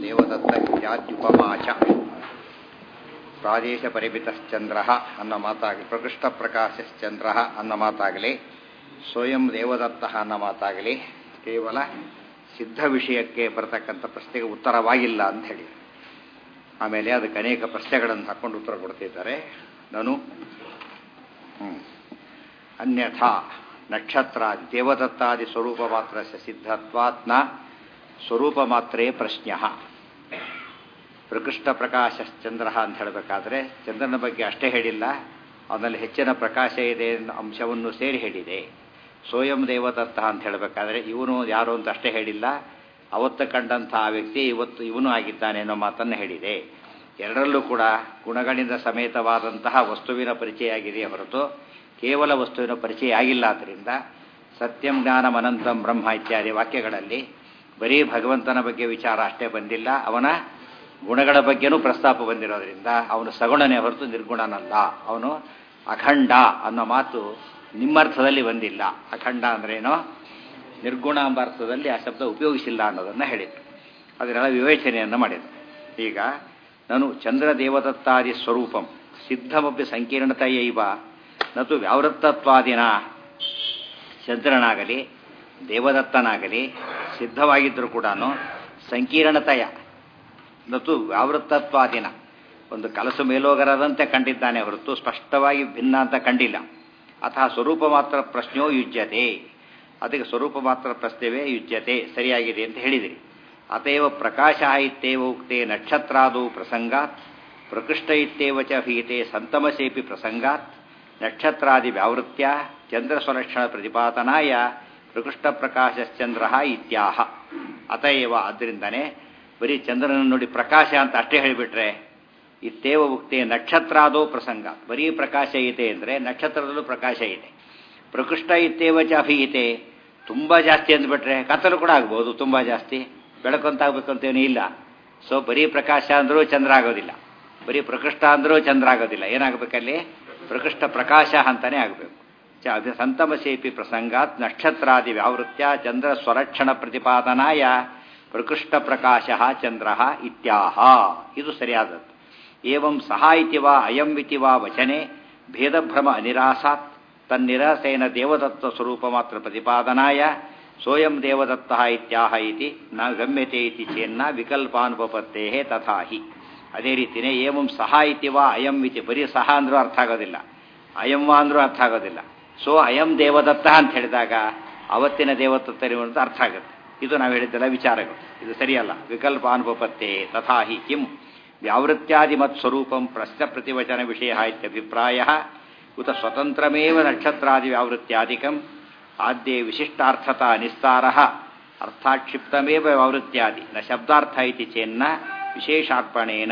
ದೇವದತ್ತ ಇತ್ಯಾದ್ಯುಪಮಾಚ ಪ್ರಾದೇಶ ಪರಿಮಿತಶ್ಚಂದ್ರ ಅನ್ನೋ ಮಾತಾಗಲಿ, ಪ್ರಕೃಷ್ಟ ಪ್ರಕಾಶಶ್ಚಂದ್ರ ಅನ್ನೋ ಮಾತಾಗಲಿ, ಸ್ವಯಂ ದೇವದತ್ತ ಅನ್ನೋ ಮಾತಾಗಲಿ ಕೇವಲ ಸಿದ್ಧ ವಿಷಯಕ್ಕೆ ಬರತಕ್ಕಂಥ ಪ್ರಶ್ನೆಗೆ ಉತ್ತರವಾಗಿಲ್ಲ ಅಂತ ಹೇಳಿ ಆಮೇಲೆ ಅದಕ್ಕೆ ಅನೇಕ ಪ್ರಶ್ನೆಗಳನ್ನು ಹಾಕೊಂಡು ಉತ್ತರ ಕೊಡ್ತಿದ್ದಾರೆ. ನಾನು ಅನ್ಯಥಾ ನಕ್ಷತ್ರ ದೇವದತ್ತಾದಿ ಸ್ವರೂಪ ಮಾತ್ರ ಸಿದ್ಧತ್ವಾತ್ನ ಸ್ವರೂಪ ಮಾತ್ರೇ ಪ್ರಶ್ನ. ಪ್ರಕೃಷ್ಟ ಪ್ರಕಾಶಶ್ಚಂದ್ರ ಅಂತ ಹೇಳಬೇಕಾದ್ರೆ ಚಂದ್ರನ ಬಗ್ಗೆ ಅಷ್ಟೇ ಹೇಳಿಲ್ಲ, ಅದರಲ್ಲಿ ಹೆಚ್ಚಿನ ಪ್ರಕಾಶ ಇದೆ ಅನ್ನೋ ಅಂಶವನ್ನು ಸೇರಿ ಹೇಳಿದೆ. ಸ್ವಯಂ ದೇವದತ್ತ ಅಂತ ಹೇಳಬೇಕಾದ್ರೆ ಇವನು ಯಾರು ಅಂತ ಅಷ್ಟೇ ಹೇಳಿಲ್ಲ, ಅವತ್ತು ಕಂಡಂಥ ಆ ವ್ಯಕ್ತಿ ಇವತ್ತು ಇವನು ಆಗಿದ್ದಾನೆ ಅನ್ನೋ ಮಾತನ್ನು ಹೇಳಿದೆ. ಎರಡರಲ್ಲೂ ಕೂಡ ಗುಣಗಳಿಂದ ಸಮೇತವಾದಂತಹ ವಸ್ತುವಿನ ಪರಿಚಯ ಆಗಿದೆಯೇ ಹೊರತು ಕೇವಲ ವಸ್ತುವಿನ ಪರಿಚಯ ಆಗಿಲ್ಲ. ಆದ್ದರಿಂದ ಸತ್ಯಂ ಜ್ಞಾನಂ ಅನಂತಂ ಬ್ರಹ್ಮ ಇತ್ಯಾದಿ ವಾಕ್ಯಗಳಲ್ಲಿ ಬರೀ ಭಗವಂತನ ಬಗ್ಗೆ ವಿಚಾರ ಅಷ್ಟೇ ಬಂದಿಲ್ಲ, ಅವನ ಗುಣಗಳ ಬಗ್ಗೆನೂ ಪ್ರಸ್ತಾಪ ಬಂದಿರೋದ್ರಿಂದ ಅವನು ಸಗುಣನೇ ಹೊರತು ನಿರ್ಗುಣನಲ್ಲ, ಅವನು ಅಖಂಡ ಅನ್ನೋ ಮಾತು ನಿಮ್ಮರ್ಥದಲ್ಲಿ ಬಂದಿಲ್ಲ. ಅಖಂಡ ಅಂದ್ರೇನೋ ನಿರ್ಗುಣ ಎಂಬ ಅರ್ಥದಲ್ಲಿ ಆ ಶಬ್ದ ಉಪಯೋಗಿಸಿಲ್ಲ ಅನ್ನೋದನ್ನು ಹೇಳಿದರು. ಅದನ್ನೆಲ್ಲ ವಿವೇಚನೆಯನ್ನು ಮಾಡಿದರು. ಈಗ ನಾನು ಚಂದ್ರ ದೇವದತ್ತಾದಿ ಸ್ವರೂಪಂ ಸಿದ್ಧಮಪಿ ಸಂಕೀರ್ಣತೆಯೈವ ನತು ವ್ಯಾವೃತ್ತತ್ವಾದಿನ. ಚಂದ್ರನಾಗಲಿ ದೇವದತ್ತನಾಗಲಿ ಸಿದ್ಧವಾಗಿದ್ದರೂ ಕೂಡ ಸಂಕೀರ್ಣತೆಯ ನತು ವ್ಯಾವೃತ್ತತ್ವಾದಿನ, ಒಂದು ಕಲಸು ಮೇಲೋಗರದಂತೆ ಕಂಡಿದ್ದಾನೆ ಹೊರತು ಸ್ಪಷ್ಟವಾಗಿ ಭಿನ್ನ ಅಂತ ಕಂಡಿಲ್ಲ. ಅಥವಾ ಸ್ವರೂಪ ಮಾತ್ರ ಪ್ರಶ್ನೆಯೋ ಯುಜ್ಯತೆ, ಅದಕ್ಕೆ ಸ್ವರೂಪ ಮಾತ್ರ ಪ್ರಶ್ನೆವೇ ಯುಜ್ಯತೆ ಸರಿಯಾಗಿದೆ ಅಂತ ಹೇಳಿದಿರಿ. ಅತೇವ ಪ್ರಕಾಶ ಇತ್ಯೇವ ಉಕ್ತೆ ನಕ್ಷತ್ರಾದೌ ಪ್ರಸಂಗಾತ್ ಪ್ರಕೃಷ್ಟ ಇತ್ಯೇವ ಚ ಭೀತೆ ಸಂತಮಸೇಪಿ ಪ್ರಸಂಗಾತ್ ನಕ್ಷತ್ರಾದಿ ವ್ಯಾವೃತ್ಯ ಚಂದ್ರ ಸ್ವಲಕ್ಷಣ ಪ್ರತಿಪಾದನಾಯ ಪ್ರಕೃಷ್ಟ ಪ್ರಕಾಶಶ್ಚಂದ್ರ ಇತ್ಯಾಹ. ಅತಏವ ಆದ್ದರಿಂದನೇ ಬರೀ ಚಂದ್ರನನ್ನು ನೋಡಿ ಪ್ರಕಾಶ ಅಂತ ಅಷ್ಟೇ ಹೇಳಿಬಿಟ್ರೆ ಇತ್ತೇವ ಉಕ್ತೆ ನಕ್ಷತ್ರಾದೋ ಪ್ರಸಂಗ, ಬರೀ ಪ್ರಕಾಶ ಇದೆ ಅಂದರೆ ನಕ್ಷತ್ರದಲ್ಲೂ ಪ್ರಕಾಶ ಇದೆ. ಪ್ರಕೃಷ್ಟ ಇತ್ತೇವ ಚ ಅಭಿಹಿತೆ, ತುಂಬ ಜಾಸ್ತಿ ಅಂದ್ಬಿಟ್ರೆ ಕತ್ತಲು ಕೂಡ ಆಗ್ಬೋದು, ತುಂಬ ಜಾಸ್ತಿ ಬೆಳಕಂತಾಗಬೇಕು ಅಂತೇನೂ ಇಲ್ಲ. ಸೊ ಬರೀ ಪ್ರಕಾಶ ಅಂದರೂ ಚಂದ್ರ ಆಗೋದಿಲ್ಲ, ಬರೀ ಪ್ರಕೃಷ್ಟ ಅಂದರೂ ಚಂದ್ರ ಆಗೋದಿಲ್ಲ. ಏನಾಗಬೇಕಲ್ಲಿ ಪ್ರಕೃಷ್ಟ ಪ್ರಕಾಶ ಅಂತಾನೆ ಆಗಬೇಕು. ಸಂತಮಸೇಪಿ ಪ್ರಸಂಗಾತ್ ನಕ್ಷತ್ರಾದಿ ವ್ಯಾವೃತ್ಯ ಚಂದ್ರ ಸ್ವರಕ್ಷಣ ಪ್ರತಿಪಾದನಾಯ ಪ್ರಕೃಷ್ಟ ಪ್ರಕಾಶ ಚಂದ್ರ ಇತ್ಯಾಹ. ಇದು ಸರಿಯಾದದ್ದು. ಏವಂ ಸಹ ಇತಿ ವಾ ಅಯಂ ಇತಿ ವಾ ವಚನೆ ಭೇದಭ್ರಮ ಅನಿರಾಸಾತ್ ತನ್ನಿರಾಸೇನ ದೇವದತ್ತ ಸ್ವರೂಪ ಮಾತ್ರ ಪ್ರತಿಪಾದನಾಯ ಸೋಯಂ ದೇವದತ್ತ ಇತ್ಯಾಹ ಇತಿ ನ ಗಮ್ಯತೆ ಇತಿ ಚೇನ್ನ ವಿಕಲ್ಪಾನುಪತ್ತೇ ತಥಾಹಿ. ಅದೇ ರೀತಿಯೇ ಏವಂ ಸಹ ಇತಿ ವಾ ಅಯಂ ಇತಿ, ಬರೀ ಸಹ ಅಂದರೂ ಅರ್ಥ ಆಗೋದಿಲ್ಲ, ಅಯಂ ವಾ ಅಂದರೂ ಅರ್ಥ ಆಗೋದಿಲ್ಲ. ಸೊ ಅಯಂ ದೇವದತ್ತ ಅಂತ ಹೇಳಿದಾಗ ಅವತ್ತಿನ ದೇವದತ್ತ ಅಂತ ಅರ್ಥ ಆಗುತ್ತೆ. ಇದು ನಾವು ಹೇಳಿದ್ದೆಲ್ಲ ವಿಚಾರಗಳು, ಇದು ಸರಿಯಲ್ಲ. ವಿಕಲ್ಪಾನುಪತ್ತೇ ತಥಾಹಿ ಕಿಂ ವ್ಯಾವೃತ್ಯಾದಿಮತ್ ಸ್ವರೂಪಂ ಪ್ರಶ್ನ ಪ್ರತಿವಚನ ವಿಷಯ ಇತ್ಯಭಿಪ್ರಾಯ ಉತ ಸ್ವತಂತ್ರಮೇವ ನಕ್ಷತ್ರಾದಿ ವ್ಯಾವೃತ್ಯಾದಿಕಂ ಆದ್ಯೇ ವಿಶಿಷ್ಟಾರ್ಥತಾ ನಿಸ್ತಾರ ಅರ್ಥಾಕ್ಷಿಪ್ತಮೇವ ವ್ಯಾವೃತ್ಯಾದಿ ನ ಶಬ್ದಾರ್ಥ ಇತಿ ಚೇನ್ನ ವಿಶೇಷಾರ್ಪಣೇನ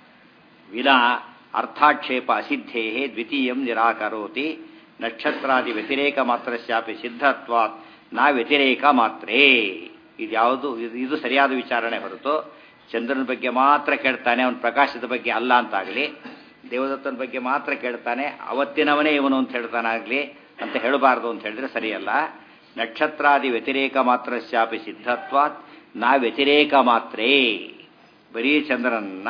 ವಿನಾ ಅರ್ಥಾಕ್ಷೇಪ ಅಸಿದ್ಧೇ ದ್ವಿತೀಯಂ ನಿರಾಕರೋತಿ ನಕ್ಷತ್ರಾದಿ ವ್ಯತಿರೇಕ ಮಾತ್ರಸ್ಯಾಪಿ ಸಿದ್ಧತ್ವಾತ್ ನಾ ವ್ಯತಿರೇಕ ಮಾತ್ರೇ. ಇದ್ಯಾವುದು ಇದು ಸರಿಯಾದ ವಿಚಾರಣೆ ಹೊರತು ಚಂದ್ರನ ಬಗ್ಗೆ ಮಾತ್ರ ಕೇಳ್ತಾನೆ, ಅವನ ಪ್ರಕಾಶದ ಬಗ್ಗೆ ಅಲ್ಲ ಅಂತಾಗಲಿ, ದೇವದತ್ತನ ಬಗ್ಗೆ ಮಾತ್ರ ಕೇಳ್ತಾನೆ ಅವತ್ತಿನವನೇ ಇವನು ಅಂತ ಹೇಳ್ತಾನಾಗಲಿ ಅಂತ ಹೇಳಬಾರ್ದು ಅಂತ ಹೇಳಿದ್ರೆ ಸರಿಯಲ್ಲ. ನಕ್ಷತ್ರಾದಿ ವ್ಯತಿರೇಕ ಮಾತ್ರಸ್ಯಾಪಿ ಸಿದ್ಧತ್ವಾತ್ ನಾ ವ್ಯತಿರೇಕ ಮಾತ್ರೇ. ಬರೀ ಚಂದ್ರನ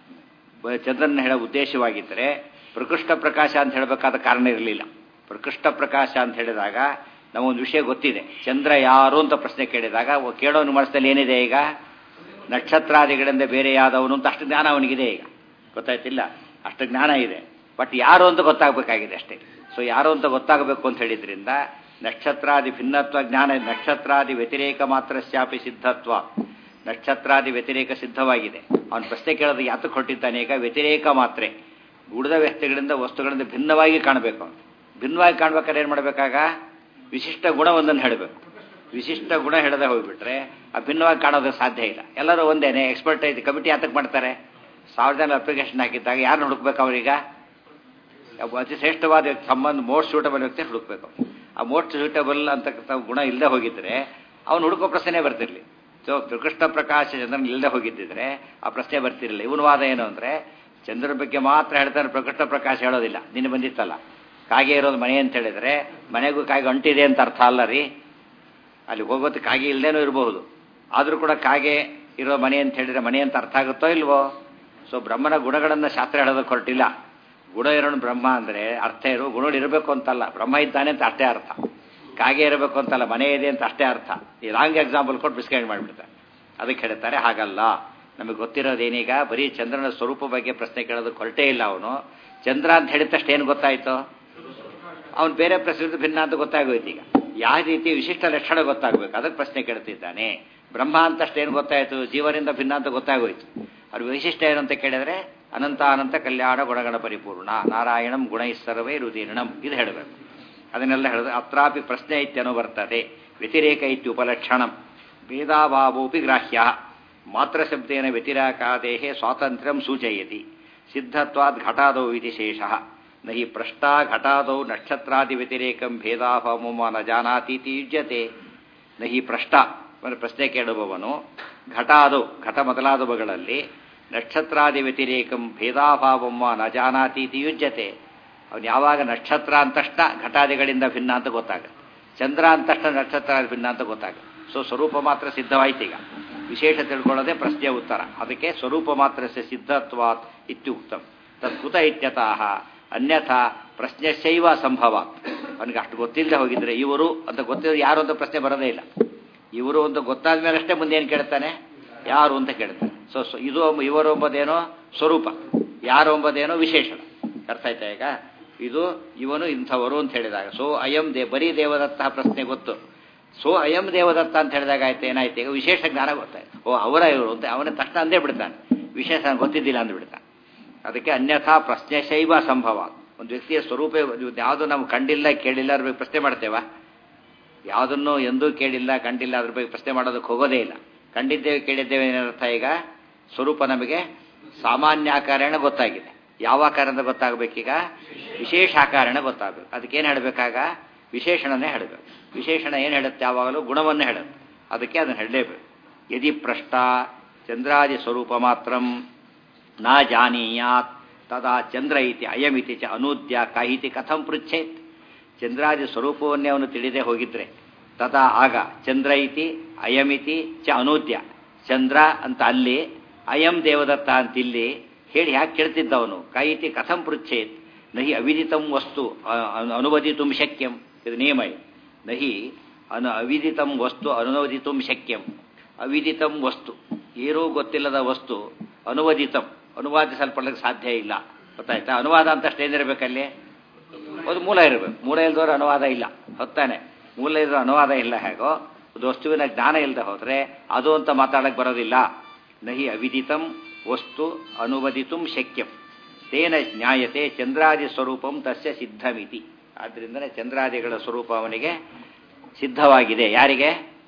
ಹೇಳೋ ಉದ್ದೇಶವಾಗಿದ್ದರೆ ಪ್ರಕೃಷ್ಟ ಪ್ರಕಾಶ ಅಂತ ಹೇಳಬೇಕಾದ ಕಾರಣ ಇರಲಿಲ್ಲ. ಪ್ರಕೃಷ್ಟ ಪ್ರಕಾಶ ಅಂತ ಹೇಳಿದಾಗ ನಮಗೊಂದು ವಿಷಯ ಗೊತ್ತಿದೆ, ಚಂದ್ರ ಯಾರು ಅಂತ ಪ್ರಶ್ನೆ ಕೇಳಿದಾಗ ಕೇಳೋನು ಮನಸ್ಸಲ್ಲಿ ಏನಿದೆ, ಈಗ ನಕ್ಷತ್ರಾದಿಗಳಿಂದ ಬೇರೆಯಾದವನು ಅಂತ ಅಷ್ಟು ಜ್ಞಾನ ಅವನಿಗಿದೆ. ಈಗ ಗೊತ್ತಾಯ್ತಿಲ್ಲ, ಅಷ್ಟು ಜ್ಞಾನ ಇದೆ, ಬಟ್ ಯಾರು ಅಂತ ಗೊತ್ತಾಗಬೇಕಾಗಿದೆ ಅಷ್ಟೇ. ಸೊ ಯಾರು ಅಂತ ಗೊತ್ತಾಗಬೇಕು ಅಂತ ಹೇಳಿದ್ರಿಂದ ನಕ್ಷತ್ರಾದಿ ಭಿನ್ನತ್ವ ಜ್ಞಾನ, ನಕ್ಷತ್ರಾದಿ ವ್ಯತಿರೇಕ ಮಾತ್ರ ಸ್ಯಾಪಿ ಸಿದ್ಧತ್ವ, ನಕ್ಷತ್ರಾದಿ ವ್ಯತಿರೇಕ ಸಿದ್ಧವಾಗಿದೆ. ಅವನು ಪ್ರಶ್ನೆ ಕೇಳೋದು ಯಾತಕ್ಕೆ ಹೊರಟಿದ್ದಾನೆ, ಈಗ ವ್ಯತಿರೇಕ ಮಾತ್ರೆ, ಉಳಿದ ವ್ಯಕ್ತಿಗಳಿಂದ ವಸ್ತುಗಳಿಂದ ಭಿನ್ನವಾಗಿ ಕಾಣಬೇಕು. ಅವನು ಭಿನ್ನವಾಗಿ ಕಾಣ್ಬೇಕಾದ್ರೆ ಏನು ಮಾಡಬೇಕಾಗ ವಿಶಿಷ್ಟ ಗುಣವೊಂದನ್ನು ಹೇಳಬೇಕು. ವಿಶಿಷ್ಟ ಗುಣ ಹೇಳದೆ ಹೋಗ್ಬಿಟ್ರೆ ಆ ಭಿನ್ನವಾಗಿ ಕಾಣೋದಕ್ಕೆ ಸಾಧ್ಯ ಇಲ್ಲ. ಎಲ್ಲರೂ ಒಂದೇನೆ ಎಕ್ಸ್ಪರ್ಟ್ ಐತಿ ಕಮಿಟಿ ಯಾತಕ್ಕೆ ಮಾಡ್ತಾರೆ, 1000 ಜನ ಅಪ್ಲಿಕೇಶನ್ ಹಾಕಿದ್ದಾಗ ಯಾರನ್ನ ಹುಡುಕ್ಬೇಕು ಅವ್ರೀಗ, ಅತಿ ಶ್ರೇಷ್ಠವಾದ ಸಂಬಂಧ ಮೋಸ್ಟ್ ಸೂಟಬಲ್ ವ್ಯಕ್ತಿ ಹುಡುಕ್ಬೇಕು. ಆ ಮೋಸ್ಟ್ ಸೂಟಬಲ್ ಅಂತಕ್ಕಂಥ ಗುಣ ಇಲ್ಲದೆ ಹೋಗಿದ್ರೆ ಅವನು ಹುಡುಕೋ ಪ್ರಶ್ನೆ ಬರ್ತಿರ್ಲಿ. ಸೊ ಪ್ರಕೃಷ್ಟ ಪ್ರಕಾಶ ಚಂದ್ರನ ಇಲ್ಲದೆ ಹೋಗಿದ್ದಿದ್ರೆ ಆ ಪ್ರಶ್ನೆ ಬರ್ತಿರಲಿಲ್ಲ. ಇವನ ವಾದ ಏನು ಅಂದರೆ ಚಂದ್ರನ ಬಗ್ಗೆ ಮಾತ್ರ ಹೇಳ್ತಾನೆ, ಪ್ರಕೃಷ್ಟ ಪ್ರಕಾಶ ಹೇಳೋದಿಲ್ಲ. ನಿನ್ನೆ ಬಂದಿತ್ತಲ್ಲ, ಕಾಗೆ ಇರೋದು ಮನೆ ಅಂತ ಹೇಳಿದರೆ ಮನೆಗೂ ಕಾಗೆ ಅಂಟಿದೆ ಅಂತ ಅರ್ಥ ಅಲ್ಲ ರೀ. ಅಲ್ಲಿ ಹೋಗೋದು ಕಾಗೆ ಇಲ್ಲದೇನೂ ಇರಬಹುದು, ಆದರೂ ಕೂಡ ಕಾಗೆ ಇರೋ ಮನೆ ಅಂತ ಹೇಳಿದ್ರೆ ಮನೆ ಅಂತ ಅರ್ಥ ಆಗುತ್ತೋ ಇಲ್ವೋ? ಸೊ ಬ್ರಹ್ಮನ ಗುಣಗಳನ್ನು ಶಾಸ್ತ್ರ ಹೇಳೋದಕ್ಕೆ ಹೊರಟಿಲ್ಲ. ಗುಣ ಇರೋನು ಬ್ರಹ್ಮ ಅಂದರೆ ಅರ್ಥ ಇರೋ ಗುಣಗಳು ಇರಬೇಕು ಅಂತಲ್ಲ, ಬ್ರಹ್ಮ ಇದ್ದಾನೆ ಅಂತ ಅಷ್ಟೇ ಅರ್ಥ. ಕಾಗೆ ಇರಬೇಕು ಅಂತಲ್ಲ, ಮನೆ ಇದೆ ಅಂತ ಅಷ್ಟೇ ಅರ್ಥ. ಈ ರಾಂಗ್ ಎಕ್ಸಾಂಪಲ್ ಕೊಟ್ಟು ಮಿಸ್ಗೈಡ್ ಮಾಡಿಬಿಡ್ತಾರೆ. ಅದಕ್ಕೆ ಹೇಳ್ತಾರೆ ಹಾಗಲ್ಲ. ನಮಗೆ ಗೊತ್ತಿರೋದೇನೀಗ ಬರೀ ಚಂದ್ರನ ಸ್ವರೂಪ ಬಗ್ಗೆ ಪ್ರಶ್ನೆ ಕೇಳೋದಕ್ಕೆ ಹೊರಟೇ ಇಲ್ಲ. ಅವನು ಚಂದ್ರ ಅಂತ ಹೇಳಿದ ತಕ್ಷಣ ಏನು ಗೊತ್ತಾಯಿತು? ಅವನು ಬೇರೆ ಪ್ರಶ್ನೆ ಭಿನ್ನ ಅಂತ ಗೊತ್ತಾಗೋಯ್ತು. ಈಗ ಯಾವ ರೀತಿ ವಿಶಿಷ್ಟ ಲಕ್ಷಣ ಗೊತ್ತಾಗಬೇಕು ಅದಕ್ಕೆ ಪ್ರಶ್ನೆ ಕೇಳ್ತಿದ್ದಾನೆ. ಬ್ರಹ್ಮ ಅಂತಷ್ಟೇನು ಗೊತ್ತಾಯಿತು? ಜೀವನಿಂದ ಭಿನ್ನ ಅಂತ ಗೊತ್ತಾಗೋಯ್ತು. ಅವ್ರ ವೈಶಿಷ್ಟ್ಯ ಏನು ಅಂತ ಕೇಳಿದ್ರೆ ಅನಂತ ಅನಂತ ಕಲ್ಯಾಣ ಗುಣಗಣ ಪರಿಪೂರ್ಣ ನಾರಾಯಣಂ ಗುಣೈಸ್ಸರ್ವೇ ರುದೀರ್ಣಂ ಇದು ಹೇಳಬೇಕು. ಅದನ್ನೆಲ್ಲ ಹೇಳಿದ್ರೆ ಅತ್ರಾಪಿ ಪ್ರಶ್ನೆ ಇತ್ಯನು ಬರ್ತದೆ. ವ್ಯತಿರೇಕ ಇತ್ಯುಪಲಕ್ಷಣಂ ಭೇದಾಭಾವೋಪಿ ಗ್ರಾಹ್ಯ ಮಾತ್ರ ಶಬ್ದೇನ ವ್ಯತಿರೇಕಾದೇಹೇ ಸ್ವಾತಂತ್ರ್ಯಂ ಸೂಚಯತಿ ಸಿದ್ಧತ್ವಾದ್ ಘಟಾದೌ ಇತಿ ಶೇಷಃ ನ ಹಿ ಪ್ರಷ್ಟಾ ಘಟಾದೌ ನಕ್ಷತ್ರಾದಿ ವ್ಯತಿರೇಕಂ ಭೇದಾಭಾವೋ ನ ಜಾನಾತೀತಿ ಯುಜ್ಯತೆ. ನ ಹಿ ಪ್ರಷ್ಟ ಪ್ರಶ್ನೆ ಕೇಳುವವನು ಘಟಾದೌ ಘಟ ಮೊದಲಾದವುಗಳಲ್ಲಿ ನಕ್ಷತ್ರಾದಿ ವ್ಯತಿರೇಕಂ ಭೇದಾಭಾವಮ್ಮ ನ ಜಾನಾತೀತಿ ಯುಜ್ಯತೆ. ಅವನು ಯಾವಾಗ ನಕ್ಷತ್ರ ಅಂತಷ್ಟ ಘಟಾದಿಗಳಿಂದ ಭಿನ್ನ ಅಂತ ಗೊತ್ತಾಗುತ್ತೆ, ಚಂದ್ರ ಅಂತಷ್ಟ ನಕ್ಷತ್ರ ಭಿನ್ನ ಅಂತ ಗೊತ್ತಾಗುತ್ತೆ. ಸೊ ಸ್ವರೂಪ ಮಾತ್ರ ಸಿದ್ಧವಾಯ್ತು. ಈಗ ವಿಶೇಷ ತಿಳ್ಕೊಳ್ಳೋದೇ ಪ್ರಶ್ನೆಯ ಉತ್ತರ. ಅದಕ್ಕೆ ಸ್ವರೂಪ ಮಾತ್ರ ಸಿದ್ಧತ್ವಾತ್ ಇತ್ಯುಕ್ತಂ ತತ್ಕುತ ಇತ್ಯತಃ ಅನ್ಯಥಾ ಪ್ರಶ್ನೆಶೈವ ಸಂಭವ. ಅವನಿಗೆ ಅಷ್ಟು ಗೊತ್ತಿಲ್ಲದೆ ಹೋಗಿದ್ರೆ ಇವರು ಅಂತ ಗೊತ್ತಿದ್ರೆ ಯಾರು ಅಂತ ಪ್ರಶ್ನೆ ಬರೋದೇ ಇಲ್ಲ. ಇವರು ಅಂತ ಗೊತ್ತಾದ ಮೇಲೆ ಅಷ್ಟೇ ಮುಂದೆ ಏನು ಕೇಳ್ತಾನೆ, ಯಾರು ಅಂತ ಕೇಳ್ತಾನೆ. ಸೊ ಇದು ಇವರು ಎಂಬುದೇನೋ ಸ್ವರೂಪ, ಯಾರು ಎಂಬುದೇನೋ ವಿಶೇಷಣ. ಅರ್ಥ ಆಯ್ತಾ? ಈಗ ಇದು ಇವನು ಇಂಥವರು ಅಂತ ಹೇಳಿದಾಗ ಸೊ ಅಯಂ ಬರೀ ದೇವದತ್ತ ಪ್ರಶ್ನೆ ಗೊತ್ತು. ಸೊ ಅಯಂ ದೇವದತ್ತ ಅಂತ ಹೇಳಿದಾಗ ಆಯ್ತು ಏನಾಯ್ತು? ಈಗ ವಿಶೇಷ ಜ್ಞಾನ ಗೊತ್ತಾಯ್ತು. ಓ ಅವರ ಇವರು ಅಂತ ಅವನ ತಕ್ಷಣ ಅಂದೇ ಬಿಡ್ತಾನೆ, ವಿಶೇಷ ಗೊತ್ತಿದ್ದಿಲ್ಲ ಅಂದ್ಬಿಡ್ತಾನೆ. ಅದಕ್ಕೆ ಅನ್ಯಥಾ ಪ್ರಶ್ನೆಶೈವ ಸಂಭವ. ಒಂದು ವ್ಯಕ್ತಿಯ ಸ್ವರೂಪ ಯಾವುದು ನಾವು ಕಂಡಿಲ್ಲ ಕೇಳಿಲ್ಲ ಅದ್ರ ಬಗ್ಗೆ ಪ್ರಶ್ನೆ ಮಾಡ್ತೇವಾ? ಯಾವುದನ್ನು ಎಂದೂ ಕೇಳಿಲ್ಲ ಕಂಡಿಲ್ಲ ಅದ್ರ ಬಗ್ಗೆ ಪ್ರಶ್ನೆ ಮಾಡೋದಕ್ಕೆ ಹೋಗೋದೇ ಇಲ್ಲ. ಕಂಡಿದ್ದೇವೆ ಕೇಳಿದ್ದೇವೆ ಏನರ್ಥ? ಈಗ ಸ್ವರೂಪ ನಮಗೆ ಸಾಮಾನ್ಯ ಆಕಾರಣ ಗೊತ್ತಾಗಿದೆ. ಯಾವ ಆಕಾರದಿಂದ ಗೊತ್ತಾಗಬೇಕೀಗ? ವಿಶೇಷ ಆಕಾರಣ ಗೊತ್ತಾಗಬೇಕು. ಅದಕ್ಕೇನು ಹೇಳಬೇಕಾಗ? ವಿಶೇಷಣನೇ ಹೇಳಬೇಕು. ವಿಶೇಷಣ ಏನು ಹೇಳುತ್ತೆ? ಯಾವಾಗಲೂ ಗುಣವನ್ನು ಹೇಳುತ್ತೆ. ಅದಕ್ಕೆ ಅದನ್ನು ಹೇಳಲೇಬೇಕು. ಯದಿ ಪ್ರಷ್ಟ ಚಂದ್ರಾದಿ ಸ್ವರೂಪ ಮಾತ್ರ ನ ಜಾನೀಯಾತ್ ತದಾ ಚಂದ್ರ ಇತಿ ಅಯಮಿತಿ ಚ ಅನೂದ್ಯ ಕಾಹಿತಿ ಕಥಂ ಪೃಚ್ಛೇತ್. ಚಂದ್ರಾದಿ ಸ್ವರೂಪವನ್ನೇ ಅವನು ತಿಳಿದೇ ಹೋಗಿದ್ರೆ ತದಾ ಆಗ ಚಂದ್ರ ಇತಿ ಅಯಮಿತಿ ಚ ಅನೂದ್ಯ, ಚಂದ್ರ ಅಂತ ಅಲ್ಲಿ, ಅಯಂ ದೇವದತ್ತ ಅಂತ ಇಲ್ಲಿ ಹೇಳಿ ಯಾಕೆ ಕೇಳ್ತಿದ್ದವನು? ಕಾಯಿತಿ ಕಥಂ ಪೃಚ್ಛೇತ್. ನಹಿ ಅವಿದಿತಂ ವಸ್ತು ಅನುವದಿತು ಶಕ್ಯಂ. ಇದು ನಿಯಮ. ನಹಿ ಅವಿದಿತಂ ವಸ್ತು ಅನುವದಿತು ಶಕ್ಯಂ. ಅವಿದಿತಂ ವಸ್ತು ಏನೂ ಗೊತ್ತಿಲ್ಲದ ವಸ್ತು ಅನುವದಿತಂ ಅನುವಾದಿಸಲ್ಪಡಲಿಕ್ಕೆ ಸಾಧ್ಯ ಇಲ್ಲ. ಗೊತ್ತಾಯ್ತಾ? ಅನುವಾದ ಅಂತಷ್ಟು ಏನಿರಬೇಕಲ್ಲಿ? ಒಂದು ಮೂಲ ಇರಬೇಕು. ಮೂಲ ಇಲ್ದವ್ರು ಅನುವಾದ ಇಲ್ಲ. ಹೊತ್ತಾನೆ ಮೂಲ ಇಲ್ಲದ ಅನುವಾದ ಇಲ್ಲ. ಹೇಗೋ ಒಂದು ವಸ್ತುವಿನ ಜ್ಞಾನ ಇಲ್ಲದೆ ಹೋದರೆ ಅದು ಅಂತ ಮಾತಾಡಕ್ಕೆ ಬರೋದಿಲ್ಲ. ನಹಿ ಅವಿದಿತಂ ವಸ್ತು ಅನುವದಿತು ಶಕ್ಯಂ ತೇನ ಜ್ಞಾಯತೆ ಚಂದ್ರಾದಿ ಸ್ವರೂಪಂ ತಸ್ಯ ಸಿದ್ಧಮಿತಿ. ಆದ್ದರಿಂದಲೇ ಚಂದ್ರಾದಿಗಳ ಸ್ವರೂಪ ಅವನಿಗೆ ಸಿದ್ಧವಾಗಿದೆ. ಯಾರಿಗೆ?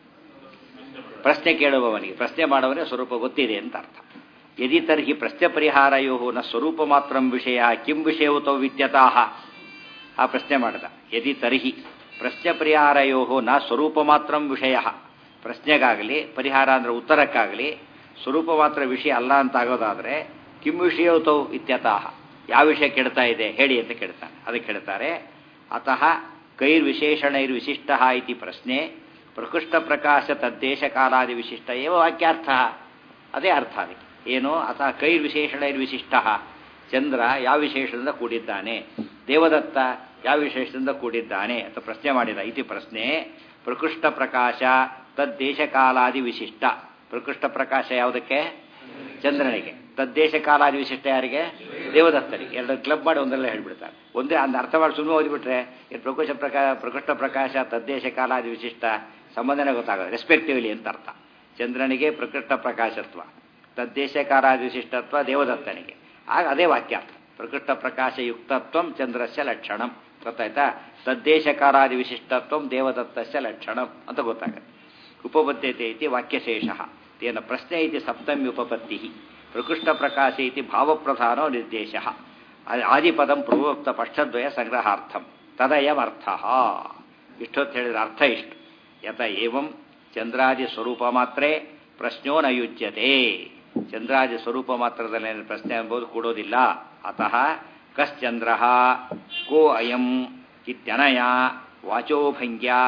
ಪ್ರಶ್ನೆ ಕೇಳುವವನಿಗೆ, ಪ್ರಶ್ನೆ ಮಾಡುವವನಿಗೆ ಸ್ವರೂಪ ಗೊತ್ತಿದೆ ಅಂತ ಅರ್ಥ. ಯದಿ ತರ್ಹಿ ಪ್ರಶ್ನೆ ಪರಿಹಾರಯೋ ನ ಸ್ವರೂಪ ಮಾತ್ರ ವಿಷಯ ಕಿಂ ವಿಷಯವತೋ ವಿದ್ಯತಾಹ. ಆ ಪ್ರಶ್ನೆ ಮಾಡಿದ. ಯದಿ ತರ್ಹಿ ಪ್ರಶ್ನೆ ಪರಿಹಾರಯೋ ನ ಸ್ವರೂಪ ಮಾತ್ರ ವಿಷಯ. ಪ್ರಶ್ನೆಗಾಗಲಿ ಪರಿಹಾರ ಅಂದರೆ ಉತ್ತರಕ್ಕಾಗಲಿ ಸ್ವರೂಪ ಮಾತ್ರ ವಿಷಯ ಅಲ್ಲ ಅಂತ ಆಗೋದಾದರೆ ಕಿಂ ವಿಷಯವತೋ ಇತ್ಯತಃ, ಯಾವ ವಿಷಯ ಕೆಡ್ತಾ ಇದೆ ಹೇಳಿ ಅಂತ ಕೇಳ್ತಾನೆ. ಅದಕ್ಕೆ ಹೇಳ್ತಾರೆ ಅತಃ ಕೈರ್ವಿಶೇಷಣೈರ್ವಿಶಿಷ್ಟ ಇತಿ ಪ್ರಶ್ನೆ ಪ್ರಕೃಷ್ಟ ಪ್ರಕಾಶ ತದ್ದೇಶ ಕಾಲಾದಿ ವಿಶಿಷ್ಟ ಏವ ವಾಕ್ಯಾರ್ಥ. ಅದೇ ಅರ್ಥ ಅದಕ್ಕೆ. ಏನು? ಅತಃ ಕೈರ್ವಿಶೇಷಣೈರ್ವಿಶಿಷ್ಟ, ಚಂದ್ರ ಯಾವ ವಿಶೇಷದಿಂದ ಕೂಡಿದ್ದಾನೆ, ದೇವದತ್ತ ಯಾವ ವಿಶೇಷದಿಂದ ಕೂಡಿದ್ದಾನೆ ಅಂತ ಪ್ರಶ್ನೆ ಮಾಡಿದ. ಇತಿ ಪ್ರಶ್ನೆ ಪ್ರಕೃಷ್ಟ ಪ್ರಕಾಶ ತದ್ದೇಶ ಕಾಲಾದಿ ವಿಶಿಷ್ಟ. ಪ್ರಕೃಷ್ಟ ಪ್ರಕಾಶ ಯಾವುದಕ್ಕೆ? ಚಂದ್ರನಿಗೆ. ತದ್ದೇಶ ಕಾಲಾದಿ ವಿಶಿಷ್ಟ ಯಾರಿಗೆ? ದೇವದತ್ತನಿಗೆ. ಎರಡು ಕ್ಲಬ್ ಮಾಡಿ ಒಂದೆಲ್ಲ ಹೇಳ್ಬಿಡ್ತಾರೆ. ಒಂದೇ ಅಂದ ಅರ್ಥ ಮಾಡಿ ಸುಮ್ಮನೆ ಓದಿಬಿಟ್ರೆ ಪ್ರಕೃಷ್ಟ ಪ್ರಕಾಶ ತದ್ದೇಶ ಕಾಲಾದಿ ವಿಶಿಷ್ಟ ಸಂಬಂಧನೇ ಗೊತ್ತಾಗೋದು. ರೆಸ್ಪೆಕ್ಟಿವ್ಲಿ ಅಂತ ಅರ್ಥ. ಚಂದ್ರನಿಗೆ ಪ್ರಕೃಷ್ಟ ಪ್ರಕಾಶತ್ವ, ತದ್ದೇಶ ಕಾಲಾದಿ ವಿಶಿಷ್ಟತ್ವ ದೇವದತ್ತನಿಗೆ. ಆಗ ಅದೇ ವಾಕ್ಯಾರ್ಥ. ಪ್ರಕೃಷ್ಟ ಪ್ರಕಾಶ ಯುಕ್ತತ್ವಂ ಚಂದ್ರಸ್ಯ ಲಕ್ಷಣಂ. ಗೊತ್ತಾಯ್ತಾ? ತದ್ದೇಶ ಕಾಲಾದಿ ವಿಶಿಷ್ಟತ್ವಂ ದೇವದತ್ತಸ್ಯ ಲಕ್ಷಣಂ ಅಂತ ಗೊತ್ತಾಗುತ್ತೆ. ಉಪಪದ್ಯತೆ ಇತಿ ವಾಕ್ಯಶೇಷ ತೇನ ಪ್ರಶ್ನೆ ಇತಿ ಸಪ್ತಮಿ ಉಪಪತ್ತಿ ಪ್ರಕೃಷ್ಟ ಪ್ರಕಾಶ ಇತಿ ಭಾವಪ್ರಧಾನೋ ನಿರ್ದೇಶ ಆದಿಪದಂ ಪೂರ್ವೋಕ್ತ ಪಕ್ಷದ್ವಯ ಸಂಗ್ರಹಾರ್ಥಂ ತದಯಮರ್ಥ. ಇಷ್ಟೊತ್ತು ಹೇಳಿದ್ರೆ ಅರ್ಥ ಇಷ್ಟು. ಯತ ಏವಂ ಚಂದ್ರಾದಿ ಸ್ವರೂಪ ಮಾತ್ರೇ ಪ್ರಶ್ನೋ ನ ಯುಜ್ಯತೆ. ಚಂದ್ರಾದಿ ಸ್ವರೂಪ ಮಾತ್ರದಲ್ಲಿ ಪ್ರಶ್ನೆ ಎಂಬುದು ಕೂಡೋದಿಲ್ಲ. ಅತಃ ಕಶ್ಚಂದ್ರ ಕೋ ಅಯಂ ಇತ್ಯನಯ ವಾಚೋಭಂಗ್ಯ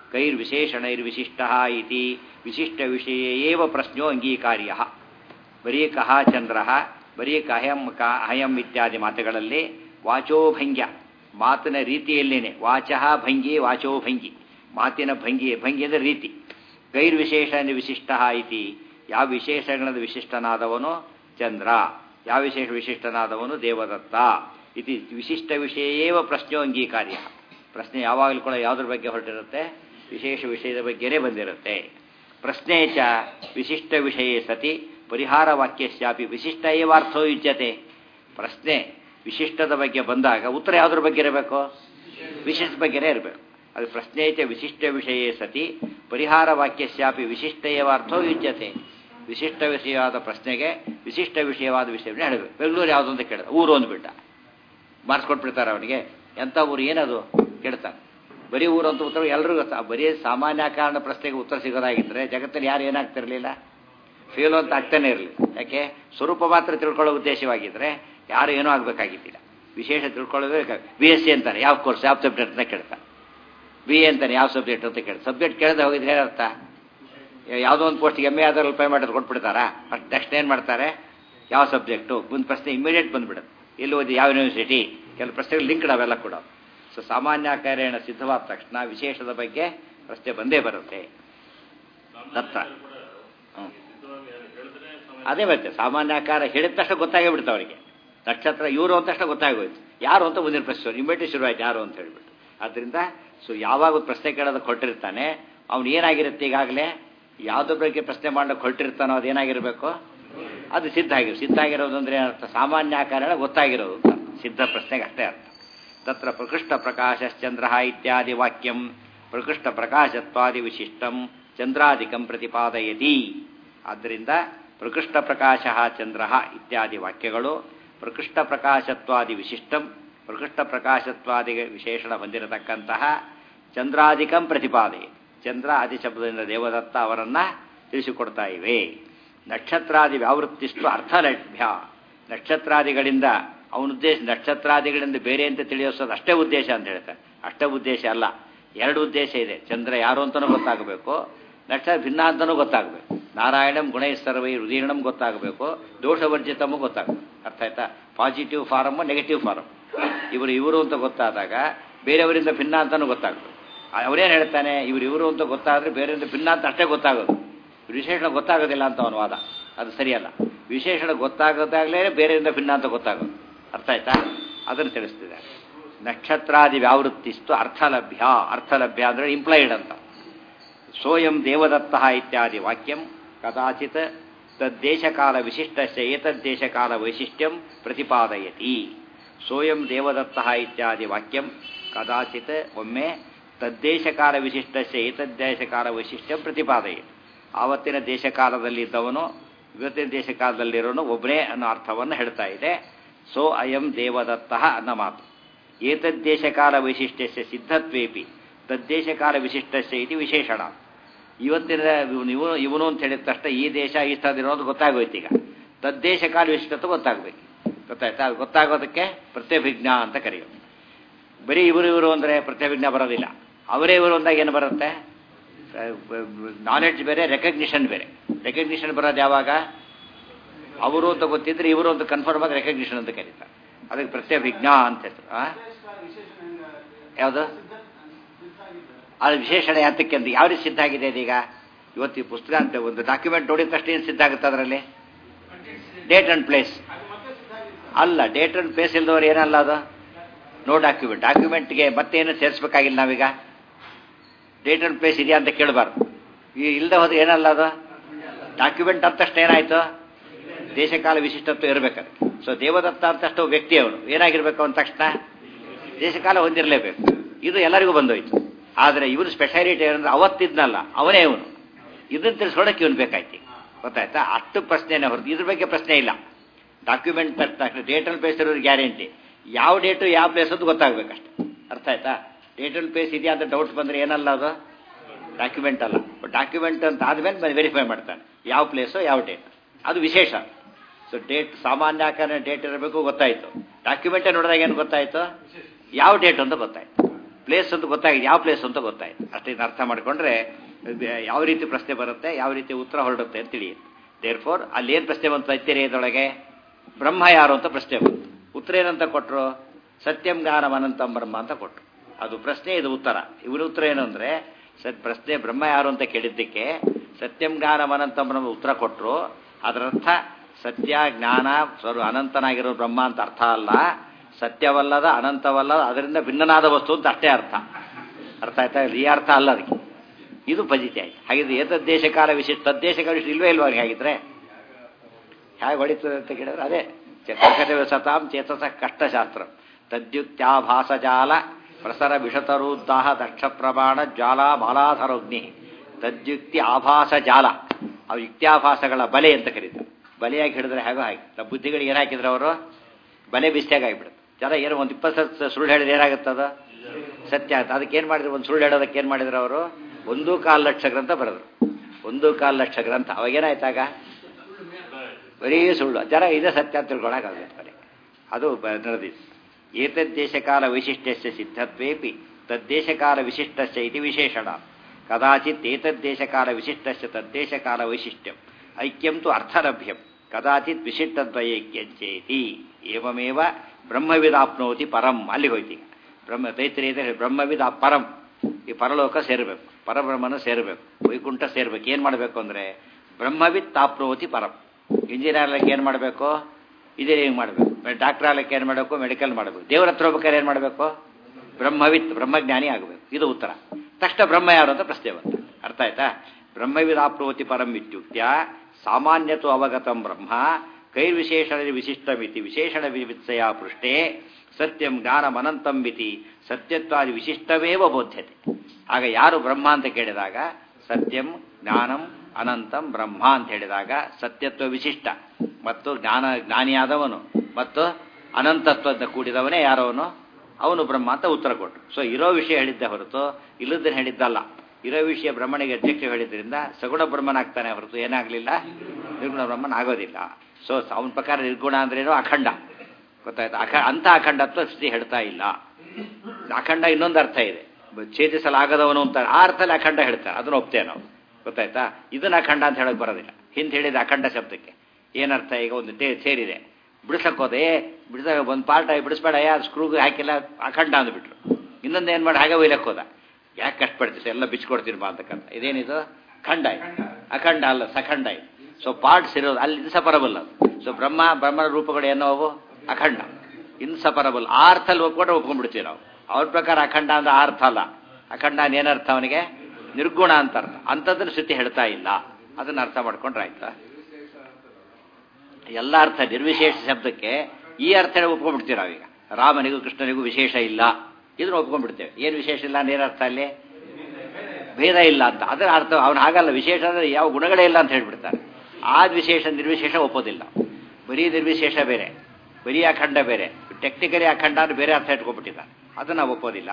ಕೈರ್ವಿಶೇಷಣೈರ್ವಿಶಿಷ್ಟ ಇತಿ ವಿಶಿಷ್ಟ ವಿಷಯೇವ ಪ್ರಶ್ನೋ ಅಂಗೀಕಾರ್ಯ. ಬರೀ ಕಹ ಚಂದ್ರ, ಬರೀ ಅಹಂ ಇತ್ಯಾದಿ ಮಾತುಗಳಲ್ಲಿ ವಾಚೋಭಂಗ್ಯ, ಮಾತಿನ ರೀತಿಯಲ್ಲೇನೆ, ವಾಚಃ ಭಂಗಿ ವಾಚೋಭಂಗಿ, ಮಾತಿನ ಭಂಗಿ, ಭಂಗಿ ಅಂದರೆ ರೀತಿ. ಗೈರ್ವಿಶೇಷ ವಿಶಿಷ್ಟ ಇತಿ, ಯಾವ ವಿಶೇಷಗಳ ವಿಶಿಷ್ಟನಾದವನು ಚಂದ್ರ, ಯಾವ ವಿಶಿಷ್ಟನಾದವನು ದೇವದತ್ತ. ಇತಿ ವಿಶಿಷ್ಟ ವಿಷಯೇವ ಪ್ರಶ್ನೋ ಅಂಗೀಕಾರ್ಯ. ಪ್ರಶ್ನೆ ಯಾವಾಗಲೂ ಕೂಡ ಯಾವುದ್ರ ಬಗ್ಗೆ ಹೊರಟಿರುತ್ತೆ? ವಿಶೇಷ ವಿಷಯದ ಬಗ್ಗೆನೇ ಬಂದಿರುತ್ತೆ. ಪ್ರಶ್ನೆ ಚ ವಿಶಿಷ್ಟ ವಿಷಯೇ ಸತಿ ಪರಿಹಾರ ವಾಕ್ಯಸ್ಯಾಪಿ ವಿಶಿಷ್ಟ ಏವಾರ್ಥೋ ಯುಜ್ಯತೆ. ಪ್ರಶ್ನೆ ವಿಶಿಷ್ಟದ ಬಗ್ಗೆ ಬಂದಾಗ ಉತ್ತರ ಯಾವುದ್ರ ಬಗ್ಗೆ ಇರಬೇಕು? ವಿಶಿಷ್ಟ ಬಗ್ಗೆನೇ ಇರಬೇಕು. ಅದು ಪ್ರಶ್ನೆ ಚ ವಿಶಿಷ್ಟ ವಿಷಯೇ ಸತಿ ಪರಿಹಾರ ವಾಕ್ಯಸ್ಯಾಪಿ ವಿಶಿಷ್ಟ ಏವಾರ್ಥೋ ಯುಜ್ಯತೆ. ವಿಶಿಷ್ಟ ವಿಷಯವಾದ ಪ್ರಶ್ನೆಗೆ ವಿಶಿಷ್ಟ ವಿಷಯವಾದ ವಿಷಯವನ್ನೇ ಹೇಳಬೇಕು. ಬೆಂಗಳೂರು ಯಾವುದು ಅಂತ ಕೇಳಿದ, ಊರು ಅಂದ್ಬಿಟ್ಟ, ಮಾಡಿಸ್ಕೊಟ್ಬಿಡ್ತಾರೆ ಅವನಿಗೆ. ಎಂಥ ಊರು ಏನದು ಕೇಳ್ತಾನೆ. ಬರೀ ಊರು ಅಂತ ಉತ್ತರ ಎಲ್ಲರಿಗೂ ಬರೀ ಸಾಮಾನ್ಯ ಕಾರಣ ಪ್ರಶ್ನೆಗೆ ಉತ್ತರ ಸಿಗೋದಾಗಿದ್ದರೆ ಜಗತ್ತಲ್ಲಿ ಯಾರು ಏನಾಗ್ತಿರಲಿಲ್ಲ, ಫೇಲು ಅಂತ ಆಗ್ತಾನೆ ಇರಲಿಲ್ಲ. ಯಾಕೆ? ಸ್ವರೂಪ ಮಾತ್ರ ತಿಳ್ಕೊಳ್ಳೋ ಉದ್ದೇಶವಾಗಿದ್ದರೆ ಯಾರು ಏನೂ ಆಗಬೇಕಾಗಿದ್ದಿಲ್ಲ. ವಿಶೇಷ ತಿಳ್ಕೊಳ್ಳೋದೇ. BSc ಅಂತಾನೆ, ಯಾವ ಕೋರ್ಸ್, ಯಾವ ಸಬ್ಜೆಕ್ಟ್ ಅಂತ ಕೇಳ್ತಾನೆ. BA ಅಂತಾನೆ, ಯಾವ ಸಬ್ಜೆಕ್ಟ್ ಅಂತ ಕೇಳಿ, ಸಬ್ಜೆಕ್ಟ್ ಕೇಳದೆ ಹೋಗಿದ್ರೆ ಏನರ್ಥ? ಯಾವುದೋ ಒಂದು ಪೋಸ್ಟಿಗೆ MA ಆದರೂ ರೂಪಾಯಿ ಮಾಡೋದು ಕೊಟ್ಬಿಡ್ತಾರಾ? ಅಷ್ಟು ನೆಕ್ಸ್ಟ್ ಏನು ಮಾಡ್ತಾರೆ? ಯಾವ ಸಬ್ಜೆಕ್ಟು ಒಂದು ಪ್ರಶ್ನೆ ಇಮಿಡಿಯೇಟ್ ಬಂದುಬಿಡುತ್ತೆ. ಎಲ್ಲಿ ಓದಿ, ಯಾವ ಯೂನಿವರ್ಸಿಟಿ, ಕೆಲವು ಪ್ರಶ್ನೆಗಳು ಲಿಂಕ್ಡ್ ಅವೆಲ್ಲ ಕೂಡ. ಸೊ ಸಾಮಾನ್ಯಾಕಾರೇಣ ಸಿದ್ಧವಾದ ತಕ್ಷಣ ವಿಶೇಷದ ಬಗ್ಗೆ ಪ್ರಶ್ನೆ ಬಂದೇ ಬರುತ್ತೆ. ತತ್ರ ಅದೇ ಬರುತ್ತೆ. ಸಾಮಾನ್ಯಾಕಾರ ಹೇಳಿದ ತಕ್ಷಣ ಗೊತ್ತಾಗೇ ಬಿಡ್ತು ಅವರಿಗೆ. ನಕ್ಷತ್ರ ಇವರು ಅಂತ ತಕ್ಷಣ ಗೊತ್ತಾಗೋಯ್ತು. ಯಾರು ಅಂತ ಮುಂದಿನ ಪ್ರಶ್ನೆ ಇಮಿಡಿಯೇಟ್ ಶುರುವಾಯ್ತು, ಯಾರು ಅಂತ ಹೇಳಿಬಿಟ್ಟು. ಆದ್ದರಿಂದ ಸೊ ಯಾವಾಗ ಪ್ರಶ್ನೆ ಕೇಳೋದಕ್ಕೆ ಹೊರಟಿರ್ತಾನೆ ಅವ್ನು ಏನಾಗಿರುತ್ತೆ, ಈಗಾಗಲೇ ಯಾವುದ್ರ ಬಗ್ಗೆ ಪ್ರಶ್ನೆ ಮಾಡೋಕ್ಕೆ ಹೊರಟಿರ್ತಾನೋ ಅದೇನಾಗಿರಬೇಕು? ಅದು ಸಿದ್ಧ ಆಗಿರೋದು ಅಂದರೆ ಏನರ್ಥ? ಸಾಮಾನ್ಯಾಕಾರಣ ಗೊತ್ತಾಗಿರೋದು ಅಂತ. ಸಿದ್ಧ ಪ್ರಶ್ನೆಗೆ ಅಷ್ಟೇ ಅರ್ಥ. ತತ್ರ ಪ್ರಕೃಷ್ಟ ಪ್ರಕಾಶಶ್ಚಂದ್ರ ಇತ್ಯಾದಿ ವಾಕ್ಯಂ ಪ್ರಕೃಷ್ಟ ಪ್ರಕಾಶತ್ವಾದಿ ವಿಶಿಷ್ಟಂ ಚಂದ್ರಾದಿಕಂ ಪ್ರತಿಪಾದಯತಿ. ಆದ್ದರಿಂದ ಪ್ರಕೃಷ್ಟ ಪ್ರಕಾಶ ಚಂದ್ರ ಇತ್ಯಾದಿ ವಾಕ್ಯಗಳು ಪ್ರಕೃಷ್ಟ ಪ್ರಕಾಶತ್ವಾದಿ ವಿಶಿಷ್ಟಂ, ಪ್ರಕೃಷ್ಟ ಪ್ರಕಾಶತ್ವಾದಿ ವಿಶೇಷಣ ಹೊಂದಿರತಕ್ಕಂತಹ ಚಂದ್ರಾದಿಕಂ ಪ್ರತಿಪಾದಯತಿ. ಚಂದ್ರ ಆದಿ ಶಬ್ದದಿಂದ ದೇವದತ್ತ ಅವರನ್ನು ತಿಳಿಸಿಕೊಡ್ತಾ ಇವೆ. ನಕ್ಷತ್ರಾದಿ ವ್ಯಾವೃತ್ತಿಷ್ಟು ಅರ್ಥಲಭ್ಯ. ನಕ್ಷತ್ರಾದಿಗಳಿಂದ ಅವನ ಉದ್ದೇಶ, ನಕ್ಷತ್ರಾದಿಗಳಿಂದ ಬೇರೆ ಅಂತ ತಿಳಿಯೋಸೋದು ಅಷ್ಟೇ ಉದ್ದೇಶ ಅಂತ ಹೇಳ್ತಾರೆ. ಅಷ್ಟೇ ಉದ್ದೇಶ ಅಲ್ಲ, ಎರಡು ಉದ್ದೇಶ ಇದೆ. ಚಂದ್ರ ಯಾರು ಅಂತಲೂ ಗೊತ್ತಾಗಬೇಕು, ನಕ್ಷತ್ರ ಭಿನ್ನ ಅಂತಲೂ ಗೊತ್ತಾಗಬೇಕು. ನಾರಾಯಣಂ ಗುಣೈ ಸರ್ವೈ ರುದೀರ್ಣಂ ಗೊತ್ತಾಗಬೇಕು, ದೋಷವರ್ಜಿತಮೂ ಗೊತ್ತಾಗಬೇಕು. ಅರ್ಥ ಆಯ್ತಾ? Positive form, negative form. ಇವರು ಅಂತ ಗೊತ್ತಾದಾಗ ಬೇರೆಯವರಿಂದ ಭಿನ್ನ ಅಂತಲೂ ಗೊತ್ತಾಗಬೇಕು. ಅವರೇನು ಹೇಳ್ತಾನೆ, ಇವರು ಅಂತ ಗೊತ್ತಾದರೆ ಬೇರೆಯವರಿಂದ ಭಿನ್ನ ಅಂತ ಅಷ್ಟೇ ಗೊತ್ತಾಗೋದು, ವಿಶೇಷಣ ಗೊತ್ತಾಗೋದಿಲ್ಲ ಅಂತ ಅವನ ವಾದ. ಅದು ಸರಿಯಲ್ಲ. ವಿಶೇಷಣ ಗೊತ್ತಾಗೋದಾಗಲೇ ಬೇರೆಯಿಂದ ಭಿನ್ನ ಅಂತ ಗೊತ್ತಾಗೋದು. ಅರ್ಥ ಆಯ್ತಾ? ಅದನ್ನು ತಿಳಿಸ್ತಿದ್ದಾರೆ. ನಕ್ಷತ್ರಾದಿ ವ್ಯಾವೃತ್ತಿಸ್ತು ಅರ್ಥಲಭ್ಯ. ಅರ್ಥಲಭ್ಯ ಅಂದರೆ ಇಂಪ್ಲೈಡ್ ಅಂತ. ಸೋಯಂ ದೇವದತ್ತ ಇತ್ಯಾದಿ ವಾಕ್ಯಂ ಕದಾಚಿತ್ ತದ್ದೇಶಕಾಲ ವಿಶಿಷ್ಟಸ್ಯ ಏತದ್ದೇಶಕಾಲ ವೈಶಿಷ್ಟ್ಯಂ ಪ್ರತಿಪಾದಯತಿ. ಸೋಯಂ ದೇವದತ್ತ ಇತ್ಯಾದಿ ವಾಕ್ಯಂ ಕದಾಚಿತ್ ಒಮ್ಮೆ ತದ್ದೇಶಕಾಲ ವಿಶಿಷ್ಟಸ್ಯ ಏತದ್ದೇಶಕಾಲ ವೈಶಿಷ್ಟ್ಯಂ ಪ್ರತಿಪಾದಯತಿ. ಆವತ್ತಿನ ದೇಶಕಾಲದಲ್ಲಿದ್ದವನು ಇವತ್ತಿನ ದೇಶಕಾಲದಲ್ಲಿರೋನು ಒಬ್ಬನೇ ಅನ್ನೋ ಅರ್ಥವನ್ನು ಹೇಳ್ತಾ ಇದೆ. ಸೋ ಅಯಂ ದೇವದತ್ತ ಅನ್ನೋ ಮಾತು. ಏತದ್ದೇಶಕಾಲ ವೈಶಿಷ್ಟ್ಯಸ್ಯ ಸಿದ್ಧತ್ವೇಪಿ ತದ್ದೇಶಕಾಲ ವಿಶಿಷ್ಟಸ್ಯ ಇದು ವಿಶೇಷಣ. ಇವತ್ತಿನ ಇವನು ಅಂತ ಹೇಳಿದ ತಕ್ಷಣ ಈ ದೇಶ ಈ ಸ್ಥಳದಿರೋದು ಗೊತ್ತಾಗೋಯ್ತು. ಈಗ ತದ್ದೇಶಕಾಲ ವಿಶಿಷ್ಟತೆ ಗೊತ್ತಾಗಬೇಕು. ಗೊತ್ತಾಯ್ತಾ? ಅದು ಗೊತ್ತಾಗೋದಕ್ಕೆ ಪ್ರತ್ಯಭಿಜ್ಞಾ ಅಂತ ಕರೆಯೋದು. ಬರೀ ಇವರು ಅಂದರೆ ಪ್ರತ್ಯಭಿಜ್ಞಾ ಬರೋದಿಲ್ಲ. ಅವರೇ ಇವರು ಅಂದಾಗ ಏನು ಬರುತ್ತೆ? ನಾಲೆಡ್ಜ್ ಬೇರೆ, ರೆಕಗ್ನಿಷನ್ ಬೇರೆ. ರೆಕಗ್ನಿಷನ್ ಬರೋದು ಯಾವಾಗ? ಅವರು ಅಂತ ಗೊತ್ತಿದ್ರೆ ಇವರು ಅಂತ ಕನ್ಫರ್ಮ್ ಆಗಿ ರೆಕಗ್ನಿಷನ್ ಅಂತ ಕರೀತಾರೆ. ಅದಕ್ಕೆ ಪ್ರತ್ಯಭಿಜ್ಞಾ ಅಂತ ಹೆಸರು. ಯಾವುದು? ಅದು ವಿಶೇಷಣ ಯಾತಕ್ಕೆ ಅಂತ ಯಾವ ರೀತಿ ಸಿದ್ಧ ಆಗಿದೆ ಅದೀಗ? ಇವತ್ತು ಈ ಪುಸ್ತಕ ಅಂತ ಒಂದು ಡಾಕ್ಯುಮೆಂಟ್ ನೋಡಿದ ತಕ್ಷಣ ಏನು ಸಿದ್ಧ ಆಗುತ್ತೆ ಅದರಲ್ಲಿ? ಡೇಟ್ ಆ್ಯಂಡ್ ಪ್ಲೇಸ್ ಅಲ್ಲ. ಡೇಟ್ ಆ್ಯಂಡ್ ಪ್ಲೇಸ್ ಇಲ್ದವ್ರು ಏನಲ್ಲ ಅದು? No document. ಡಾಕ್ಯುಮೆಂಟ್ಗೆ ಮತ್ತೇನು ಸೇರಿಸ್ಬೇಕಾಗಿಲ್ಲ ನಾವೀಗ. ಡೇಟ್ ಆ್ಯಂಡ್ ಪ್ಲೇಸ್ ಇದೆಯಾ ಅಂತ ಕೇಳಬಾರ್ದು. ಈ ಇಲ್ಲದೆ ಹೋದ್ರೆ ಏನಲ್ಲ ಅದು? ಡಾಕ್ಯುಮೆಂಟ್ ಅಂತ ತಕ್ಷಣ ಏನಾಯಿತು? ದೇಶಕಾಲ ವಿಶಿಷ್ಟತ್ವ ಇರಬೇಕದು. ಸೊ ದೇವದತ್ತ ಅಂತಷ್ಟು ವ್ಯಕ್ತಿ ಅವನು ಏನಾಗಿರ್ಬೇಕು ಅಂದ ತಕ್ಷಣ ದೇಶಕಾಲ ಹೊಂದಿರಲೇಬೇಕು. ಇದು ಎಲ್ಲರಿಗೂ ಬಂದೋಯ್ತು. ಆದರೆ ಇವನು ಸ್ಪೆಷಾಲಿಟಿ ಏನಂದ್ರೆ ಅವತ್ತಿದ್ನಲ್ಲ ಅವನೇ ಇವನು. ಇದನ್ನು ತಿಳಿಸ್ಕೊಳಕ್ಕೆ ಇವನು ಬೇಕಾಯ್ತು. ಗೊತ್ತಾಯ್ತಾ? ಅಷ್ಟು ಪ್ರಶ್ನೆನೇ ಹೊರತು ಇದ್ರ ಬಗ್ಗೆ ಪ್ರಶ್ನೆ ಇಲ್ಲ. ಡಾಕ್ಯುಮೆಂಟ್ ತಕ್ಷಣ ಡೇಟ್ ಆ್ಯಂಡ್ ಪ್ಲೇಸ್ ಇರೋದು ಗ್ಯಾರಂಟಿ. ಯಾವ ಡೇಟು ಯಾವ ಪ್ಲೇಸ್ ಅಂತ ಗೊತ್ತಾಗಬೇಕಷ್ಟೆ. ಅರ್ಥ ಆಯ್ತಾ? ಡೇಟ್ ಆ್ಯಂಡ್ ಪ್ಲೇಸ್ ಇದೆಯಾ ಅಂತ ಡೌಟ್ಸ್ ಬಂದರೆ ಏನಲ್ಲ ಅದು? ಡಾಕ್ಯುಮೆಂಟ್ ಅಲ್ಲ. ಡಾಕ್ಯುಮೆಂಟ್ ಅಂತ ಆದಮೇಲೆ ವೆರಿಫೈ ಮಾಡ್ತಾನೆ ಯಾವ ಪ್ಲೇಸು ಯಾವ ಡೇಟ್. ಅದು ವಿಶೇಷ. ಸೊ ಡೇಟ್ ಸಾಮಾನ್ಯ ಆಕಾರ ಡೇಟ್ ಇರಬೇಕು ಗೊತ್ತಾಯಿತು. ಡಾಕ್ಯುಮೆಂಟೇ ನೋಡಿದಾಗ ಏನು ಗೊತ್ತಾಯಿತು? ಯಾವ ಡೇಟ್ ಅಂತ ಗೊತ್ತಾಯಿತು. ಪ್ಲೇಸ್ ಅಂತ ಗೊತ್ತಾಗಿದೆ, ಯಾವ ಪ್ಲೇಸ್ ಅಂತ ಗೊತ್ತಾಯ್ತು. ಅಷ್ಟೇನು ಅರ್ಥ ಮಾಡಿಕೊಂಡ್ರೆ ಯಾವ ರೀತಿ ಪ್ರಶ್ನೆ ಬರುತ್ತೆ, ಯಾವ ರೀತಿ ಉತ್ತರ ಹೊರಡುತ್ತೆ ಅಂತ ತಿಳಿಯುತ್ತೆ. ದೇರ್ ಫೋರ್ ಅಲ್ಲಿ ಏನು ಪ್ರಶ್ನೆ ಬಂತು ಐತಿರೇಯದೊಳಗೆ, ಬ್ರಹ್ಮ ಯಾರು ಅಂತ ಪ್ರಶ್ನೆ ಬಂತು. ಉತ್ತರ ಏನಂತ ಕೊಟ್ಟರು, ಸತ್ಯಂ ಜ್ಞಾನಂ ಅನಂತಂ ಬ್ರಹ್ಮ ಅಂತ ಕೊಟ್ಟರು. ಅದು ಪ್ರಶ್ನೆ, ಇದು ಉತ್ತರ. ಇವರ ಉತ್ತರ ಏನು ಅಂದರೆ, ಪ್ರಶ್ನೆ ಬ್ರಹ್ಮ ಯಾರು ಅಂತ ಕೇಳಿದ್ದಕ್ಕೆ ಸತ್ಯಂ ಜ್ಞಾನಂ ಅನಂತಂ ಬ್ರಹ್ಮ ಉತ್ತರ ಕೊಟ್ಟರು. ಅದರರ್ಥ ಸತ್ಯ ಜ್ಞಾನ ಅನಂತನಾಗಿರೋ ಬ್ರಹ್ಮ ಅಂತ ಅರ್ಥ ಅಲ್ಲ, ಸತ್ಯವಲ್ಲದ ಅನಂತವಲ್ಲದ ಅದರಿಂದ ಭಿನ್ನನಾದ ವಸ್ತು ಅಂತ ಅಷ್ಟೇ ಅರ್ಥ. ಅರ್ಥ ಆಯ್ತಾ? ಈ ಅರ್ಥ ಅಲ್ಲ ಅದಕ್ಕೆ. ಇದು ಫಜಿತಿ ಆಯ್ತು. ಹಾಗಿದ್ರೆ ಏತದ್ದೇಶ ಕಾಲ ವಿಶಿಷ್ಟ ತದ್ದೇಶ ಕಾಲ ವಿಶಿಷ್ಟ ಇಲ್ವೇ ಇಲ್ವ ಹಾಗಿದ್ರೆ ಹೇಗೆ ಹೊಡಿತದೆ ಅಂತ ಕೇಳಿದ್ರೆ ಅದೇ ಸತಾಂ ಚೇತಸ ಕಷ್ಟಶಾಸ್ತ್ರ ತದ್ಯುಕ್ತ್ಯಾಭಾಸಜಾಲ ಪ್ರಸರ ವಿಷತರುದ್ದಾಹ ದಕ್ಷ ಪ್ರಮಾಣ ಜ್ವಾಲಾ ಬಾಲಾಧರೋಗ್ನಿ ತದ್ಯುಕ್ತಿ ಆಭಾಸ ಜಾಲ. ಅವು ಯುಕ್ತ್ಯಾಭಾಸಗಳ ಬಲೆ ಅಂತ ಕರೀತಾರೆ. ಬಲೆಯಾಗಿ ಹಿಡಿದ್ರೆ ಹೇಗೋ ಹಾಗೆ ಬುದ್ಧಿಗಳಿಗೆ ಏನು ಹಾಕಿದ್ರೆ ಅವರು ಬಲೆ ಬಿಸಿಯಾಗಿ ಆಗಿಬಿಡುತ್ತೆ. ಜನ ಏನು ಒಂದು 20 ಸುಳ್ಳು ಹೇಳಿದ್ರೆ ಏನಾಗುತ್ತದ ಸತ್ಯ ಆಗುತ್ತೆ. ಅದಕ್ಕೆ ಏನು ಮಾಡಿದ್ರು, ಒಂದು ಸುಳ್ಳು ಹೇಳೋದಕ್ಕೆ ಏನು ಮಾಡಿದ್ರು ಅವರು 1.25 ಲಕ್ಷ ಗ್ರಂಥ ಬರೆದ್ರು. 1.25 ಲಕ್ಷ ಗ್ರಂಥ. ಅವಾಗೇನಾಯ್ತಾಗ ಬರೀ ಸುಳ್ಳು. ಜನ ಇದೇ ಸತ್ಯ ಅಂತ ತಿಳ್ಕೊಳಕ್ಕಾಗುತ್ತೆ. ಅದು ನಡೆದಿತ್ತು. ಏತದ್ದೇಶಕಾಲ ವೈಶಿಷ್ಟ್ಯಸ್ಯ ಸಿದ್ಧತ್ವೇಪಿ ತದ್ದೇಶಕಾಲ ವಿಶಿಷ್ಟಸ್ಯ ಇತಿ ವಿಶೇಷಣ. ಕದಾಚಿತ್ ಏತದ್ದೇಶಕಾಲ ವಿಶಿಷ್ಟಸ್ಯ ತದ್ದೇಶಕಾಲ ವೈಶಿಷ್ಟ್ಯಂ ಐಕ್ಯಂ ತು ಅರ್ಥಲಭ್ಯಂ ಕದಾಚಿತ್ ವಿಶಿಷ್ಟದ್ವಯೈಕ್ಯಂಚೇತಿ ಏವಮೇವ ಬ್ರಹ್ಮವಿದಾಪ್ನೋತಿ ಪರಂ. ಅಲ್ಲಿ ಹೋಯ್ತು ಈಗ ತೈತ್ರೇಯ ಬ್ರಹ್ಮವಿದ ಪರಂ. ಈ ಪರಲೋಕ ಸೇರಬೇಕು, ಪರಬ್ರಹ್ಮನ ಸೇರಬೇಕು, ವೈಕುಂಠ ಸೇರಬೇಕು. ಏನು ಮಾಡಬೇಕು ಅಂದರೆ ಬ್ರಹ್ಮವಿತ್ ತಾಪ್ನೋತಿ ಪರಂ. ಇಂಜಿನಿಯರ್ ಆಗ್ಲಿಕ್ಕೆ ಏನು ಮಾಡಬೇಕು, ಇಂಜಿನಿಯರಿಂಗ್ ಮಾಡಬೇಕು. ಡಾಕ್ಟರ್ ಆಗ್ಲಿಕ್ಕೆ ಏನು ಮಾಡಬೇಕು, ಮೆಡಿಕಲ್ ಮಾಡಬೇಕು. ದೇವರ ಹತ್ರ ಹೋಗ್ಬೇಕಾದ್ರೆ ಏನು ಮಾಡಬೇಕು, ಬ್ರಹ್ಮವಿತ್ ಬ್ರಹ್ಮಜ್ಞಾನಿ ಆಗಬೇಕು. ಇದು ಉತ್ತರ. ತಕ್ಷಣ ಬ್ರಹ್ಮ ಯಾರು ಅಂತ ಪ್ರಶ್ನೆ ಬಂತ. ಅರ್ಥ ಆಯ್ತಾ? ಬ್ರಹ್ಮವಿದಾಪ್ನೋತಿ ಪರಂ ಇತ್ಯುಕ್ತ್ಯ ಸಾಮಾನ್ಯತು ಅವಗತಂ ಬ್ರಹ್ಮ ಕೈರ್ವಿಶೇಷಣ ವಿಶಿಷ್ಟಮಿತಿ ವಿಶೇಷಣ ವಿವಿತ್ಸಯ ಪೃಷ್ಠೆ ಸತ್ಯಂ ಜ್ಞಾನಂ ಅನಂತಂ ಮಿತಿ ಸತ್ಯತ್ವಾದಿ ವಿಶಿಷ್ಟವೇವ ಬೋಧ್ಯತೆ. ಆಗ ಯಾರು ಬ್ರಹ್ಮ ಅಂತ ಕೇಳಿದಾಗ ಸತ್ಯಂ ಜ್ಞಾನಂ ಅನಂತಂ ಬ್ರಹ್ಮ ಅಂತ ಹೇಳಿದಾಗ ಸತ್ಯತ್ವ ವಿಶಿಷ್ಟ ಮತ್ತು ಜ್ಞಾನಿಯಾದವನು ಮತ್ತು ಅನಂತತ್ವದ ಕೂಡಿದವನೇ ಯಾರವನು, ಅವನು ಬ್ರಹ್ಮ ಅಂತ ಉತ್ತರ ಕೊಟ್ಟರು. ಸೊ ಇರೋ ವಿಷಯ ಹೇಳಿದ್ದೆ ಹೊರತು ಇಲ್ಲದನ್ನು ಹೇಳಿದ್ದಲ್ಲ. ಇರೋ ವಿಷಯ ಬ್ರಹ್ಮನಿಗೆ ಅಧ್ಯಕ್ಷ ಹೇಳಿದ್ರಿಂದ ಸಗುಣ ಬ್ರಹ್ಮನಾಗ್ತಾನೆ ಹೊರತು ಏನಾಗಲಿಲ್ಲ, ನಿರ್ಗುಣ ಬ್ರಹ್ಮನ ಆಗೋದಿಲ್ಲ. ಸೊ ಅವನ ಪ್ರಕಾರ ನಿರ್ಗುಣ ಅಂದ್ರೇನು, ಅಖಂಡ. ಗೊತ್ತಾಯ್ತು? ಅಂತ ಅಖಂಡತ್ವ ಸ್ಥಿತಿ ಹೇಳ್ತಾ ಇಲ್ಲ. ಅಖಂಡ ಇನ್ನೊಂದು ಅರ್ಥ ಇದೆ, ಛೇದಿಸಲಾಗದವನು ಅಂತ. ಆ ಅರ್ಥದಲ್ಲಿ ಅಖಂಡ ಹೇಳ್ತಾರೆ, ಅದನ್ನ ಒಪ್ತೇವೆ ನಾವು. ಗೊತ್ತಾಯ್ತಾ? ಇದನ್ನ ಅಖಂಡ ಅಂತ ಹೇಳಕ್ ಬರೋದಿಲ್ಲ. ಹಿಂದೆ ಹೇಳಿದ ಅಖಂಡ ಶಬ್ದಕ್ಕೆ ಏನರ್ಥ, ಈಗ ಒಂದು ಸೇರಿದೆ ಬಿಡಿಸಕ್ ಹೋದೆ, ಬಿಡಿಸಾಗ ಒಂದು ಪಾರ್ಟ್ ಬಿಡಿಸ್ಬೇಡ, ಸ್ಕ್ರೂಗೆ ಹಾಕಿಲ್ಲ, ಅಖಂಡ ಅಂದ್ಬಿಟ್ರು. ಇನ್ನೊಂದು ಏನು ಮಾಡಿ ಹಾಗೆ ಒಯ್ಲಕ್ಕೆ ಹೋದ, ಯಾಕೆ ಕಷ್ಟಪಡ್ತೀವಿ ಎಲ್ಲ ಬಿಚ್ಕೊಡ್ತೀನಿ ಬಾ ಅಂತಕ್ಕಂಥ. ಇದೇನಿದು ಖಂಡ, ಅಖಂಡ ಅಲ್ಲ ಸಖಂಡ ಇದು. ಸೊ ಪಾರ್ಟ್ಸ್ ಇರೋದು ಅಲ್ಲಿ ಇನ್ಸಪರಬಲ್ ಅದು. ಸೊ ಬ್ರಹ್ಮನ ರೂಪಗಳು ಏನೋ ಅವು ಅಖಂಡ, ಇನ್ಸಪರಬಲ್. ಆ ಅರ್ಥಲ್ಲಿ ಒಪ್ಕೊಂಡ್ರೆ ಒಪ್ಕೊಂಡ್ಬಿಡ್ತೀವಿ ನಾವು. ಅವ್ರ ಪ್ರಕಾರ ಅಖಂಡ ಅಂದ್ರೆ ಆ ಅರ್ಥ ಅಲ್ಲ. ಅಖಂಡ ಏನರ್ಥ, ಅವನಿಗೆ ನಿರ್ಗುಣ ಅಂತ ಅರ್ಥ. ಅಂಥದ್ದನ್ನು ಶ್ರುತಿ ಹೇಳ್ತಾ ಇಲ್ಲ. ಅದನ್ನು ಅರ್ಥ ಮಾಡ್ಕೊಂಡ್ರೆ ಆಯ್ತಾ? ಎಲ್ಲ ಅರ್ಥ ನಿರ್ವಿಶೇಷ ಶಬ್ದಕ್ಕೆ ಈ ಅರ್ಥ ಒಪ್ಕೊಂಡ್ಬಿಡ್ತೀವಿ ನಾವೀಗ. ರಾಮನಿಗೂ ಕೃಷ್ಣನಿಗೂ ವಿಶೇಷ ಇಲ್ಲ, ಇದನ್ನು ಒಪ್ಕೊಂಡ್ಬಿಡ್ತೇವೆ. ಏನು ವಿಶೇಷ ಇಲ್ಲ ಅಂದ್ರೆ ಏನರ್ಥ, ಅಲ್ಲಿ ಭೇದ ಇಲ್ಲ ಅಂತ. ಅದರ ಅರ್ಥ ಅವನು ಹಾಗಲ್ಲ. ವಿಶೇಷ ಅಂದರೆ ಯಾವ ಗುಣಗಳೇ ಇಲ್ಲ ಅಂತ ಹೇಳ್ಬಿಡ್ತಾರೆ. ಆ ವಿಶೇಷ ನಿರ್ವಿಶೇಷ ಒಪ್ಪೋದಿಲ್ಲ. ಬರೀ ನಿರ್ವಿಶೇಷ ಬೇರೆ, ಬರೀ ಅಖಂಡ ಬೇರೆ. ಟೆಕ್ನಿಕಲಿ ಅಖಂಡ ಅಂದ್ರೆ ಬೇರೆ ಅರ್ಥ ಇಟ್ಕೊಂಡ್ಬಿಟ್ಟಿದ್ದಾರೆ. ಅದನ್ನು ನಾವು ಒಪ್ಪೋದಿಲ್ಲ.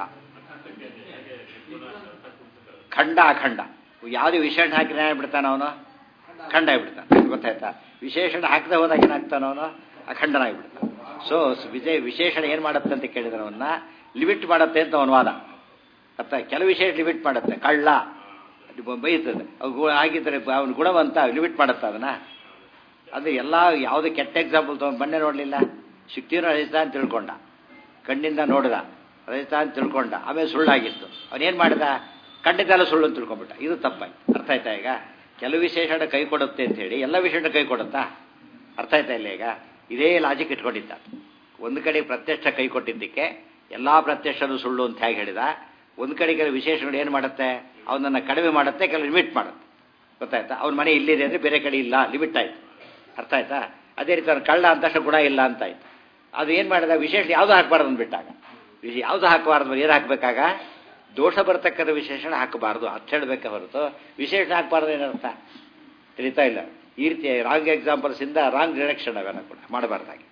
ಖಂಡ ಅಖಂಡ ಯಾವುದೇ ವಿಶೇಷಣ ಹಾಕಿದ್ರೆ ಏನಾಗ್ಬಿಡ್ತಾನೆ ಅವನು, ಖಂಡ ಆಗಿಬಿಡ್ತಾನೆ. ಗೊತ್ತಾಯ್ತಾ? ವಿಶೇಷಣ ಹಾಕದೆ ಹೋದಾಗ ಏನಾಗ್ತಾನೆ ಅವನು, ಅಖಂಡನಾಗಿಬಿಡ್ತಾನೆ. ಸೊ ವಿಶೇಷಣ ಏನು ಮಾಡುತ್ತೆ ಅಂತ ಕೇಳಿದ್ರೆ ಅವನ್ನ ಲಿಮಿಟ್ ಮಾಡುತ್ತೆ ಅಂತ ಅವನ ವಾದ. ಅರ್ಥ? ಕೆಲವು ವಿಶೇಷ ಲಿಮಿಟ್ ಮಾಡುತ್ತೆ. ಕಳ್ಳ ಬೈತದೆ, ಆಗಿದ್ದರೆ ಅವನ ಗುಣವಂತ ಲಿಮಿಟ್ ಮಾಡುತ್ತೆ ಅದನ್ನ. ಅದು ಎಲ್ಲ ಯಾವುದೇ ಕೆಟ್ಟ ಎಕ್ಸಾಂಪಲ್ ತಗೊಂಡು ಬನ್ನೆ ನೋಡಲಿಲ್ಲ. ಶಕ್ತಿಯನ್ನು ರಹಿತ ಅಂತ ತಿಳ್ಕೊಂಡ, ಕಣ್ಣಿಂದ ನೋಡಿದ, ರಹಿತ ಅಂತ ತಿಳ್ಕೊಂಡ, ಆಮೇಲೆ ಸುಳ್ಳಾಗಿತ್ತು. ಅವನೇನು ಮಾಡಿದ, ಖಂಡಿತ ಸುಳ್ಳು ಅಂತ ತಿಳ್ಕೊಂಡ್ಬಿಟ್ಟ. ಇದು ತಪ್ಪಾಯ್ತು. ಅರ್ಥ ಆಯ್ತಾ? ಈಗ ಕೆಲವು ವಿಶೇಷಣ ಕೈ ಕೊಡುತ್ತೆ ಅಂತ ಹೇಳಿ ಎಲ್ಲ ವಿಶೇಷಣ ಕೈ ಕೊಡುತ್ತಾ? ಅರ್ಥ ಆಯ್ತಾ ಇಲ್ಲ? ಈಗ ಇದೇ ಲಾಜಿಕ್ ಇಟ್ಕೊಂಡಿದ್ದ. ಒಂದು ಕಡೆ ಪ್ರತ್ಯಕ್ಷ ಕೈ ಕೊಟ್ಟಿದ್ದಕ್ಕೆ ಎಲ್ಲ ಪ್ರತ್ಯಕ್ಷನೂ ಸುಳ್ಳು ಅಂತ ಹೇಗೆ ಹೇಳಿದ. ಒಂದು ಕಡೆ ಕೆಲವು ವಿಶೇಷಗಳು ಏನು ಮಾಡುತ್ತೆ, ಅವನನ್ನು ಕಡಿಮೆ ಮಾಡುತ್ತೆ, ಕೆಲವು ಲಿಮಿಟ್ ಮಾಡುತ್ತೆ. ಗೊತ್ತಾಯ್ತಾ? ಅವ್ನ ಮನೆ ಇಲ್ಲಿದೆ ಅಂದರೆ ಬೇರೆ ಕಡೆ ಇಲ್ಲ, ಲಿಮಿಟ್ ಆಯ್ತು. ಅರ್ಥ ಆಯ್ತಾ? ಅದೇ ರೀತಿ ಅವ್ನು ಕಳ್ಳ ಅಂತಷ್ಟು ಗುಣ ಇಲ್ಲ ಅಂತ ಆಯ್ತು. ಅದು ಏನು ಮಾಡಿದ, ವಿಶೇಷ ಯಾವುದು ಹಾಕಬಾರ್ದು ಅಂದ್ಬಿಟ್ಟಾಗ. ಯಾವುದು ಹಾಕಬಾರ್ದು, ಏನು ಹಾಕಬೇಕಾಗ ದೋಷ ಬರ್ತಕ್ಕಂಥ ವಿಶೇಷಣ ಹಾಕಬಾರ್ದು ಅಂತ ಹೇಳಬೇಕೆ ಹೊರತು ವಿಶೇಷಣ ಹಾಕಬಾರ್ದು ಏನರ್ಥ ತಿಳಿತಾ ಇಲ್ಲ. ಈ ರೀತಿ ರಾಂಗ್ ಎಕ್ಸಾಂಪಲ್ಸಿಂದ ರಾಂಗ್ ಡಿರೆಕ್ಷನ್ ಅವೆಲ್ಲ ಕೂಡ ಮಾಡಬಾರ್ದಾಗಿ.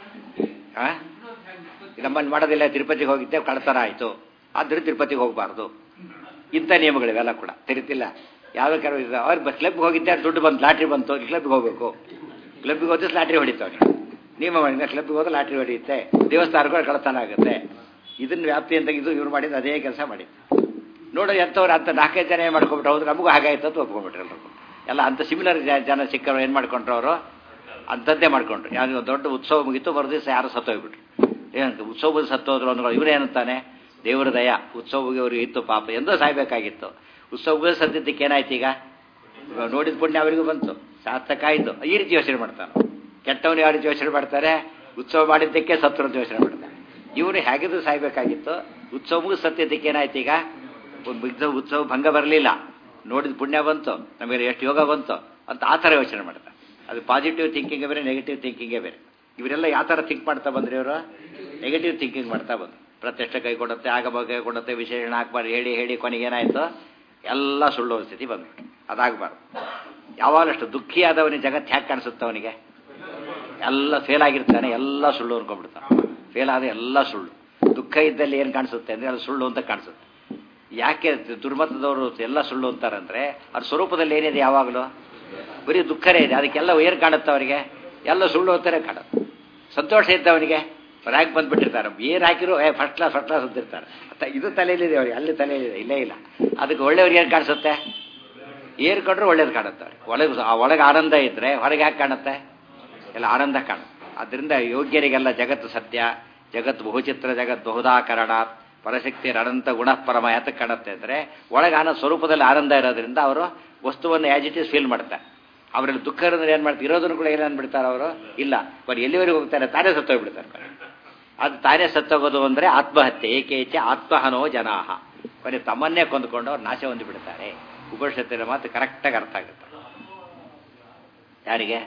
ನಮ್ಮಲ್ಲಿ ಮಾಡೋದಿಲ್ಲ. ತಿರುಪತಿಗೆ ಹೋಗಿದ್ದೆ, ಕಳ್ತನ ಆಯಿತು, ಆದರೆ ತಿರುಪತಿಗೆ ಹೋಗಬಾರ್ದು. ಇಂಥ ನಿಯಮಗಳಿವೆಲ್ಲ ಕೂಡ ತಿಳಿತಿಲ್ಲ. ಯಾವುದೋ ಕೆಲವು ಅವ್ರು ಕ್ಲಬ್ಗೆ ಹೋಗಿದ್ದೆ, ದುಡ್ಡು ಬಂತು, ಲಾಟ್ರಿ ಬಂತು, ಕ್ಲಬ್ಗೆ ಹೋಗಬೇಕು. ಕ್ಲಬ್ಗೆ ಹೋದ್ರೆ ಲಾಟ್ರಿ ಹೊಡಿತಾವೆ. ನಿಯಮ ಮಾಡಿದ ಕ್ಲಬ್ಗೆ ಹೋದ್ರೆ ಲಾಟ್ರಿ ಹೊಡೆಯುತ್ತೆ, ದೇವಸ್ಥಾನಗಳು ಕಳ್ತನ ಆಗುತ್ತೆ. ಇದನ್ನ ವ್ಯಾಪ್ತಿ ಅಂತ ಇದು ಇವ್ರು ಮಾಡಿದ್ದು ಅದೇ ಕೆಲಸ ಮಾಡಿದ್ದು. ನೋಡೋದು ಎಂಥವ್ರು ಅಂತ 4-5 ಜನ ಏನು ಮಾಡ್ಕೊಂಬಿಟ್ರು, ಹೌದು ನಮಗೂ ಹಾಗಾಯ್ತು ಅಂತ ಒಪ್ಕೊಂಡ್ಬಿಟ್ರು ಎಲ್ಲರೂ. ಎಲ್ಲ ಅಂಥ ಸಿಮಿಲರ್ ಜನ ಸಿಕ್ಕರು ಏನು ಮಾಡ್ಕೊಂಡ್ರು ಅವರು, ಅಂಥದ್ದೇ ಮಾಡ್ಕೊಂಡ್ರು. ಯಾರು ದೊಡ್ಡ ಉತ್ಸವ ಮುಗಿತು, ಮರು ದಿವಸ ಯಾರು ಸತ್ತೋಗ್ಬಿಟ್ರು. ಏನಂತ ಉತ್ಸವದ ಸತ್ತೋದ್ರು ಅಂದ್ರೆ ಇವರೇನಂತಾನೆ, ದೇವರ ದಯ, ಉತ್ಸವ ಮುಗಿಯವ್ರಿಗೆ ಇತ್ತು ಪಾಪ, ಎಂದೋ ಸಾಯ್ಬೇಕಾಗಿತ್ತು. ಉತ್ಸವ ಮುಗಿದ ಸದ್ಯಕ್ಕೆ ಏನಾಯ್ತು, ಈಗ ನೋಡಿದ ಪುಣ್ಯ ಅವರಿಗೂ ಬಂತು, ಸಾರ್ಥಕ ಆಯಿತು. ಈ ರೀತಿ ಯೋಚನೆ ಮಾಡ್ತಾನೆ. ಕೆಟ್ಟವನು ಯಾವ ರೀತಿ ಯೋಚನೆ ಮಾಡ್ತಾರೆ, ಉತ್ಸವ ಮಾಡಿದ್ದಕ್ಕೆ ಸತ್ರು ಅಂತ ಯೋಚನೆ ಮಾಡ್ತಾರೆ. ಇವನು ಹೇಗಿದ್ರು ಸಾಯ್ಬೇಕಾಗಿತ್ತು, ಉತ್ಸವ ಮುಗಿದ ಸತ್ಯದಕ್ಕೆ ಏನಾಯ್ತು, ಈಗ ಒಂದು ಉತ್ಸವ ಭಂಗ ಬರಲಿಲ್ಲ, ನೋಡಿದ ಪುಣ್ಯ ಬಂತು, ನಮಗೆ ಎಷ್ಟು ಯೋಗ ಬಂತು ಅಂತ ಆ ಥರ ಯೋಚನೆ ಮಾಡ್ತಾರೆ. ಅದು ಪಾಸಿಟಿವ್ ಥಿಂಕಿಂಗೇ ಬೇರೆ, ನೆಗೆಟಿವ್ ಥಿಂಕಿಂಗೇ ಬೇರೆ. ಇವರೆಲ್ಲ ಯಾವ ಥರ ಥಿಂಕ್ ಮಾಡ್ತಾ ಬಂದ್ರಿ, ಇವರು ನೆಗೆಟಿವ್ ಥಿಂಕಿಂಗ್ ಮಾಡ್ತಾ ಬಂದರು. ಪ್ರತ್ಯಕ್ಷ ಕೈ ಕೊಡುತ್ತೆ, ಆಗಮ ಕೈ ಕೊಡುತ್ತೆ, ವಿಶೇಷಣ ಹಾಕ್ಬಾರ್ದು ಹೇಳಿ ಹೇಳಿ ಕೊನೆಗೇನಾಯಿತು, ಎಲ್ಲ ಸುಳ್ಳು ಸ್ಥಿತಿ ಬಂದ್ಬಿಟ್ಟು. ಅದಾಗಬಾರ್ದು. ಯಾವಾಗಲಷ್ಟು ದುಃಖಿಯಾದವನಿಗೆ ಜಗತ್ತು ಹ್ಯಾಕೆ ಕಾಣಿಸುತ್ತೆ, ಅವನಿಗೆ ಎಲ್ಲ ಫೇಲ್ ಆಗಿರ್ತಾನೆ, ಎಲ್ಲ ಸುಳ್ಳು ಅನ್ಕೊಂಡ್ಬಿಡ್ತಾನೆ. ಫೇಲ್ ಆದರೆ ಎಲ್ಲ ಸುಳ್ಳು. ದುಃಖ ಇದ್ದಲ್ಲಿ ಏನು ಕಾಣಿಸುತ್ತೆ ಅಂದರೆ ಅದು ಸುಳ್ಳು ಅಂತ ಕಾಣಿಸುತ್ತೆ. ಯಾಕೆ ದುರ್ಮತದವರು ಎಲ್ಲ ಸುಳ್ಳು ಅಂತಾರಂದ್ರೆ ಅವ್ರ ಸ್ವರೂಪದಲ್ಲಿ ಏನಿದೆ, ಯಾವಾಗಲೂ ಬರೀ ದುಃಖನೇ ಇದೆ. ಅದಕ್ಕೆಲ್ಲ ಏನು ಕಾಣುತ್ತೆ ಅವರಿಗೆ, ಎಲ್ಲ ಸುಳ್ಳು ಅಂತಾನೆ ಕಾಣುತ್ತೆ. ಸಂತೋಷ ಇದ್ದವನಿಗೆ ರ್ಯಾಂಕ್ ಬಂದುಬಿಟ್ಟಿರ್ತಾರೆ, ಏನು ಹಾಕಿರೋ ಫಸ್ಟ್ ಕ್ಲಾಸ್ ಅಂತಿರ್ತಾರೆ. ಇದು ತಲೆಯಲ್ಲಿದೆ ಅವ್ರಿಗೆ, ಅಲ್ಲಿ ತಲೆಯಲ್ಲಿದೆ, ಇಲ್ಲೇ ಇಲ್ಲ. ಅದಕ್ಕೆ ಒಳ್ಳೆಯವ್ರಿಗೆ ಏನು ಕಾಣಿಸುತ್ತೆ, ಏರು ಕಂಡ್ರೆ ಒಳ್ಳೇದು ಕಾಣುತ್ತೆ. ಒಳಗೆ ಆನಂದ ಇದ್ದರೆ ಹೊರಗೆ ಯಾಕೆ ಕಾಣುತ್ತೆ, ಎಲ್ಲ ಆನಂದ ಕಾಣುತ್ತೆ. ಆದ್ದರಿಂದ ಯೋಗ್ಯರಿಗೆಲ್ಲ ಜಗತ್ತು ಸತ್ಯ, ಜಗತ್ತು ಬಹುಚಿತ್ರ, ಜಗತ್ತು ಬಹುದಾಕರಣ, ಪರಶಕ್ತಿ ಅನಂತ ಗುಣ ಪರಮ ಯಾತಕ್ಕೆ ಕಾಣುತ್ತೆ ಅಂದರೆ ಒಳಗೆ ಸ್ವರೂಪದಲ್ಲಿ ಆನಂದ ಇರೋದ್ರಿಂದ ಅವರು ವಸ್ತುವನ್ನು ಆ್ಯಸ್ ಇಟ್ ಈಸ್ ಫೀಲ್ ಮಾಡ್ತಾರೆ. ಅವರಲ್ಲಿ ದುಃಖ ಇರೋದ್ರೆ ಏನು ಮಾಡ್ತಾರೆ, ಇರೋದನ್ನು ಕೂಡ ಏನು ಅಂದ್ಬಿಡ್ತಾರೆ ಅವರು, ಇಲ್ಲ ಬರೀ ಎಲ್ಲಿವರೆಗೂ ಹೋಗ್ತಾರೆ, ತಾನೇ ಸತ್ತೋಗ್ಬಿಡ್ತಾರೆ. ಅದು ತಾನೇ ಸತ್ತೋಗೋದು ಅಂದರೆ ಆತ್ಮಹತ್ಯೆ. ಏಕೇಚ ಆತ್ಮಹನೋ ಜನಾಹ, ಬರೀ ತಮ್ಮನ್ನೇ ಕೊಂದುಕೊಂಡು ಅವ್ರು ನಾಶ ಹೊಂದಿಬಿಡ್ತಾರೆ. ಉಪನಿಷತ್ತಿನ ಮಾತು ಕರೆಕ್ಟಾಗಿ ಅರ್ಥ ಆಗುತ್ತೆ. ಯಾರಿಗೆ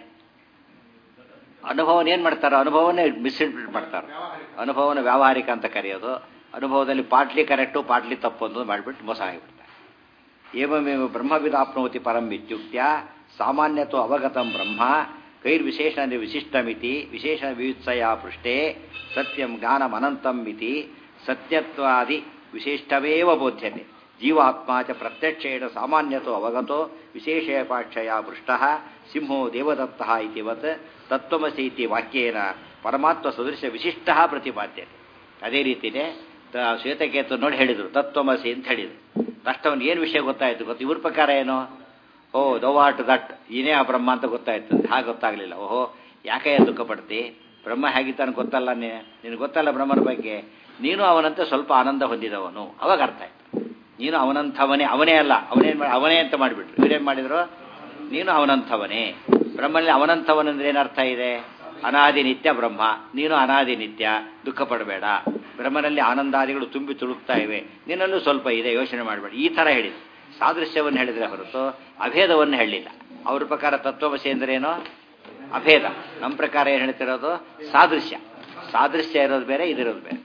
ಅನುಭವನ ಏನು ಮಾಡ್ತಾರೋ ಅನುಭವನೇ ಮಿಸ್ಇಂಟರ್ಪ್ರಿಟ್ ಮಾಡ್ತಾರೆ. ಅನುಭವನ ವ್ಯಾವಹಾರಿಕ ಅಂತ ಕರೆಯೋದು, ಅನುಭವದಲ್ಲಿ ಪಾಟ್ಲಿ ಕರೆಕ್ಟು ಪಾಟ್ಲಿ ತಪ್ಪು ಅಂತ ಮಾಡಿಬಿಟ್ಟು ಮೋಸ ಆಗಿಬಿಡ್ತಾರೆ. ಏವಮೇವ ಬ್ರಹ್ಮವಿದಾಪ್ನೋತಿ ಪರಂ ಇತ್ಯುಕ್ತ್ಯ ಸಾಮಾನ್ಯತೋ ಅವಗತಂ ಬ್ರಹ್ಮ ಕೈರ್ವಿಶೇಷ ವಿಶಿಷ್ಟಮಿತಿ ವಿಶೇಷ ವಿಯುತ್ಸಯ ಪೃಷ್ಠೆ ಸತ್ಯಂ ಜ್ಞಾನಮನಂತಂ ಇತಿ ಸತ್ಯತ್ವಾದಿ ವಿಶಿಷ್ಟವೇವ ಬೋಧ್ಯತೆ. ಜೀವಾತ್ಮ ಚ ಪ್ರತ್ಯಕ್ಷೇಣ ಸಾಮಾನ್ಯತೋ ಅವಗತೋ ವಿಶೇಷೇಪಾಕ್ಷಯ ಪೃಷ್ಟಃ ಸಿಂಹೋ ದೇವದತ್ತಃ ಇತಿವತ್ ತತ್ವಮಸಿ ಇತಿ ವಾಕ್ಯೇನ ಪರಮಾತ್ಮ ಸದೃಶ ವಿಶಿಷ್ಟ ಪ್ರತಿಪಾದ್ಯತೆ. ಅದೇ ರೀತಿಯೇ ಶ್ವೇತಕೇತು ನೋಡಿ ಹೇಳಿದರು, ತತ್ವಮಸಿ ಅಂತ ಹೇಳಿದರು. ತಕ್ಷಣ ಏನು ವಿಷಯ ಗೊತ್ತಾಯಿತು ಗೊತ್ತು, ಇವ್ರ ಪ್ರಕಾರ ಏನು, ಓ ದವಾಟ್ ದಟ್ ಏನೇ ಆ ಬ್ರಹ್ಮ ಅಂತ ಗೊತ್ತಾಯ್ತು. ಹಾಗೆ ಗೊತ್ತಾಗಲಿಲ್ಲ. ಓಹೋ ಯಾಕೆ ದುಃಖ ಪಡ್ತಿ, ಬ್ರಹ್ಮ ಹೇಗಿದ್ದಾನೆ ಗೊತ್ತಲ್ಲ, ನಿನಗೆ ಗೊತ್ತಲ್ಲ ಬ್ರಹ್ಮನ ಬಗ್ಗೆ, ನೀನು ಅವನಂತೆ ಸ್ವಲ್ಪ ಆನಂದ ಹೊಂದಿದವನು. ಅವಾಗ ಅರ್ಥ ಆಯ್ತು, ನೀನು ಅವನಂಥವನೇ. ಅವನೇ ಅಲ್ಲ, ಅವನೇ ಅಂತ ಮಾಡಿಬಿಟ್ರು. ಇವರೇನು ಮಾಡಿದ್ರು, ನೀನು ಅವನಂಥವನೇ. ಬ್ರಹ್ಮನಲ್ಲಿ ಅವನಂಥವನಂದ್ರೆ ಏನರ್ಥ ಇದೆ, ಅನಾದಿ ನಿತ್ಯ ಬ್ರಹ್ಮ, ನೀನು ಅನಾದಿ ನಿತ್ಯ, ದುಃಖ ಪಡಬೇಡ. ಬ್ರಹ್ಮನಲ್ಲಿ ಆನಂದಾದಿಗಳು ತುಂಬಿ ತುಳುಕ್ತಾ ಇವೆ, ನಿನ್ನಲ್ಲೂ ಸ್ವಲ್ಪ ಇದೆ, ಯೋಚನೆ ಮಾಡಬೇಡ. ಈ ಥರ ಹೇಳಿದ್ರು. ಸಾದೃಶ್ಯವನ್ನು ಹೇಳಿದರೆ ಹೊರತು ಅಭೇದವನ್ನು ಹೇಳಲಿಲ್ಲ. ಅವ್ರ ಪ್ರಕಾರ ತತ್ವಮಸಿ ಅಂದ್ರೇನು, ಅಭೇದ. ನಮ್ಮ ಪ್ರಕಾರ ಏನು ಹೇಳ್ತಿರೋದು, ಸಾದೃಶ್ಯ. ಸಾದೃಶ್ಯ ಇರೋದು ಬೇರೆ, ಇದಿರೋದು ಬೇರೆ.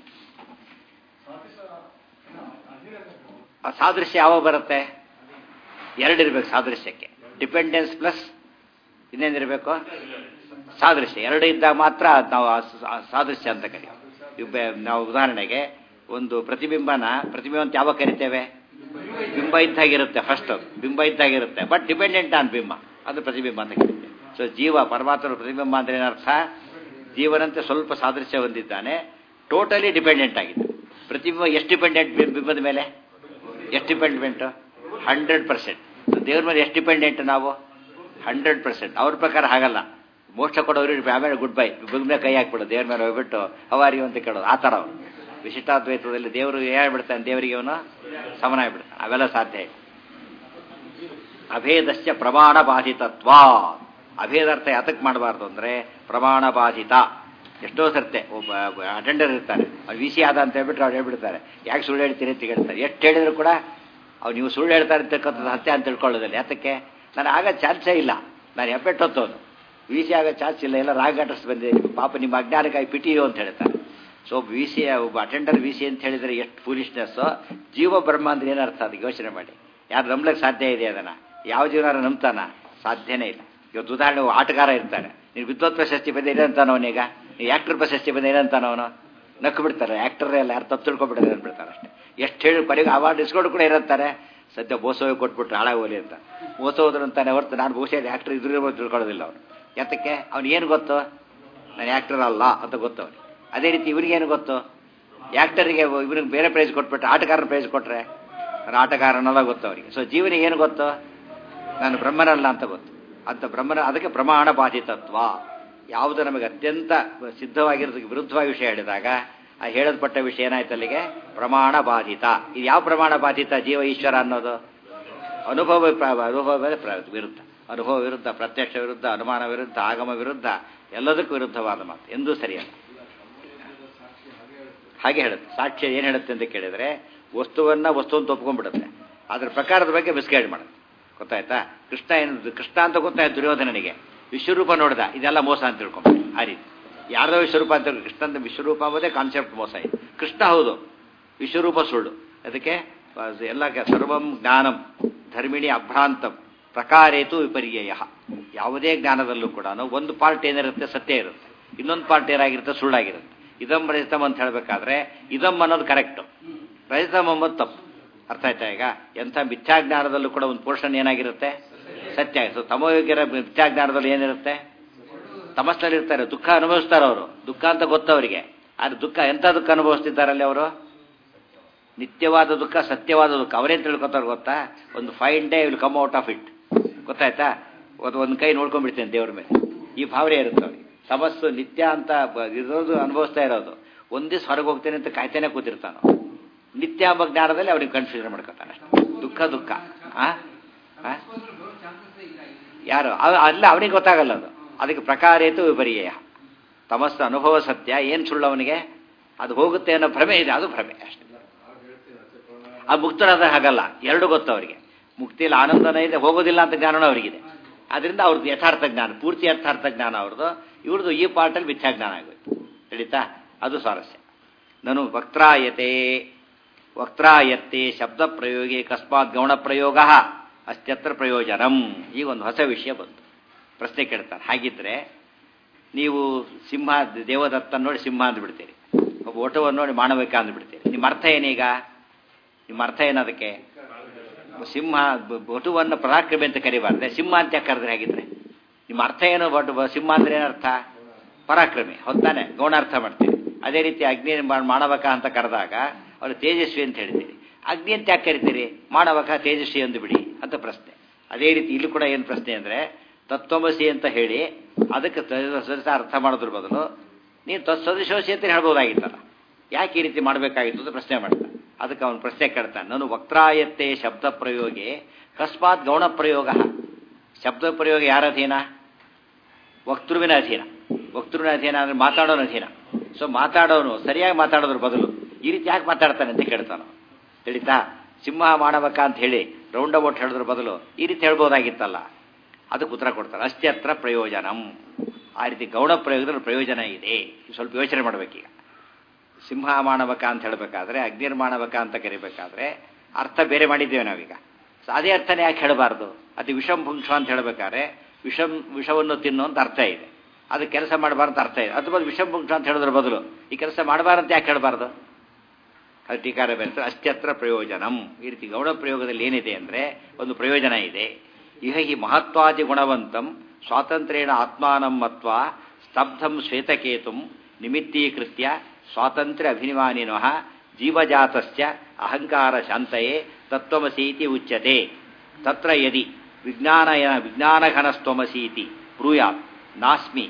ಆ ಸಾದೃಶ್ಯ ಯಾವಾಗ ಬರುತ್ತೆ, ಎರಡಿರ್ಬೇಕು ಸಾದೃಶ್ಯಕ್ಕೆ. ಡಿಪೆಂಡೆನ್ಸ್ ಪ್ಲಸ್ ಇನ್ನೇನಿರಬೇಕು, ಸಾದೃಶ್ಯ. ಎರಡು ಇದ್ದಾಗ ಮಾತ್ರ ನಾವು ಸಾದೃಶ್ಯ ಅಂತ ಕರೀತೀವಿ. ನಾವು ಉದಾಹರಣೆಗೆ ಒಂದು ಪ್ರತಿಬಿಂಬ ಅಂತ ಯಾವಾಗ ಕರಿತೇವೆ, ಬಿಂಬ ಇದ್ದಾಗಿರುತ್ತೆ. First Bimba ಇದ್ದಾಗಿರುತ್ತೆ, but dependent on ಬಿಂಬ, ಅದು ಪ್ರತಿಬಿಂಬ ಅಂತ ಕರಿತೇವೆ. ಸೊ ಜೀವ ಪರಮಾತ್ಮನ ಪ್ರತಿಬಿಂಬ ಅಂದ್ರೆ ಏನರ್ಥ, ಜೀವನಂತೆ ಸ್ವಲ್ಪ ಸಾದೃಶ್ಯ ಹೊಂದಿದ್ದಾನೆ, ಟೋಟಲಿ ಡಿಪೆಂಡೆಂಟ್ ಆಗಿದೆ. ಪ್ರತಿಬಿಂಬ ಎಷ್ಟು ಡಿಪೆಂಡೆಂಟ್, ಬಿಂಬದ ಮೇಲೆ ಎಷ್ಟು ಡಿಪೆಂಡೆಂಟು, 100%. ದೇವ್ರ ಮೇಲೆ ಎಷ್ಟು ಡಿಪೆಂಡೆಂಟ್ ನಾವು, 100%. ಅವ್ರ ಪ್ರಕಾರ ಹಾಗಲ್ಲ. ಮೋಕ್ಷ ಕೊಡೋರು ಆಮೇಲೆ ಗುಡ್ ಬೈ, ಬಿಂಬ ಕೈ ಹಾಕ್ಬಿಡೋದು, ದೇವ್ರ ಮೇಲೆ ಹೋಗ್ಬಿಟ್ಟು ಹವಾರಿ ಅಂತ ಕೇಳೋದು, ಆ ಥರ ಅವರು. ವಿಶಿಷ್ಟಾದ್ವೈತದಲ್ಲಿ ದೇವರು ಹೇಳ್ಬಿಡ್ತಾನೆ, ದೇವರಿಗೆ ಅವನು ಸಮನ ಆಗ್ಬಿಡ್ತಾನೆ. ಅವೆಲ್ಲ ಸಾಧ್ಯ ಇಲ್ಲ. ಅಭೇದಶ್ಚ ಪ್ರಮಾಣ ಬಾಧಿತತ್ವ. ಅಭೇದಾರ್ಥ ಯಾತಕ್ಕೆ ಮಾಡಬಾರ್ದು ಅಂದರೆ ಪ್ರಮಾಣ ಬಾಧಿತ. ಎಷ್ಟೋ ಸರ್ತೆ ಒಬ್ಬ ಅಟೆಂಡರ್ ಇರ್ತಾರೆ, ಅವ್ರು ವಿ ಸಿ ಆದ ಅಂತ ಹೇಳ್ಬಿಟ್ರೆ ಅವ್ರು ಹೇಳ್ಬಿಡ್ತಾರೆ, ಯಾಕೆ ಸುಳ್ಳು ಹೇಳ್ತೀರಿ ಅಂತ ಹೇಳ್ತಾರೆ. ಎಷ್ಟು ಹೇಳಿದ್ರು ಕೂಡ ಅವ್ರು ನೀವು ಸುಳ್ಳು ಹೇಳ್ತಾರೆ ಅಂತಕ್ಕಂಥದ್ದು ಸತ್ಯ ಅಂತ ತಿಳ್ಕೊಳ್ಳೋದಿಲ್ಲ. ಯಾತಕ್ಕೆ, ನಾನು ಆಗ ಚಾನ್ಸೇ ಇಲ್ಲ, ನಾನು ಹೆಬ್ಬೆಟ್ಟೊತ್ತೋದು, ವಿ ಸಿ ಆಗೋ ಚಾನ್ಸ್ ಇಲ್ಲ, ಎಲ್ಲ ರಾಗಟರ್ಸ್ ಬಂದಿದೆ, ಪಾಪ ನಿಮ್ಮ ಅಜ್ಞಾನಕ್ಕಾಗಿ ಪಿಟಿಯೋ ಅಂತ ಹೇಳ್ತಾರೆ. ಸೊ ವಿ ಸಿ ಒಬ್ಬ ಅಟೆಂಡರ್ ವಿ ಸಿ ಅಂತ ಹೇಳಿದರೆ ಎಷ್ಟು ಫೂಲಿಶ್ನೆಸ್ಸು. ಜೀವ ಬ್ರಹ್ಮ ಅಂದ್ರೆ ಏನರ್ಥ, ಅದಕ್ಕೆ ಯೋಚನೆ ಮಾಡಿ. ಯಾರು ನಂಬ್ಲಿಕ್ಕೆ ಸಾಧ್ಯ ಇದೆ ಅದನ್ನು? ಯಾವ ಜೀವನಾರು ನಂಬ್ತಾನ, ಸಾಧ್ಯನೇ ಇಲ್ಲ. ಇವತ್ತು ಉದಾಹರಣೆ ಆಟಗಾರ ಇರ್ತಾನೆ, ನೀನು ವಿದ್ವತ್ ಪ್ರಶಸ್ತಿ ಬಂದ ಏನಂತಾನ ಅವನೀಗ, ನೀವು ಆ್ಯಕ್ಟರ್ ಪ್ರಶಸ್ತಿ ಬಂದ ಏನಂತಾನ ಅವನು, ನಕ್ಕು ಬಿಡ್ತಾರೆ. ಆ್ಯಕ್ಟರ್ ಎಲ್ಲ ಯಾರು ತಪ್ಪು ತಿಳ್ಕೊಬಿಡ್ತಾರೆ ಅಂದ್ಬಿಡ್ತಾರೆ ಅಷ್ಟೇ. ಎಷ್ಟು ಹೇಳಿ ಕೊನೆಗೆ ಅವಾರ್ಡ್ ಇಸ್ಕೊಂಡು ಕೂಡ ಇರುತ್ತಾರೆ, ಸದ್ಯ ಬೋಸೋಗಿ ಕೊಟ್ಬಿಟ್ರೆ ಹಾಳಾಗೋಲಿ ಅಂತ ಮೋಸ ಹೋದ್ರು ಅಂತಾನೆ ಹೊರತು ನಾನು ಬಹುಶಃ ಆ್ಯಕ್ಟರ್ ಇದ್ರೂ ತಿಳ್ಕೊಳ್ಳೋದಿಲ್ಲ ಅವನು. ಯಾತಕ್ಕೆ, ಅವ್ನು ಏನು ಗೊತ್ತು, ನಾನು ಆ್ಯಕ್ಟರ್ ಅಲ್ಲ ಅಂತ ಗೊತ್ತು ಅವನಿಗೆ. ಅದೇ ರೀತಿ ಇವರಿಗೇನು ಗೊತ್ತು, ಆ್ಯಕ್ಟರಿಗೆ ಇವ್ರಿಗೆ ಬೇರೆ ಪ್ರೈಸ್ ಕೊಟ್ಬಿಟ್ಟು ಆಟಗಾರನ ಪ್ರೈಸ್ ಕೊಟ್ಟರೆ ನಾನು ಆಟಗಾರನಲ್ಲ ಗೊತ್ತು ಅವರಿಗೆ. ಸೊ ಜೀವನಿಗೆ ಏನು ಗೊತ್ತು, ನಾನು ಬ್ರಹ್ಮನಲ್ಲ ಅಂತ ಗೊತ್ತು. ಅಂತ ಬ್ರಹ್ಮನ ಅದಕ್ಕೆ ಪ್ರಮಾಣ ಬಾಧಿತತ್ವ. ಯಾವುದು ನಮಗೆ ಅತ್ಯಂತ ಸಿದ್ಧವಾಗಿರೋದಕ್ಕೆ ವಿರುದ್ಧವಾಗಿ ವಿಷಯ ಹೇಳಿದಾಗ ಆ ಹೇಳಲ್ಪಟ್ಟ ವಿಷಯ ಏನಾಯ್ತು ಅಲ್ಲಿಗೆ ಪ್ರಮಾಣ ಬಾಧಿತ. ಇದು ಯಾವ ಪ್ರಮಾಣ ಬಾಧಿತ? ಜೀವ ಈಶ್ವರ ಅನ್ನೋದು ಅನುಭವ ವಿರುದ್ಧ, ಅನುಭವ ವಿರುದ್ಧ, ಪ್ರತ್ಯಕ್ಷ ವಿರುದ್ಧ, ಅನುಮಾನ ವಿರುದ್ಧ, ಆಗಮ ವಿರುದ್ಧ, ಎಲ್ಲದಕ್ಕೂ ವಿರುದ್ಧವಾದ ಮಾತು, ಎಂದೂ ಸರಿಯಲ್ಲ. ಹಾಗೆ ಹೇಳುತ್ತೆ ಸಾಕ್ಷ್ಯ. ಏನು ಹೇಳುತ್ತೆ ಅಂತ ಕೇಳಿದರೆ ವಸ್ತುವನ್ನು ಒಪ್ಕೊಂಡ್ಬಿಡುತ್ತೆ, ಅದ್ರ ಪ್ರಕಾರದ ಬಗ್ಗೆ ಮಿಸ್ಗೈಡ್ ಮಾಡುತ್ತೆ. ಗೊತ್ತಾಯ್ತಾ? ಕೃಷ್ಣ ಏನು ಕೃಷ್ಣ ಅಂತ ಗೊತ್ತಾಯ್ತು ದುರ್ಯೋಧನನಿಗೆ, ವಿಶ್ವರೂಪ ನೋಡಿದ, ಇದೆಲ್ಲ ಮೋಸ ಅಂತ ತಿಳ್ಕೊಂಡ್ಬಿಟ್ಟು ಆ ರೀತಿ. ಯಾರ್ದೋ ವಿಶ್ವರೂಪ ಅಂತ ಕೃಷ್ಣ ಅಂತ ವಿಶ್ವರೂಪ ಅಂಬೋದೇ ಕಾನ್ಸೆಪ್ಟ್ ಮೋಸ ಇದೆ. ಕೃಷ್ಣ ಹೌದು, ವಿಶ್ವರೂಪ ಸುಳ್ಳು. ಅದಕ್ಕೆ ಎಲ್ಲ ಸರ್ವಂ ಜ್ಞಾನಂ ಧರ್ಮಿಣಿ ಅಭ್ರಾಂತಂ ಪ್ರಕಾರೇತು ವಿಪರ್ಯಯ. ಯಾವುದೇ ಜ್ಞಾನದಲ್ಲೂ ಕೂಡ ಒಂದು ಪಾರ್ಟ್ ಏನಿರುತ್ತೆ ಸತ್ಯ ಇರುತ್ತೆ, ಇನ್ನೊಂದು ಪಾರ್ಟ್ ಏನಾಗಿರುತ್ತೆ ಸುಳ್ಳಾಗಿರುತ್ತೆ. ಇದಂ ರಜತಮ್ ಅಂತ ಹೇಳಬೇಕಾದ್ರೆ ಇದಂ ಅನ್ನೋದು ಕರೆಕ್ಟು, ರಜತಮ್ ಅಂಬೋದು ತಪ್ಪು. ಅರ್ಥ ಆಯ್ತಾ? ಈಗ ಎಂಥ ಮಿಥ್ಯಾಜ್ಞಾನದಲ್ಲೂ ಕೂಡ ಒಂದು ಪೋರ್ಷನ್ ಏನಾಗಿರುತ್ತೆ ಸತ್ಯ. ಸೊ ತಮೋಯೋಗ್ಯರ ಮಿಥ್ಯಾಜ್ಞಾನದಲ್ಲಿ ಏನಿರುತ್ತೆ, ತಮಸ್ನಲ್ಲಿ ಇರ್ತಾರೆ, ದುಃಖ ಅನುಭವಿಸ್ತಾರೆ ಅವರು, ದುಃಖ ಅಂತ ಗೊತ್ತವರಿಗೆ. ಆದರೆ ದುಃಖ ಎಂಥ ದುಃಖ ಅನುಭವಿಸ್ತಿದ್ದಾರಲ್ಲಿ ಅವರು? ನಿತ್ಯವಾದ ದುಃಖ, ಸತ್ಯವಾದ ದುಃಖ. ಅವರೇನು ತಿಳ್ಕೊತಾರೆ ಗೊತ್ತಾ? ಒಂದು fine day will come out of it. ಗೊತ್ತಾಯ್ತಾ? ಒಂದು ಕೈ ನೋಡ್ಕೊಂಡ್ಬಿಡ್ತೇನೆ ದೇವ್ರ ಮೇಲೆ, ಈ ಭಾವನೆ ಇರುತ್ತೆ ಅವ್ರಿಗೆ. ತಮಸ್ಸು ನಿತ್ಯ ಅಂತ ಇರೋದು ಅನುಭವಿಸ್ತಾ ಇರೋದು, ಒಂದು ದಿವಸ ಹೊರಗೆ ಹೋಗ್ತೇನೆ ಅಂತ ಕಾಯ್ತಾನೆ ಕೂತಿರ್ತಾನೆ. ನಿತ್ಯ ಎಂಬ ಜ್ಞಾನದಲ್ಲಿ ಅವ್ರಿಗೆ ಕನ್ಫ್ಯೂಷನ್ ಮಾಡ್ಕೊತಾನೆ. ದುಃಖ ದುಃಖ ಯಾರು ಅಲ್ಲ, ಅವನಿಗೆ ಗೊತ್ತಾಗಲ್ಲ ಅದು. ಅದಕ್ಕೆ ಪ್ರಕಾರೇತು ವಿಪರ್ಯಯ. ತಮಸ್ಸು ಅನುಭವ ಸತ್ಯ, ಏನು ಸುಳ್ಳು ಅವನಿಗೆ? ಅದು ಹೋಗುತ್ತೆ ಅನ್ನೋ ಭ್ರಮೆ ಇದೆ, ಅದು ಭ್ರಮೆ ಅಷ್ಟೇ. ಆ ಮುಕ್ತರಾದ ಹಾಗಲ್ಲ, ಎರಡು ಗೊತ್ತು ಅವರಿಗೆ. ಮುಕ್ತಿಯಲ್ಲಿ ಆನಂದನೇ ಇದೆ, ಹೋಗೋದಿಲ್ಲ ಅಂತ ಜ್ಞಾನನೂ ಅವರಿಗಿದೆ. ಅದರಿಂದ ಅವ್ರದ್ದು ಯಥಾರ್ಥ ಜ್ಞಾನ, ಪೂರ್ತಿ ಯಥಾರ್ಥ ಜ್ಞಾನ ಅವ್ರದ್ದು. ಇವ್ರದ್ದು ಈ ಪಾರ್ಟಲ್ಲಿ ಮಿಥ್ಯಾಜ್ಞಾನ ಆಗೋಯ್ತು. ತಿಳಿತಾ? ಅದು ಸ್ವಾರಸ್ಯ. ನಾನು ವಕ್ತಾಯತ್ತೆ ಶಬ್ದ ಪ್ರಯೋಗಿ ಕಸ್ಮಾತ್ ಗೌಣ ಪ್ರಯೋಗ ಅಸ್ತ್ಯತ್ರ ಪ್ರಯೋಜನಂ. ಈಗ ಒಂದು ಹೊಸ ವಿಷಯ ಬಂತು. ಪ್ರಶ್ನೆ ಕೇಳ್ತಾರೆ, ಹಾಗಿದ್ರೆ ನೀವು ಸಿಂಹ ದೇವದತ್ತ ನೋಡಿ ಸಿಂಹ ಅಂದ್ಬಿಡ್ತೀರಿ, ಒಬ್ಬ ಓಟವನ್ನು ನೋಡಿ ಮಾನವಿಕ ಅಂದ್ಬಿಡ್ತೀರಿ. ನಿಮ್ಮ ಅರ್ಥ ಏನೀಗ? ನಿಮ್ಮ ಅರ್ಥ ಏನದಕ್ಕೆ? ಸಿಂಹ ವಟುವನ್ನು ಪರಾಕ್ರಮಿ ಅಂತ ಕರಿಬಾರ್ದೆ, ಸಿಂಹ ಅಂತ ಯಾಕೆ ಕರೆದ್ರೆ? ಹಾಗಿದ್ರೆ ನಿಮ್ಮ ಅರ್ಥ ಏನು? ಸಿಂಹ ಅಂದ್ರೆ ಏನರ್ಥ? ಪರಾಕ್ರಮಿ. ಹೊತ್ತಾನೆ ಗೌಣಾರ್ಥ ಮಾಡ್ತೀರಿ. ಅದೇ ರೀತಿ ಅಗ್ನಿ ಮಾನವಕ ಅಂತ ಕರೆದಾಗ ಅವರು ತೇಜಸ್ವಿ ಅಂತ ಹೇಳ್ತೀರಿ. ಅಗ್ನಿ ಅಂತ ಯಾಕೆ ಕರಿತೀರಿ? ಮಾನವಕ ತೇಜಸ್ವಿ ಅಂದು ಬಿಡಿ ಅಂತ ಪ್ರಶ್ನೆ. ಅದೇ ರೀತಿ ಇಲ್ಲಿ ಕೂಡ ಏನು ಪ್ರಶ್ನೆ ಅಂದರೆ, ತತ್ವಮಸಿ ಅಂತ ಹೇಳಿ ಅದಕ್ಕೆ ಸದಸ್ಯ ಅರ್ಥ ಮಾಡೋದ್ರ ಬದಲು ನೀನು ತತ್ಸದಶೋಸಿ ಅಂತ ಹೇಳ್ಬೋದಾಗಿತ್ತಲ್ಲ, ಯಾಕೆ ಈ ರೀತಿ ಮಾಡಬೇಕಾಗಿತ್ತು ಅಂತ ಪ್ರಶ್ನೆ ಮಾಡ್ತಾನೆ. ಅದಕ್ಕೆ ಅವನು ಪ್ರಶ್ನೆ ಕೇಳ್ತಾನೆ, ನಾನು ವಕ್ತಾಯತ್ತೆ ಶಬ್ದ ಪ್ರಯೋಗೆ ಕಸ್ಮಾತ್ ಗೌಣ ಪ್ರಯೋಗ. ಶಬ್ದ ಪ್ರಯೋಗ ಯಾರ ಅಧೀನ? ವಕ್ತೃವಿನ ಅಧೀನ. ವಕ್ತೃವಿನ ಅಧೀನ ಅಂದರೆ ಮಾತಾಡೋನ ಅಧೀನ. ಸೊ ಮಾತಾಡೋನು ಸರಿಯಾಗಿ ಮಾತಾಡೋದ್ರ ಬದಲು ಈ ರೀತಿ ಯಾಕೆ ಮಾತಾಡ್ತಾನೆ ಅಂತ ಕೇಳ್ತಾನೆ. ತಿಳಿತಾ? ಸಿಂಹ ಮಾನವಕ ಅಂತ ಹೇಳಿ ರೌಂಡ್ ಅಬೌಟ್ ಹೇಳೋದ್ರ ಬದಲು ಈ ರೀತಿ ಹೇಳ್ಬೋದಾಗಿತ್ತಲ್ಲ, ಅದಕ್ಕೆ ಉತ್ತರ ಕೊಡ್ತಾರೆ. ಅಸ್ತ್ಯತ್ರ ಪ್ರಯೋಜನಂ. ಆ ರೀತಿ ಗೌಣ ಪ್ರಯೋಗದಲ್ಲಿ ಪ್ರಯೋಜನ ಇದೆ. ಸ್ವಲ್ಪ ಯೋಚನೆ ಮಾಡಬೇಕೀಗ. ಸಿಂಹ ಮಾನವಕ ಅಂತ ಹೇಳಬೇಕಾದ್ರೆ, ಅಗ್ನಿರ್ಮಾಣವಕ ಅಂತ ಕರಿಬೇಕಾದ್ರೆ ಅರ್ಥ ಬೇರೆ ಮಾಡಿದ್ದೇವೆ ನಾವೀಗ. ಸೊ ಅದೇ ಅರ್ಥನೇ ಯಾಕೆ ಹೇಳಬಾರ್ದು? ಅದು ವಿಷಂ ಪುಂಕ್ಷ ಅಂತ ಹೇಳಬೇಕಾದ್ರೆ ವಿಷವನ್ನು ತಿನ್ನು ಅಂತ ಅರ್ಥ ಇದೆ, ಅದು ಕೆಲಸ ಮಾಡಬಾರ್ದು ಅರ್ಥ ಇದೆ. ಅದು ಬದಲು ವಿಷಂ ಪುಂಕ್ಷ ಅಂತ ಹೇಳೋದ್ರ ಬದಲು ಈ ಕೆಲಸ ಮಾಡಬಾರಂತ ಯಾಕೆ ಹೇಳಬಾರ್ದು? ಅದು ಟೀಕಾರ ಬೇರೆ. ಅಸ್ತ್ಯತ್ರ ಪ್ರಯೋಜನಂ. ಈ ರೀತಿ ಗೌಣ ಪ್ರಯೋಗದಲ್ಲಿ ಏನಿದೆ ಅಂದರೆ ಒಂದು ಪ್ರಯೋಜನ ಇದೆ. ಇಹ ಹಿ ಮಹತ್ವಾದಿ ಗುಣವಂತಂ ಸ್ವಾತಂತ್ರ್ಯೇಣ ಆತ್ಮಾನಂ ಮತ್ವಾ ಸ್ತಬ್ಧಂ ಶ್ವೇತಕೇತುಂ ನಿಮಿತ್ತೀಕೃತ್ಯ ಸ್ವಾತಂತ್ರ್ಯ ಅಭಿನಿಮಾನಿನಃ ಜೀವಜಾತಸ್ಯ ಅಹಂಕಾರ ಶಾಂತಯೇ ತತ್ವಮಸೀತಿ ಉಚ್ಯತೆ. ತತ್ರ ಯದಿ ವಿಜ್ಞಾನಘನಸ್ತ್ವಮಸೀತಿ ಬ್ರೂಯಾತ್ ನಾಸ್ಮಿ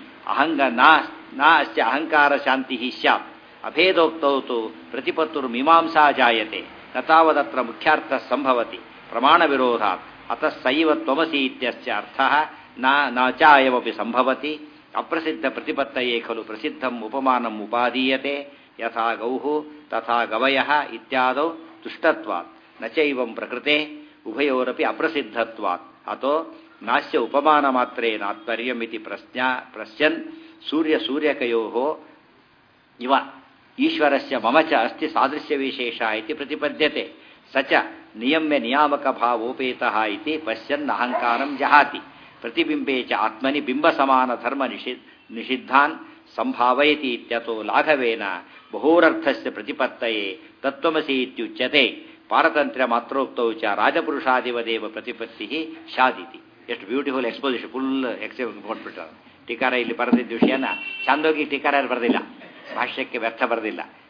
ನಾ ಅಸ್ಯ ಅಹಂಕಾರ ಶಾಂತಿ ಸ್ಯಾತ್ ಅಭೇದೋಕ್ತೌ ತು ಪ್ರತಿಪತ್ತುರ್ಮೀಮಾಂಸಾ ಜಾಯತೆ ನತಾವದತ್ರ ಮುಖ್ಯಾರ್ಥ ಸಂಭವತಿ ಪ್ರಮಾಣ ವಿರೋಧಾತ್ ಅತಃ ಸೈವ ತ್ವಮಸಿ ಇತ್ಯಸ್ಯ ಅರ್ಥಃ ನ ಚಾಯಮಪಿ ಸಂಭವತಿ. ಅಪ್ರಸಿದ್ಧ ಪ್ರತಿಪತ್ತಯೇ ಖಲು ಪ್ರಸಿದ್ಧಂ ಉಪಮಾನಂ ಉಪಾದೀಯತೆ ಯಥಾ ಗೌಃ ತಥಾ ಗವಯಃ ಇತ್ಯಾದೌ ತುಷ್ಟತ್ವಾತ್ ನ ಚೈವಂ ಪ್ರಕೃತೆ ಉಭಯೋರಪಿ ಅಪ್ರಸಿದ್ಧತ್ವಾತ್ ಅತೋ ನಾಸ್ಯ ಉಪಮಾನ ಮಾತ್ರೇಣ ತಾತ್ಪರ್ಯಮಿತಿ ಪ್ರಶ್ಯನ್ ಸೂರ್ಯಕಯೋಃ ಇವ ಈಶ್ವರಸ್ಯ ಮಮ ಚ ಅಸ್ತಿ ಸಾದೃಶ್ಯ ವಿಶೇಷ ಇತಿ ಪ್ರತಿಪದ್ಯತೆ. ಸ ಚ ನಿಯಮ್ಯ ನಿಯಾಮಕ ಭಾವೋಪೇತಃ ಇತಿ ಪಶ್ಯನ್ ಅಹಂಕಾರಂ ಜಹಾತಿ. ಪ್ರತಿಬಿಂಬೆ ಚ ಆತ್ಮನಿ ಬಿಂಬ ಸಮಾನ ಧರ್ಮ ನಿಷಿದ್ಧಾನ್ ಸಂಭಾವಯತಿ ಇತ್ಯತೋ ಲಾಘವೇನ ಬಹೂರರ್ಥಸ್ಯ ಪ್ರತಿಪತ್ತಯೇ ತತ್ವಮಸಿ ಇತ್ಯುಚ್ಯತೆ. ಪಾರತಂತ್ರ್ಯ ಮಾತ್ರೋಕ್ತೌ ಚ ರಾಜಪುರುಷಾದಿವದೇವ ಪ್ರತಿಪತ್ತಿ ಶಾದಿತಿ. ಎಷ್ಟು ಬ್ಯೂಟಿಫುಲ್ ಎಕ್ಸ್ಪೋಸಿಷನ್, ಫುಲ್ ಕೊಟ್ಬಿಟ್ಟಾರೆ. ಟೀಕಾರ ಇಲ್ಲಿ ಬರೆದಿದ್ದ ವಿಷಯನ ಚಂದೋಗಿ ಟೀಕಾರ ಬರೆದಿಲ್ಲ, ಭಾಷ್ಯಕ್ಕೆ ವ್ಯರ್ಥ ಬರೆದಿಲ್ಲ.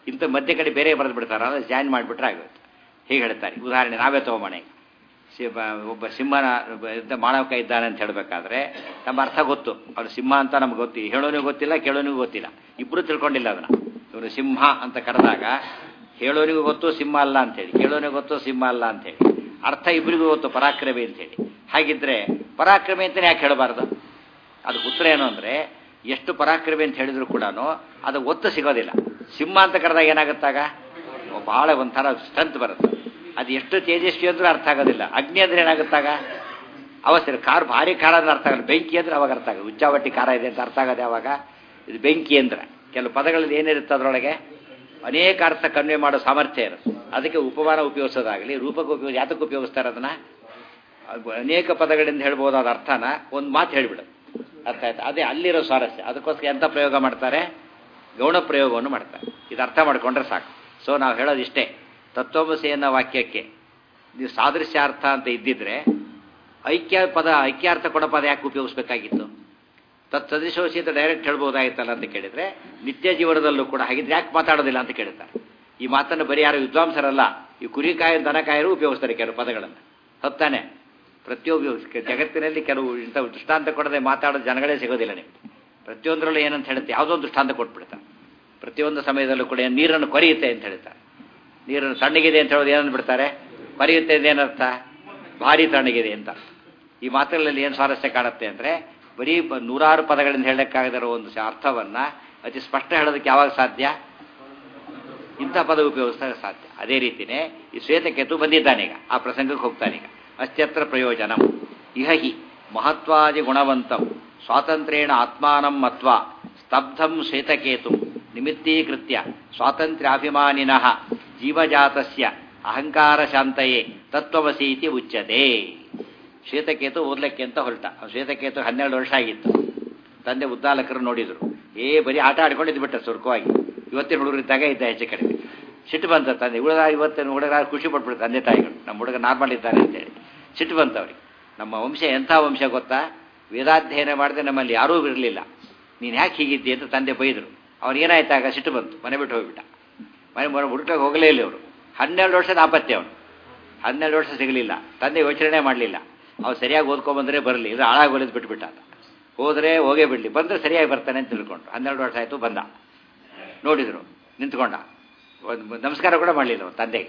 ಇಂಥ ಮಧ್ಯೆ ಕಡೆ ಬೇರೆ ಬರೆದು ಬಿಡ್ತಾರೆ, ಅದು ಜಾಯಿನ್ ಮಾಡಿಬಿಟ್ರೆ ಆಗುತ್ತೆ. ಹೀಗೆ ಹೇಳ್ತಾರೆ. ಉದಾಹರಣೆ ನಾವೇ ತೊಗೊಂಬಣೆ, ಒಬ್ಬ ಸಿಂಹನ ಮಾನವಕ ಇದ್ದಾನೆ ಅಂತ ಹೇಳಬೇಕಾದ್ರೆ ನಮ್ಮ ಅರ್ಥ ಗೊತ್ತು, ಅವ್ರು ಸಿಂಹ ಅಂತ ನಮ್ಗೆ ಗೊತ್ತಿ, ಹೇಳೋನಿಗೂ ಗೊತ್ತಿಲ್ಲ ಕೇಳೋನಿಗೂ ಗೊತ್ತಿಲ್ಲ, ಇಬ್ಬರು ತಿಳ್ಕೊಂಡಿಲ್ಲ ಅದನ್ನು. ಇವನು ಸಿಂಹ ಅಂತ ಕರೆದಾಗ ಹೇಳೋನಿಗೂ ಗೊತ್ತು ಸಿಂಹ ಅಲ್ಲ ಅಂತೇಳಿ, ಕೇಳೋನಿಗೂ ಗೊತ್ತು ಸಿಂಹ ಅಲ್ಲ ಅಂತೇಳಿ, ಅರ್ಥ ಇಬ್ಬರಿಗೂ ಗೊತ್ತು ಪರಾಕ್ರಮಿ ಅಂತೇಳಿ. ಹಾಗಿದ್ರೆ ಪರಾಕ್ರಮಿ ಅಂತಲೇ ಯಾಕೆ ಹೇಳಬಾರ್ದು? ಅದಕ್ಕೆ ಉತ್ತರ ಏನು ಅಂದರೆ, ಎಷ್ಟು ಪರಾಕ್ರಮಿ ಅಂತ ಹೇಳಿದ್ರು ಕೂಡ ಅದು ಒತ್ತು ಸಿಗೋದಿಲ್ಲ. ಸಿಂಹ ಅಂತ ಕರೆದಾಗ ಏನಾಗುತ್ತಾಗ ಭಾಳ ಒಂಥರ ಸ್ಟ್ರೆಂತ್ ಬರುತ್ತೆ. ಅದು ಎಷ್ಟು ತೇಜಸ್ವಿ ಅಂದ್ರೂ ಅರ್ಥ ಆಗೋದಿಲ್ಲ. ಅಗ್ನಿ ಅಂದ್ರೆ ಏನಾಗುತ್ತಾಗ ಅವಶ್ಯ, ಕಾರ್ ಭಾರಿ ಖಾರ ಅಂದ್ರೆ ಅರ್ಥ ಆಗಲ್ಲ, ಬೆಂಕಿ ಅಂದ್ರೆ ಅವಾಗ ಅರ್ಥ ಆಗೋದು. ಉಚ್ಚಾವಟ್ಟಿ ಖಾರ ಇದೆ ಅಂತ ಅರ್ಥ ಆಗೋದು ಯಾವಾಗ? ಇದು ಬೆಂಕಿ ಅಂದ್ರೆ. ಕೆಲವು ಪದಗಳಲ್ಲಿ ಏನಿರುತ್ತೆ ಅದರೊಳಗೆ ಅನೇಕ ಅರ್ಥ ಕನ್ವೆ ಮಾಡೋ ಸಾಮರ್ಥ್ಯ ಇರುತ್ತೆ. ಅದಕ್ಕೆ ಉಪಮಾನ ಉಪಯೋಗಿಸೋದಾಗಲಿ, ರೂಪಕ್ಕೆ ಉಪಯೋಗ ಯಾತಕ್ಕೆ ಉಪಯೋಗಿಸ್ತಾರೆ ಅದನ್ನು? ಅನೇಕ ಪದಗಳಿಂದ ಹೇಳ್ಬೋದಾದ ಅರ್ಥನ ಒಂದು ಮಾತು ಹೇಳಿಬಿಡೋದು. ಅರ್ಥ ಆಯ್ತು? ಅದೇ ಅಲ್ಲಿರೋ ಸ್ವಾರಸ್ಯ. ಅದಕ್ಕೋಸ್ಕರ ಎಂಥ ಪ್ರಯೋಗ ಮಾಡ್ತಾರೆ? ಗೌಣ ಪ್ರಯೋಗವನ್ನು ಮಾಡ್ತಾರೆ. ಇದು ಅರ್ಥ ಮಾಡಿಕೊಂಡ್ರೆ ಸಾಕು. ಸೊ ನಾವು ಹೇಳೋದು ಇಷ್ಟೇ, ತತ್ವಮಸಿ ಅನ್ನೋ ವಾಕ್ಯಕ್ಕೆ ನೀವು ಸಾದೃಶ್ಯಾರ್ಥ ಅಂತ ಇದ್ದಿದ್ರೆ ಐಕ್ಯಾರ್ಥ ಕೊಡೋ ಪದ ಯಾಕೆ ಉಪಯೋಗಿಸ್ಬೇಕಾಗಿತ್ತು? ಸದೃಶೋಸಿ ಅಂತ ಡೈರೆಕ್ಟ್ ಹೇಳ್ಬೋದಾಗಿತ್ತಲ್ಲ ಅಂತ ಕೇಳಿದರೆ, ನಿತ್ಯ ಜೀವನದಲ್ಲೂ ಕೂಡ ಹಾಗಿದ್ರೆ ಯಾಕೆ ಮಾತಾಡೋದಿಲ್ಲ ಅಂತ ಕೇಳ್ತಾರೆ. ಈ ಮಾತನ್ನು ಬರೀ ಯಾರು ವಿದ್ವಾಂಸರಲ್ಲ, ಈ ಕುರಿಕಾಯ ದನಕಾಯರು ಉಪಯೋಗಿಸ್ತಾರೆ ಕೆಲವು ಪದಗಳನ್ನು. ಹೊತ್ತಾನೆ ಪ್ರತಿಯೊಬ್ಬ ಜಗತ್ತಿನಲ್ಲಿ ಕೆಲವು ಇಂಥ ದೃಷ್ಟಾಂತ ಕೊಡದೆ ಮಾತಾಡೋದು ಜನಗಳೇ ಸಿಗೋದಿಲ್ಲ ನಿಮಗೆ. ಪ್ರತಿಯೊಂದರಲ್ಲೂ ಏನಂತ ಹೇಳುತ್ತೆ, ಯಾವುದೋ ಒಂದು ದೃಷ್ಟಾಂತ ಕೊಟ್ಬಿಡ್ತಾರೆ. ಪ್ರತಿಯೊಂದು ಸಮಯದಲ್ಲೂ ಕೂಡ ನೀರನ್ನು ಕೊರೆಯುತ್ತೆ ಅಂತ ಹೇಳ್ತಾರೆ. ನೀರನ್ನು ತಣ್ಣಗಿದೆ ಅಂತ ಹೇಳೋದು ಏನಂದು ಬಿಡ್ತಾರೆ? ಕೊರೆಯುತ್ತೆ ಏನರ್ಥ? ಭಾರಿ ತಣ್ಣಗಿದೆ ಅಂತ. ಈ ಮಾತುಗಳಲ್ಲಿ ಏನು ಸ್ವಾರಸ್ಯ ಕಾಣುತ್ತೆ ಅಂದರೆ, ಬರೀ ನೂರಾರು ಪದಗಳಿಂದ ಹೇಳೋಕ್ಕಾಗದಿರೋ ಒಂದು ಅರ್ಥವನ್ನು ಅತಿ ಸ್ಪಷ್ಟ ಹೇಳೋದಕ್ಕೆ ಯಾವಾಗ ಸಾಧ್ಯ? ಇಂಥ ಪದ ಉಪಯೋಗಿಸಿದಾಗ ಸಾಧ್ಯ. ಅದೇ ರೀತಿಯೇ ಈ ಶ್ವೇತಕೇತು ಬಂದಿದ್ದಾನೀಗ, ಆ ಪ್ರಸಂಗಕ್ಕೆ ಹೋಗ್ತಾನೀಗ. ಅಸ್ತ್ಯತ್ರ ಪ್ರಯೋಜನ ಇಹಿ ಮಹತ್ವಾದಿ ಗುಣವಂತಂ ಸ್ವಾತಂತ್ರ್ಯೇಣ ಆತ್ಮಾನಂ ಮತ್ವಾ ಸ್ತಬ್ಧಂ ಶ್ವೇತಕೇತು ನಿಮಿತ್ತೀಕೃತ್ಯ ಸ್ವಾತಂತ್ರ್ಯಾಭಿಮಾನಿನಃ ಜೀವಜಾತಸ್ಯ ಅಹಂಕಾರ ಶಾಂತಯೇ ತತ್ವಮಸಿ ಇತಿ ಉಚ್ಯತೆ. ಶ್ವೇತಕೇತು ಓದ್ಲಿಕ್ಕೆ ಅಂತ ಹೊರಟ. ಶ್ವೇತಕೇತು 12 ವರ್ಷ ಆಗಿತ್ತು. ತಂದೆ ಉದ್ದಾಲಕರು ನೋಡಿದರು, ಬರೀ ಆಟ ಆಡ್ಕೊಂಡಿದ್ದು ಬಿಟ್ಟ ಸುರ್ಕವಾಗಿ. ಇವತ್ತಿನ ಹುಡುಗರಿದ್ದಾಗ ಇದ್ದ ಹೆಚ್ಚು ಕಡಿಮೆ ಸಿಟ್ಟು ಬಂತ ತಂದೆ. ಇವತ್ತಿನ ಹುಡುಗ ಖುಷಿ ಪಟ್ಬಿಡ್ತು ತಂದೆ ತಾಯಿಗಳು, ನಮ್ಮ ಹುಡುಗ ನಾರ್ಮಲ್ ಇದ್ದಾನೆ ಅಂತೇಳಿ. ಸಿಟ್ಟು ಬಂತು ಅವ್ರಿಗೆ. ನಮ್ಮ ವಂಶ ಎಂಥ ವಂಶ ಗೊತ್ತಾ? ವೇದಾಧ್ಯಯನ ಮಾಡದೆ ನಮ್ಮಲ್ಲಿ ಯಾರೂ ಇರಲಿಲ್ಲ, ನೀನು ಯಾಕೆ ಹೀಗಿದ್ದಿ ಅಂತ ತಂದೆ ಬೈದರು. ಅವ್ರು ಏನಾಯ್ತಾಗ ಸಿಟ್ಟು ಬಂತು, ಮನೆ ಬಿಟ್ಟು ಹೋಗ್ಬಿಟ್ಟ. ಮನೆ ಹುಡುಕ್ಲಿಕ್ಕೆ ಹೋಗಲೇ ಇಲ್ಲ ಅವರು. 12 ವರ್ಷದ ಆಪತ್ತಿ ಅವನು. 12 ವರ್ಷ ಸಿಗಲಿಲ್ಲ. ತಂದೆ ಯೋಚನೆ ಮಾಡಲಿಲ್ಲ, ಅವ್ರು ಸರಿಯಾಗಿ ಓದ್ಕೊಂಬಂದರೆ ಬರಲಿ, ಇದು ಹಾಳಾಗಿ ಒಲಿದು ಬಿಟ್ಬಿಟ್ಟ. ಹೋದರೆ ಹೋಗೇ ಬಿಡಲಿ, ಬಂದರೆ ಸರಿಯಾಗಿ ಬರ್ತಾನೆ ಅಂತ ತಿಳ್ಕೊಂಡು 12 ವರ್ಷ ಆಯಿತು. ಬಂದ, ನೋಡಿದರು, ನಿಂತ್ಕೊಂಡ. ಒಂದು ನಮಸ್ಕಾರ ಕೂಡ ಮಾಡಲಿಲ್ಲ ತಂದೆಗೆ.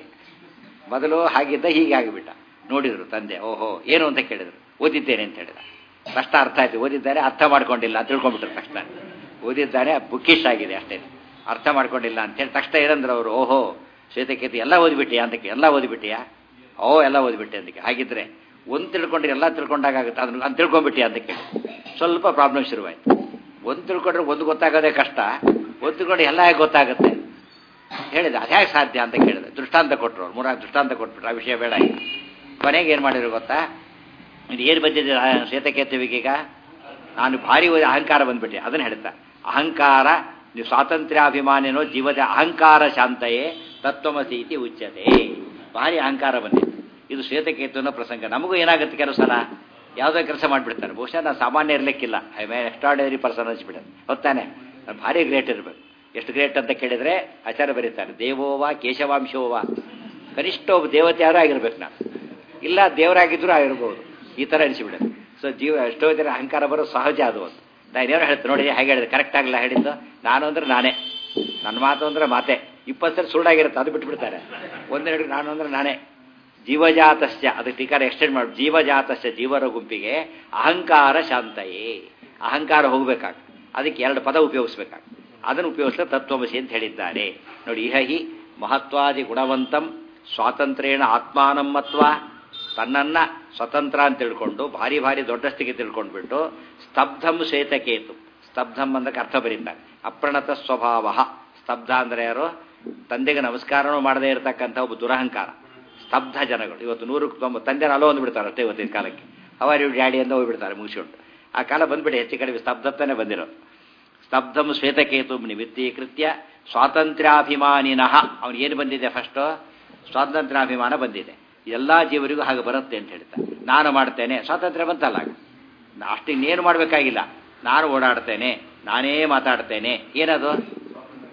ಮೊದಲು ಹಾಗಿದ್ದ ಹೀಗೆ ಆಗಿಬಿಟ್ಟ. ನೋಡಿದರು ತಂದೆ, ಓಹೋ ಏನು ಅಂತ ಕೇಳಿದರು. ಓದಿದ್ದೇನೆ ಅಂತ ಹೇಳಿದ. ಕಷ್ಟ ಅರ್ಥ ಆಯಿತು. ಓದಿದ್ದಾರೆ, ಅರ್ಥ ಮಾಡ್ಕೊಂಡಿಲ್ಲ ಅಂತ ತಿಳ್ಕೊಂಡ್ಬಿಟ್ರು ತಕ್ಷಣ. ಓದಿದ್ದಾನೆ, ಬುಕ್ಕಿಶ್ ಆಗಿದೆ ಅಷ್ಟೇ, ಅರ್ಥ ಮಾಡ್ಕೊಂಡಿಲ್ಲ ಅಂತೇಳಿ ತಕ್ಷಣ ಏನಂದ್ರೆ ಅವರು, ಓಹೋ ಶ್ವೇತಕೇತು ಎಲ್ಲ ಓದಿಬಿಟ್ಟಿಯಾ ಅಂತ. ಎಲ್ಲ ಓದಿಬಿಟ್ಟಿಯಾ? ಎಲ್ಲ ಓದಿಬಿಟ್ಟೆ ಅಂತಕ್ಕೆ. ಹಾಗಿದ್ರೆ ಒಂದು ತಿಳ್ಕೊಂಡ್ರೆ ಎಲ್ಲ ತಿಳ್ಕೊಂಡಾಗುತ್ತೆ, ಅದನ್ನು ಅಂತ ತಿಳ್ಕೊಂಡ್ಬಿಟ್ಟಿಯಾ ಅಂತ ಕೇಳಿ ಸ್ವಲ್ಪ ಪ್ರಾಬ್ಲಮ್ ಶುರುವಾಯಿತು. ಒಂದು ತಿಳ್ಕೊಂಡ್ರೆ ಒಂದು ಗೊತ್ತಾಗೋದೇ ಕಷ್ಟ, ಒಂದು ತಿಳ್ಕೊಂಡು ಎಲ್ಲ ಹೇಗೆ ಗೊತ್ತಾಗುತ್ತೆ ಹೇಳಿದೆ. ಅದು ಹೇಗೆ ಸಾಧ್ಯ ಅಂತ ಕೇಳಿದೆ. ದೃಷ್ಟಾಂತ ಕೊಟ್ಟರು ಅವ್ರು, 3 ದೃಷ್ಟಾಂತ ಕೊಟ್ಬಿಟ್ರು. ಆ ವಿಷಯ ಬೇಡ. ಈಗ ಕೊನೆಗೆ ಏನು ಮಾಡಿದ್ರು ಗೊತ್ತಾ? ಇದು ಏನು ಬಂದಿದೆ ಶ್ವೇತಕೇತುವಿಗೀಗ? ನಾನು ಭಾರಿ ಅಹಂಕಾರ ಬಂದ್ಬಿಟ್ಟೆ. ಅದನ್ನು ಹೇಳ್ತಾ, ಅಹಂಕಾರ ನೀವು ಸ್ವಾತಂತ್ರ್ಯಾಭಿಮಾನಿನೋ ಜೀವದ ಅಹಂಕಾರ ಶಾಂತಯೇ ತತ್ವಮಸಿ ಇತಿ ಉಚ್ಯತೆ. ಭಾರಿ ಅಹಂಕಾರ ಬಂದಿತ್ತು. ಇದು ಶ್ವೇತಕೇತುವಿನ ಪ್ರಸಂಗ. ನಮಗೂ ಏನಾಗುತ್ತೆ, ಕೆಲವು ಸಲ ಯಾವುದೋ ಕೆಲಸ ಮಾಡಿಬಿಡ್ತಾರೆ. ಬಹುಶಃ ನಾನು ಸಾಮಾನ್ಯ ಇರಲಿಕ್ಕಿಲ್ಲ, ಐ ಮೇ ಎಕ್ಸ್ಟ್ರಾರ್ಡಿನರಿ ಪರ್ಸನ್ ಅನ್ಸ್ಬಿಡೋದು. ಹೊತ್ತಾನೆ ನಾನು ಭಾರಿ ಗ್ರೇಟ್ ಇರಬೇಕು. ಎಷ್ಟು ಗ್ರೇಟ್ ಅಂತ ಕೇಳಿದರೆ ಆಚಾರ್ಯ ಬರೀತಾರೆ, ದೇವೋವಾ ಕೇಶವಾಂಶೋವಾ, ಕನಿಷ್ಠ ಒಬ್ಬ ದೇವತೆ ಯಾರೂ ಆಗಿರ್ಬೇಕು ನಾನು, ಇಲ್ಲ ದೇವರಾಗಿದ್ದರೂ ಆಗಿರ್ಬೋದು, ಈ ಥರ ಅನಿಸಿಬಿಡೋದು. ಸೊ ಎಷ್ಟೋ ಜನ ಅಹಂಕಾರ ಬರೋ ಸಹಜ ಅದು. ಒಂದು ನಾನೇನೋ ಹೇಳ್ತೀನಿ ನೋಡಿ, ಹೇಗೆ ಹೇಳಿದೆ ಕರೆಕ್ಟ್ ಆಗಿಲ್ಲ ಹೇಳಿದ್ದು. ನಾನು ಅಂದರೆ ನಾನೇ, ನನ್ನ ಮಾತು ಅಂದರೆ ಮಾತೆ. 20 ಸಲ ಸುಳ್ಳಾಗಿರುತ್ತೆ, ಅದು ಬಿಟ್ಬಿಡ್ತಾರೆ. ಒಂದೆರಡು ನಾನು ಅಂದರೆ ನಾನೇ. ಜೀವಜಾತಸ್ಯ, ಅದಕ್ಕೆ ಟೀಕಾರ ಎಕ್ಸ್ಟೆಂಡ್ ಮಾಡಿ, ಜೀವಜಾತಸ್ಯ ಜೀವರ ಗುಂಪಿಗೆ ಅಹಂಕಾರ ಶಾಂತಯೇ, ಅಹಂಕಾರ ಹೋಗಬೇಕಾಗ ಅದಕ್ಕೆ 2 ಪದ ಉಪಯೋಗಿಸ್ಬೇಕಾಗ, ಅದನ್ನು ಉಪಯೋಗಿಸಿದ ತತ್ವಮಸಿ ಅಂತ ಹೇಳಿದ್ದಾರೆ ನೋಡಿ. ಇಹಿ ಮಹತ್ವಾದಿ ಗುಣವಂತಂ ಸ್ವಾತಂತ್ರ್ಯೇಣ ಆತ್ಮಾನಂ ಮತ್ವ, ತನ್ನನ್ನು ಸ್ವತಂತ್ರ ಅಂತ ತಿಳ್ಕೊಂಡು ಭಾರಿ ಭಾರಿ ದೊಡ್ಡಸ್ತಿಗೆ ತಿಳ್ಕೊಂಡ್ಬಿಟ್ಟು ಸ್ತಬ್ಧಂ ಶ್ವೇತಕೇತು, ಸ್ತಬ್ಧಂ ಅಂದಕ್ಕೆ ಅರ್ಥ ಬರೀತಾರೆ ಅಪ್ರಣತ ಸ್ವಭಾವ. ಸ್ತಬ್ಧ ಅಂದರೆ ಯಾರು? ತಂದೆಗೆ ನಮಸ್ಕಾರನೂ ಮಾಡದೇ ಇರತಕ್ಕಂಥ ಒಬ್ಬ ದುರಹಂಕಾರ. ಸ್ತಬ್ಧ ಜನಗಳು ಇವತ್ತು 190 ತಂದೆನ ಅಲೋ ಅಂದ್ಬಿಡ್ತಾರೆ ಅಷ್ಟೇ. ಇವತ್ತಿನ ಕಾಲಕ್ಕೆ ಅವರು ಡ್ಯಾಡಿ ಅಂತ ಹೋಗ್ಬಿಡ್ತಾರೆ ಮುಗಿಸ್ಕೊಂಡು. ಆ ಕಾಲ ಬಂದ್ಬಿಟ್ಟು ಹೆಚ್ಚು ಕಡಿಮೆ ಸ್ತಬ್ಧತ್ತನೇ ಬಂದಿರೋದು. ಸ್ತಬ್ಧಂ ಶ್ವೇತಕೇತು ನಿಮಿತ್ತೀಕೃತ್ಯ ಸ್ವಾತಂತ್ರ್ಯಾಭಿಮಾನಿನಃ. ಅವನಿಗೇನು ಬಂದಿದೆ? ಫಸ್ಟು ಸ್ವಾತಂತ್ರ್ಯಾಭಿಮಾನ ಬಂದಿದೆ. ಎಲ್ಲ ಜೀವರಿಗೂ ಹಾಗೆ ಬರುತ್ತೆ ಅಂತ ಹೇಳ್ತಾರೆ. ನಾನು ಮಾಡ್ತೇನೆ, ಸ್ವಾತಂತ್ರ್ಯ ಬಂತಲ್ಲ. ಅಷ್ಟು ಇನ್ನೇನು ಮಾಡಬೇಕಾಗಿಲ್ಲ. ನಾನು ಓಡಾಡ್ತೇನೆ, ನಾನೇ ಮಾತಾಡ್ತೇನೆ, ಏನದು?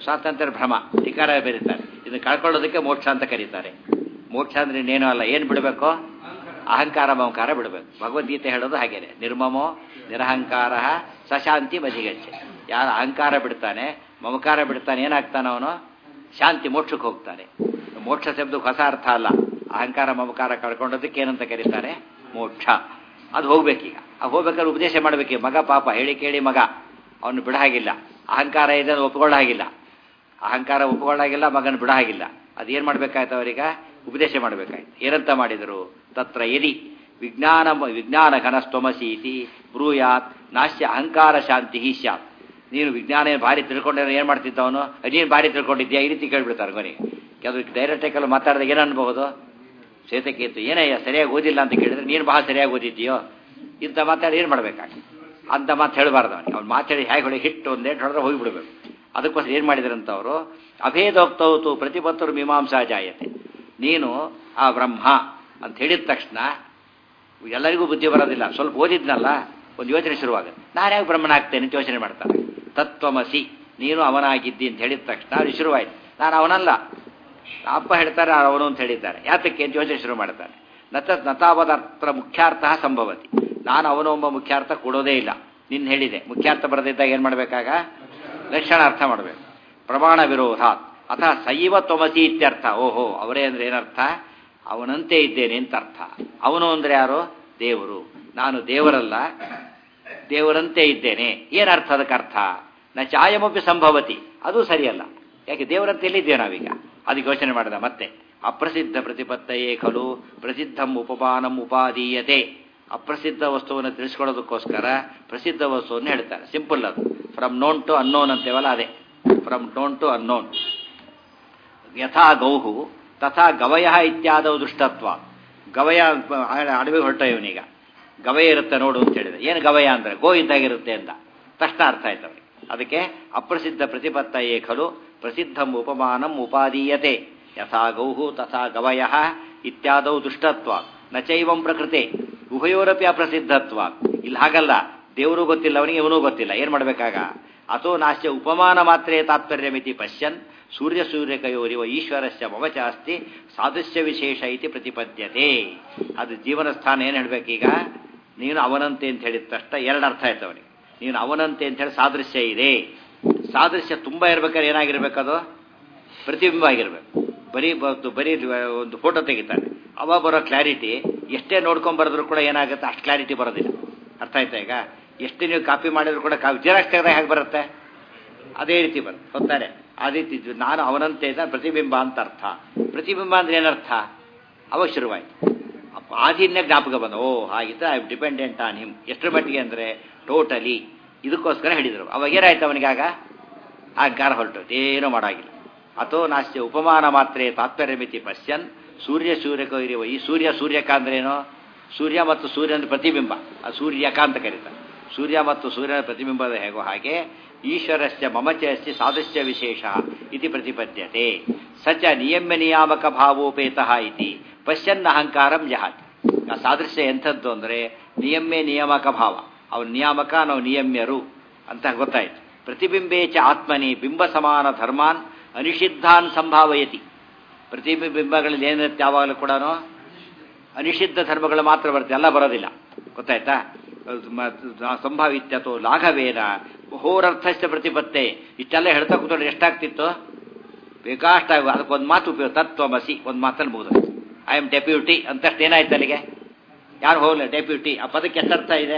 ಸ್ವಾತಂತ್ರ್ಯ ಭ್ರಮ ಧಿಕಾರ ಬೆರೀತಾರೆ. ಇದನ್ನು ಕಳ್ಕೊಳ್ಳೋದಕ್ಕೆ ಮೋಕ್ಷ ಅಂತ ಕರೀತಾರೆ. ಮೋಕ್ಷ ಅಂದ್ರೆ ಇನ್ನೇನು ಅಲ್ಲ. ಏನು ಬಿಡಬೇಕು? ಅಹಂಕಾರ ಮಮಕಾರ ಬಿಡಬೇಕು. ಭಗವದ್ಗೀತೆ ಹೇಳೋದು ಹಾಗೇನೆ, ನಿರ್ಮಮೋ ನಿರಹಂಕಾರ ಸಶಾಂತಿ ಮಧಿಗಚ್ಚೆ. ಯಾರು ಅಹಂಕಾರ ಬಿಡ್ತಾನೆ, ಮಮಕಾರ ಬಿಡ್ತಾನೆ, ಏನಾಗ್ತಾನೆ ಅವನು? ಶಾಂತಿ, ಮೋಕ್ಷಕ್ಕೆ ಹೋಗ್ತಾನೆ. ಮೋಕ್ಷ ಶಬ್ದಕ್ಕೆ ಹೊಸ ಅರ್ಥ ಅಲ್ಲ. ಅಹಂಕಾರ ಮಮಕಾರ ಕಳ್ಕೊಂಡೋದಕ್ಕೆ ಏನಂತ ಕರೀತಾರೆ? ಮೋಕ್ಷ. ಅದು ಹೋಗ್ಬೇಕೀಗ. ಆ ಹೋಗ್ಬೇಕಾದ್ರೆ ಉಪದೇಶ ಮಾಡಬೇಕು. ಮಗ ಪಾಪ ಹೇಳಿ ಕೇಳಿ ಮಗ, ಅವನು ಬಿಡ ಹಾಗಿಲ್ಲ. ಅಹಂಕಾರ ಇದೆ, ಅದು ಒಪ್ಕೊಳ್ಳೋ ಹಾಗಿಲ್ಲ. ಅಹಂಕಾರ ಒಪ್ಕೊಳ್ಳಾಗಿಲ್ಲ, ಮಗನ ಬಿಡ ಹಾಗಿಲ್ಲ. ಅದೇನು ಮಾಡ್ಬೇಕಾಯ್ತು? ಅವರೀಗ ಉಪದೇಶ ಮಾಡಬೇಕಾಯ್ತು. ಏನಂತ ಮಾಡಿದರು? ತತ್ರ ಯದಿ ವಿಜ್ಞಾನ ಘನಸ್ತ್ವಮಸೀತಿ ಬ್ರೂಯಾತ್ ನಾಶ್ಯ ಅಹಂಕಾರ ಶಾಂತಿ ಸ್ಯಾತ್. ನೀನು ವಿಜ್ಞಾನ ಭಾರಿ ತಿಳ್ಕೊಂಡ್ರೆ ಏನು ಮಾಡ್ತಿದ್ದವನು? ನೀನು ಭಾರಿ ತಿಳ್ಕೊಂಡಿದ್ಯಾ? ಈ ರೀತಿ ಕೇಳಿಬಿಡ್ತಾರೆ ಕೊನೆಗೆ. ಅದು ಡೈರೆಕ್ಟಾಗಿ ಮಾತಾಡಿದಾಗ ಏನು ಅನ್ಬಹುದು? ಶ್ವೇತಕೇತು ಏನಯ್ಯ ಸರಿಯಾಗಿ ಓದಿಲ್ಲ ಅಂತ ಕೇಳಿದ್ರೆ, ನೀನು ಬಹಳ ಸರಿಯಾಗಿ ಓದಿದ್ದೀಯೋ? ಇಂಥ ಮಾತಾಡಿ ಏನು ಮಾಡಬೇಕಾಗಿ? ಅಂತ ಮಾತು ಹೇಳಬಾರ್ದು ಅವನಿಗೆ. ಅವ್ನು ಮಾತಾಡಿ ಹೇಗೆ ಹೊಳಿ ಹಿಟ್ಟು ಒಂದೇಟು ಹೊಡೆದ್ರೆ ಹೋಗಿಬಿಡ್ಬೇಕು. ಅದಕ್ಕೋಸ್ಕರ ಏನು ಮಾಡಿದ್ರಂತವರು? ಅಭೇದೋಕ್ತೌತು ಪ್ರತಿಪತ್ತರು ಮೀಮಾಂಸಾ ಜಾಯತೆ. ನೀನು ಆ ಬ್ರಹ್ಮ ಅಂತ ಹೇಳಿದ ತಕ್ಷಣ ಎಲ್ಲರಿಗೂ ಬುದ್ಧಿ ಬರೋದಿಲ್ಲ. ಸ್ವಲ್ಪ ಓದಿದ್ನಲ್ಲ, ಒಂದು ಯೋಚನೆ ಶುರುವಾಗುತ್ತೆ. ನಾನು ಯಾಕೆ ಬ್ರಹ್ಮನಾಗ್ತೇನೆ ಅಂತ ಯೋಚನೆ ಮಾಡ್ತಾರೆ. ತತ್ವಮಸಿ, ನೀನು ಅವನಾಗಿದ್ದಿ ಅಂತ ಹೇಳಿದ ತಕ್ಷಣ ಅದು ಶುರುವಾಯಿತು. ನಾನು ಅವನಲ್ಲ, ಅಪ್ಪ ಹೇಳ್ತಾರೆ ಅವನು ಅಂತ ಹೇಳಿದ್ದಾರೆ, ಯಾತಕ್ಕೆ ಅಂತ ಯೋಚನೆ ಶುರು ಮಾಡ್ತಾರೆ. ನತಾವದತ್ರ ಮುಖ್ಯಾರ್ಥ ಸಂಭವತಿ. ನಾನು ಅವನು ಎಂಬ ಮುಖ್ಯಾರ್ಥ ಕೊಡೋದೇ ಇಲ್ಲ. ನಿನ್ನ ಹೇಳಿದೆ ಮುಖ್ಯಾರ್ಥ ಬರದಿದ್ದಾಗ ಏನು ಮಾಡಬೇಕಾಗ? ಲಕ್ಷಣ ಅರ್ಥ ಮಾಡಬೇಕು. ಪ್ರಮಾಣ ವಿರೋಧ ಅಥವಾ ಸೈವ ತ್ವಮಸಿ ಇತ್ಯರ್ಥ. ಓಹೋ, ಅವರೇ ಅಂದರೆ ಏನರ್ಥ? ಅವನಂತೆ ಇದ್ದೇನೆ ಅಂತ ಅರ್ಥ. ಅವನು ಅಂದರೆ ಯಾರು? ದೇವರು. ನಾನು ದೇವರಲ್ಲ, ದೇವರಂತೆ ಇದ್ದೇನೆ. ಏನರ್ಥ ಅದಕ್ಕೆ ಅರ್ಥ? ನ ಚಾಯಮಪಿ ಸಂಭವತಿ. ಅದು ಸರಿಯಲ್ಲ. ಯಾಕೆ? ದೇವರಂತೆ ಎಲ್ಲಿದ್ದೇವೆ ನಾವೀಗ? ಅದಕ್ಕೆ ಯೋಚನೆ ಮಾಡಿದ. ಮತ್ತೆ ಅಪ್ರಸಿದ್ಧ ಪ್ರತಿಪತ್ತಯೇ ಖಲು ಪ್ರಸಿದ್ಧಂ ಉಪಮಾನಂ ಉಪಾದೀಯತೆ. ಅಪ್ರಸಿದ್ಧ ವಸ್ತುವನ್ನು ತಿಳಿಸ್ಕೊಳ್ಳೋದಕ್ಕೋಸ್ಕರ ಪ್ರಸಿದ್ಧ ವಸ್ತುವನ್ನು ಹೇಳ್ತಾರೆ. ಸಿಂಪಲ್ ಅದು. ಫ್ರಮ್ ನೋನ್ ಟು ಅನ್ನೋನ್ ಅಂತೇವಲ್ಲ, ಅದೇ ಫ್ರಮ್ ನೋನ್ ಟು ಅನ್ನೋನ್. ಯಥಾ ಗೌಹು ತಥಾ ಗವಯ ಇತ್ಯಾದವು ದುಷ್ಟತ್ವ. ಗವಯ ಅಡವಿಗೆ ಹೊರಟ ಇವನೀಗ. ಗವಯ ಇರುತ್ತೆ ನೋಡು ಅಂತ ಹೇಳಿದೆ. ಏನು ಗವಯ ಅಂದರೆ ಗೋ ಇದ್ದಾಗಿರುತ್ತೆ ಅಂತ ತಕ್ಷಣ ಅರ್ಥ ಆಯ್ತು ಅವನಿಗೆ. ಅದಕ್ಕೆ ಅಪ್ರಸಿದ್ಧ ಪ್ರತಿಪತ್ತಯೇ ಖಲು ಪ್ರಸಿದ್ಧಂ ಉಪಮಾನಂ ಉಪಾದೀಯತೆ. ಯಥಾ ಗೌಹು ತಥಾ ಗವಯ ಇತ್ಯಾದವು ದುಷ್ಟತ್ವ ನ ಚೈವಂ ಪ್ರಕೃತೆ ಉಭಯೋರಪಿ ಅಪ್ರಸಿದ್ಧತ್ವ. ಇಲ್ಲಿ ಹಾಗಲ್ಲ, ದೇವರು ಗೊತ್ತಿಲ್ಲ ಅವನಿಗೆ, ಇವನೂ ಗೊತ್ತಿಲ್ಲ. ಏನು ಮಾಡಬೇಕಾಗ? ಅಥೋ ನಾಶ್ಯ ಉಪಮಾನ ಮಾತ್ರೇ ತಾತ್ಪರ್ಯಮಿತಿ ಪಶ್ಯನ್ ಸೂರ್ಯಕಯೋರಿವ ಈಶ್ವರಸ್ಯ ಮಮಚಾಸ್ತಿ ಸಾದೃಶ್ಯ ವಿಶೇಷ ಇತಿ ಪ್ರತಿಪದ್ಯತೆ. ಅದು ಜೀವನ ಸ್ಥಾನ. ಏನು ಹೇಳಬೇಕೀಗ? ನೀನು ಅವನಂತೆ ಅಂತ ಹೇಳಿದ ತಕ್ಷಣ ಎರಡು ಅರ್ಥ ಆಯ್ತು ಅವನಿಗೆ. ನೀನು ಅವನಂತೆ ಅಂತ ಹೇಳಿ ಸಾದೃಶ್ಯ ಇದೆ. ಸಾದೃಶ್ಯ ತುಂಬ ಇರ್ಬೇಕಾದ್ರೆ ಏನಾಗಿರ್ಬೇಕದು? ಪ್ರತಿಬಿಂಬ ಆಗಿರ್ಬೇಕು. ಬರೀ ಒಂದು ಫೋಟೋ ತೆಗಿತಾನೆ, ಅವಾಗ ಬರೋ ಕ್ಲಾರಿಟಿ ಎಷ್ಟೇ ನೋಡ್ಕೊಂಡ್ ಬರೆದ್ರು ಕೂಡ ಏನಾಗುತ್ತೆ? ಅಷ್ಟು ಕ್ಲಾರಿಟಿ ಬರೋದಿಲ್ಲ. ಅರ್ಥ ಆಯ್ತಾ? ಈಗ ಎಷ್ಟು ನೀವು ಕಾಪಿ ಮಾಡಿದ್ರು ಕೂಡ ಜೆರಾಕ್ಸ್ ತೆಗೆದಾಗ ಹೇಗೆ ಬರುತ್ತೆ? ಅದೇ ರೀತಿ ಬರುತ್ತೆ. ಗೊತ್ತಾರೆ? ಅದೇ ರೀತಿ ನಾನು ಅವನಂತೆ ಇದ್ದ ಪ್ರತಿಬಿಂಬ ಅಂತ ಅರ್ಥ. ಪ್ರತಿಬಿಂಬ ಅಂದ್ರೆ ಏನರ್ಥ? ಅವಾಗ ಶುರುವಾಯಿತು. ಆದಿನ್ಯ ಜ್ಞಾಪಕ ಬಂದ. ಓ ಹಾಗಿದ್ರೆ ಐ ಡಿಪೆಂಡೆಂಟ್ ಆನ್ ಹಿಮ್. ಎಷ್ಟರ ಮಟ್ಟಿಗೆ ಅಂದರೆ ಟೋಟಲಿ. ಇದಕ್ಕೋಸ್ಕರ ಹೇಳಿದರು. ಅವಾಗ ಏನಾಯ್ತು ಅವನಿಗಾಗ? ಅಹಂಕಾರ ಹೊರಟು, ಏನೂ ಮಾಡಾಗಿಲ್ಲ. ಅಥೋ ನಾಸ್ಯ ಉಪಮಾನ ಮಾತ್ರೇ ತಾತ್ಪರ್ಯಮಿತಿ ಪಶ್ಯನ್ ಸೂರ್ಯಕ ಇರುವ. ಈ ಸೂರ್ಯಕ ಅಂದ್ರೇನು? ಸೂರ್ಯ ಮತ್ತು ಸೂರ್ಯನ ಪ್ರತಿಬಿಂಬ, ಅದು ಸೂರ್ಯಕ ಅಂತ ಕರೀತಾರೆ. ಸೂರ್ಯ ಮತ್ತು ಸೂರ್ಯನ ಪ್ರತಿಬಿಂಬದ ಹೇಗೋ ಹಾಗೆ ಈಶ್ವರಸ್ಯ ಮಮಚಸ್ಯ ಸಾದೃಶ್ಯ ವಿಶೇಷ ಇತಿ ಪ್ರತಿಪದ್ಯತೆ. ಸಚ ನಿಯಮ್ಯ ನಿಯಾಮಕ ಭಾವೋಪೇತಃ ಇತಿ ಪಶ್ಯನ್ ಅಹಂಕಾರಂ ಜಹಾತಿ. ಆ ಸಾದೃಶ್ಯ ಎಂಥದ್ದು ಅಂದರೆ ನಿಯಮ್ಯ ನಿಯಾಮಕ ಭಾವ. ಅವನು ನಿಯಾಮಕ, ನಾವು ನಿಯಮ್ಯರು ಅಂತ ಗೊತ್ತಾಯ್ತು. ಪ್ರತಿಬಿಂಬೇ ಚ ಆತ್ಮನಿ ಬಿಂಬ ಸಮಾನ ಧರ್ಮಾನ್ ಅನಿಷಿದ್ಧಾನ್ ಸಂಭಾವಯತಿ. ಪ್ರತಿಬಿಂಬಗಳಲ್ಲಿ ಏನಿರುತ್ತೆ? ಯಾವಾಗಲೂ ಕೂಡ ಅನಿಷಿದ್ಧ ಧರ್ಮಗಳು ಮಾತ್ರ ಬರುತ್ತೆ, ಎಲ್ಲ ಬರೋದಿಲ್ಲ. ಗೊತ್ತಾಯ್ತಾ? ಸಂಭಾವಿತ್ಯತೋ ಲಾಘವೇನ ಬಹುರರ್ಥಸ್ಯ ಪ್ರತಿಪತ್ತೆ. ಇಷ್ಟೆಲ್ಲ ಹೇಳ್ತಾ ಕೂತ್ಕೊಂಡ್ರೆ ಎಷ್ಟಾಗ್ತಿತ್ತು? ಬೇಕಾಷ್ಟಾಗ. ಅದಕ್ಕೊಂದು ಮಾತು ಉಪಯೋಗ, ತತ್ವಮಸಿ. ಒಂದು ಮಾತಲ್ಲಿ ಮುಗಿದು ಐ ಆಮ್ ಡೆಪ್ಯೂಟಿ ಅಂತಷ್ಟು ಏನಾಯ್ತು ಅಲ್ಲಿಗೆ? ಯಾರು ಹೋಗಲ್ಲ ಡೆಪ್ಯೂಟಿ. ಆ ಪದಕ್ಕೆ ಎಷ್ಟರ್ಥ ಇದೆ?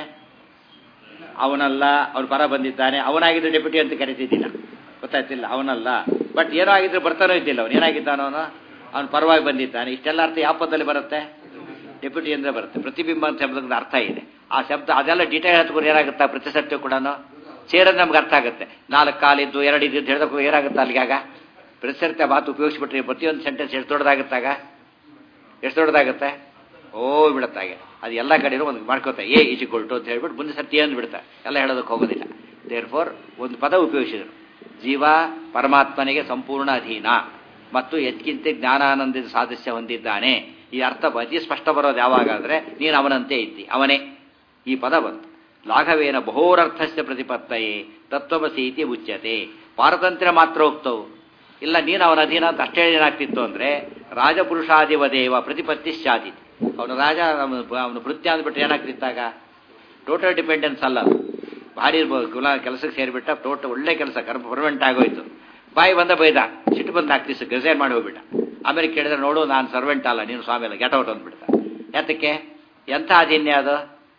ಅವನಲ್ಲ, ಅವ್ನು ಪರ ಬಂದಿದ್ದಾನೆ. ಅವನಾಗಿದ್ದು ಡೆಪ್ಯೂಟಿ ಅಂತ ಕರಿತಿದ್ದಿಲ್ಲ. ಗೊತ್ತಾಯ್ತಿಲ್ಲ? ಅವನಲ್ಲ, ಬಟ್ ಏನೋ ಆಗಿದ್ರೆ ಬರ್ತಾನೋ ಇದ್ದಿಲ್ಲ. ಅವನು ಏನಾಗಿದ್ದಾನೋ ಅವನು ಪರವಾಗಿ ಬಂದಿದ್ದಾನೆ. ಇಷ್ಟೆಲ್ಲ ಅರ್ಥ ಯಾವ ಪದದಲ್ಲಿ ಬರುತ್ತೆ? ಡೆಪ್ಯೂಟಿ ಅಂದರೆ ಬರುತ್ತೆ. ಪ್ರತಿಬಿಂಬ ಅಂತ ಶಬ್ದದ ಅರ್ಥ ಇದೆ. ಆ ಶಬ್ದ ಅದೆಲ್ಲ ಡೀಟೇಲ್ ಹತ್ಕೊಂಡು ಏನಾಗುತ್ತಾ? ಪ್ರತಿಸತ್ಯ ಕೂಡ ಸೇರೋದು ನಮ್ಗೆ ಅರ್ಥ ಆಗುತ್ತೆ. 4 ಕಾಲಿದ್ದು 2 ಇದ್ದು ಹೇಳಿದಕ್ಕೂ ಏನಾಗುತ್ತೆ ಅಲ್ಲಿಗೆ? ಆಗ ಪ್ರತಿಸತ್ಯ ಮಾತು ಉಪಯೋಗಿಸ್ಬಿಟ್ರೆ ಪ್ರತಿಯೊಂದು ಸೆಂಟೆನ್ಸ್ ಎಷ್ಟು ದೊಡ್ಡದಾಗುತ್ತಾಗ? ಎಷ್ಟು ದೊಡ್ಡದಾಗುತ್ತೆ? ಬಿಡುತ್ತಾಗೆ. ಅದು ಎಲ್ಲ ಕಡೆಯೂ ಒಂದು ಮಾಡ್ಕೋತಾರೆ. ಎ ಈಜ್ ಈಕ್ವಲ್ ಟು ಅಂತ ಹೇಳ್ಬಿಟ್ಟು ಮುಂದೆ ಸರ್ತಿ ಅಂದು ಬಿಡ್ತಾರೆ. ಎಲ್ಲ ಹೇಳೋದಕ್ಕೆ ಹೋಗೋದಿಲ್ಲ. ದೇರ್ಫೋರ್ ಒಂದು ಪದ ಉಪಯೋಗಿಸಿದರು. ಜೀವ ಪರಮಾತ್ಮನಿಗೆ ಸಂಪೂರ್ಣ ಅಧೀನ ಮತ್ತು ಎದ್ಕಿಂತ ಜ್ಞಾನಾನಂದದ ಸಾದೃಶ್ಯ ಹೊಂದಿದ್ದಾನೆ. ಈ ಅರ್ಥ ಅತಿ ಸ್ಪಷ್ಟ ಬರೋದು ಯಾವಾಗಾದರೆ ನೀನು ಅವನಂತೆ ಇದ್ದಿ, ಅವನೇ. ಈ ಪದ ಬಂತು. ಲಾಘವೇನ ಬಹುರರ್ಥಸ್ಯ ಪ್ರತಿಪತ್ತಯೇ ತತ್ವಮಸಿ ಇತಿ ಉಚ್ಯತೆ. ಪಾರತಂತ್ರ್ಯ ಮಾತ್ರ ಹೋಗ್ತವು. ಇಲ್ಲ ನೀನು ಅವನ ಅಧೀನ ಅಂತ ಅಷ್ಟೇ ಏನಾಗ್ತಿತ್ತು ಅಂದರೆ ರಾಜಪುರುಷಾದಿವದೇವ ಪ್ರತಿಪತ್ತಿ ಶಾದಿ. ಅವನು ರಾಜ, ಅವನು ಭೃತ್ಯ ಅಂದ್ಬಿಟ್ರೆ ಏನಾಗ್ತಿತ್ತಾಗ ಟೋಟಲ್ ಡಿಪೆಂಡೆನ್ಸ್ ಅಲ್ಲ. ಭಾರಿ ಕೆಲಸಕ್ಕೆ ಸೇರಿಬಿಟ್ಟ, ಒಳ್ಳೆ ಕೆಲಸ ಪರ್ಮನೆಂಟ್ ಆಗೋಯ್ತು. ಬಾಯಿ ಬಂದ ಬೈದ, ಸಿಟ್ಟು ಬಂದು ಹಾಕ್ತಿಸ್ ರಿಸೈನ್ ಮಾಡಿ ಹೋಗ್ಬಿಟ್ಟ. ಆಮೇಲೆ ಕೇಳಿದ್ರೆ ನೋಡು ನಾನು ಸರ್ವೆಂಟ್ ಅಲ್ಲ, ನೀನು ಸ್ವಾಮಿ ಅಲ್ಲ, ಗೆಟ್ ಔಟ್ ಅಂದ್ಬಿಡ್ತ. ಯಾತಕ್ಕೆ? ಎಂಥ ಅಧೀನ್ಯ ಅದು?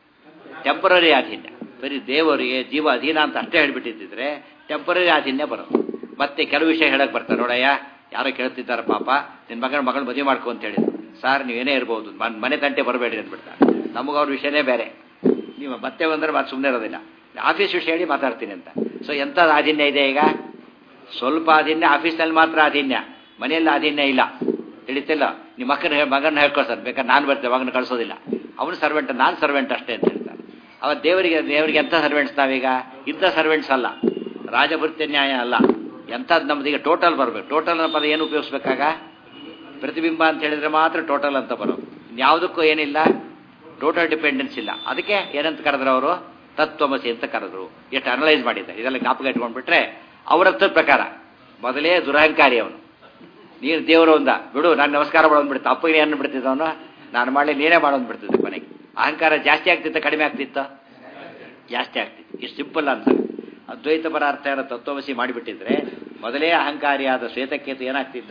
ಟೆಂಪರರಿ ಅಧೀನ್ಯ. ಬರೀ ದೇವರಿಗೆ ಜೀವ ಅಧೀನ ಅಂತ ಅಷ್ಟೇ ಹೇಳ್ಬಿಟ್ಟಿದ್ದಿದ್ರೆ ಟೆಂಪರರಿ ಅಧೀನ್ಯ ಬರೋದು. ಮತ್ತೆ ಕೆಲವು ವಿಷಯ ಹೇಳಕ್ಕೆ ಬರ್ತಾರೆ. ನೋಡಯ್ಯ, ಯಾರೋ ಕೇಳ್ತಿದ್ದಾರೆ ಪಾಪ, ನಿನ್ನ ಮಗಳು ಮದುವೆ ಮಾಡ್ಕೊ ಅಂತ ಹೇಳಿದ್ರು. ಸರ್ ನೀವೇನೇ ಇರ್ಬೋದು, ಮನೆ ತಂಟೆ ಬರಬೇಡಿ ಅಂದ್ಬಿಡ್ತಾರೆ. ನಮಗೆ ಅವ್ರ ವಿಷಯನೇ ಬೇರೆ. ನೀವು ಮತ್ತೆ ಬಂದರೆ ಮತ್ತೆ ಸುಮ್ಮನೆ ಇರೋದಿಲ್ಲ, ಆಫೀಸ್ ವಿಷಯ ಹೇಳಿ ಮಾತಾಡ್ತೀನಿ ಅಂತ. ಸೊ ಎಂಥದ್ದು ಅಧೀನ್ಯ ಇದೆ ಈಗ? ಸ್ವಲ್ಪ ಅಧೀನ್ಯ ಆಫೀಸ್ನಲ್ಲಿ ಮಾತ್ರ ಅಧೀನ್ಯ, ಮನೆಯಲ್ಲಿ ಅಧೀನ್ಯ ಇಲ್ಲ. ತಿಳಿತಿಲ್ಲ. ನಿಮ್ಮ ಮಗನ ಹೇಳ್ಕೊಳ್ತಾರೆ, ಬೇಕಾದ್ರೆ ನಾನು ಬರ್ತೇನೆ, ಮಗನ ಕಳಿಸೋದಿಲ್ಲ. ಅವನು ಸರ್ವೆಂಟ್, ನಾನು ಸರ್ವೆಂಟ್ ಅಷ್ಟೇ ಅಂತ ಹೇಳ್ತಾರೆ. ಅವ ದೇವರಿಗೆ ಎಂಥ ಸರ್ವೆಂಟ್ಸ್ ನಾವೀಗ? ಇಂಥ ಸರ್ವೆಂಟ್ಸ್ ಅಲ್ಲ, ರಾಜಭೃತ್ಯ ನ್ಯಾಯ ಅಲ್ಲ. ಎಂಥದ್ದು ನಮ್ದೀಗ ಟೋಟಲ್ ಬರಬೇಕು. ಟೋಟಲ್ ಪದ ಏನು ಉಪಯೋಗಿಸ್ಬೇಕಾಗ? ಪ್ರತಿಬಿಂಬ ಅಂತ ಹೇಳಿದ್ರೆ ಮಾತ್ರ ಟೋಟಲ್ ಅಂತ ಬರೋದು. ಯಾವುದಕ್ಕೂ ಏನಿಲ್ಲ, ಟೋಟಲ್ ಡಿಪೆಂಡೆನ್ಸ್ ಇಲ್ಲ. ಅದಕ್ಕೆ ಏನಂತ ಕರೆದ್ರು ಅವರು? ತತ್ವಮಸಿ ಅಂತ ಕರೆದ್ರು. ಎಷ್ಟು ಅನಲೈಸ್ ಮಾಡಿದ್ದಾರೆ. ಇದೆಲ್ಲ ಜ್ಞಾಪಕ ಇಟ್ಕೊಂಡ್ಬಿಟ್ರೆ ಅವರರ್ಥದ ಪ್ರಕಾರ ಮೊದಲೇ ದುರಹಂಕಾರಿ ಅವನು. ನೀನು ದೇವರು ಒಂದ ಬಿಡು, ನಾನು ನಮಸ್ಕಾರ ಮಾಡೋದು ಅಪ್ಪಗೆ ಏನು ಬಿಡ್ತಿದ್ದವನು, ನಾನು ಮಾಡಲಿ ನೀನೇ ಮಾಡೋದು ಬಿಡ್ತಿದ್ದೆ. ಕೊನೆಗೆ ಅಹಂಕಾರ ಜಾಸ್ತಿ ಆಗ್ತಿತ್ತ ಕಡಿಮೆ ಆಗ್ತಿತ್ತ? ಜಾಸ್ತಿ ಆಗ್ತಿತ್ತು. ಇಷ್ಟು ಸಿಂಪಲ್ ಅಂತ ಅದ್ವೈತ ಪರಾರ್ಥ ತತ್ವಮಸಿ ಮಾಡಿಬಿಟ್ಟಿದ್ರೆ ಮೊದಲೇ ಅಹಂಕಾರಿಯಾದ ಶ್ವೇತಕೇತು ಏನಾಗ್ತಿದ್ದ?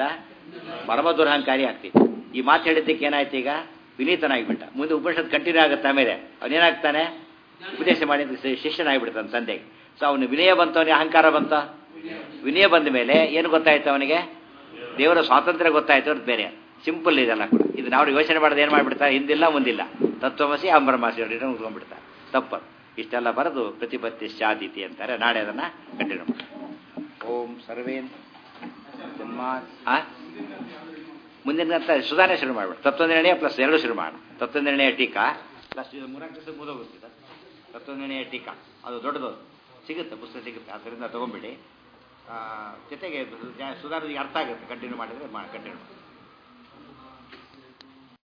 ಪರಮ ದುರಹಂಕಾರಿ ಆಗ್ತಿತ್ತು. ಈ ಮಾತು ಹೇಳಿದ್ದಕ್ಕೆ ಏನಾಯ್ತು? ಈಗ ವಿನೀತನಾಗಿಬಿಟ್ಟ. ಮುಂದೆ ಉಪನಿಷತ್ ಕಂಟಿನ್ಯೂ ಆಗುತ್ತೆ. ಆಮೇಲೆ ಅವನೇನಾಗ್ತಾನೆ? ಉಪದೇಶ ಮಾಡಿ ಶಿಷ್ಯನಾಗಿಬಿಡ್ತಾನೆ ತಂದೆಗೆ. ಸೊ ಅವನು ವಿನಯ ಬಂತು, ಅವನಿಗೆ ಅಹಂಕಾರ ಬಂತ. ವಿನಯ ಬಂದ ಮೇಲೆ ಏನು ಗೊತ್ತಾಯ್ತು ಅವನಿಗೆ? ದೇವರ ಸ್ವಾತಂತ್ರ್ಯ ಗೊತ್ತಾಯ್ತು. ಅವ್ರದ್ದು ಬೇರೆ ಸಿಂಪಲ್ ಇದೆಲ್ಲ ಕೂಡ. ಇದು ನಾವು ಯೋಚನೆ ಮಾಡೋದು ಏನು ಮಾಡಿಬಿಡ್ತಾರೆ? ಹಿಂದಿಲ್ಲ ಮುಂದಿಲ್ಲ, ತತ್ವಮಸಿ ಅಂಬರಮಾಸಿ ರಿಟರ್ನ್ ಉಟ್ಕೊಂಡ್ಬಿಡ್ತಾರೆ. ತಪ್ಪದು. ಇಷ್ಟೆಲ್ಲ ಬರೆದು ಪ್ರತಿಪತ್ತಿ ಶಾದಿತಿ ಅಂತಾರೆ. ನಾಳೆ ಅದನ್ನು ಕಂಟಿನ್ಯೂ ಮಾಡಿ. ಓಂ ಸರ್ವೇನ್ ಮುಂದಿನ ಸುಧಾರಣೆ ಶುರು ಮಾಡ್ಬಿಟ್ಟು ತತ್ವನಿರ್ಣಯ ಪ್ಲಸ್ 2 ಶುರು ಮಾಡೋಣ. ತತ್ವನಿರ್ಣಯ ಟೀಕಾ ಪ್ಲಸ್ 3 ದಿವಸ ಮುಗಿದೋಗುತ್ತಿದೆ. ತತ್ವನಿರ್ಣಯ ಟೀಕಾ ಅದು ದೊಡ್ಡದು ಸಿಗುತ್ತೆ, ಪುಸ್ತಕ ಸಿಗುತ್ತೆ. ಅದರಿಂದ ತೊಗೊಂಬಿಡಿ. ಜೊತೆಗೆ ಸುಧಾರಣೆಗೆ ಅರ್ಥ ಆಗುತ್ತೆ. ಕಂಟಿನ್ಯೂ ಮಾಡಿದರೆ ಕಂಟಿನ್ಯೂ ಮಾಡಿ.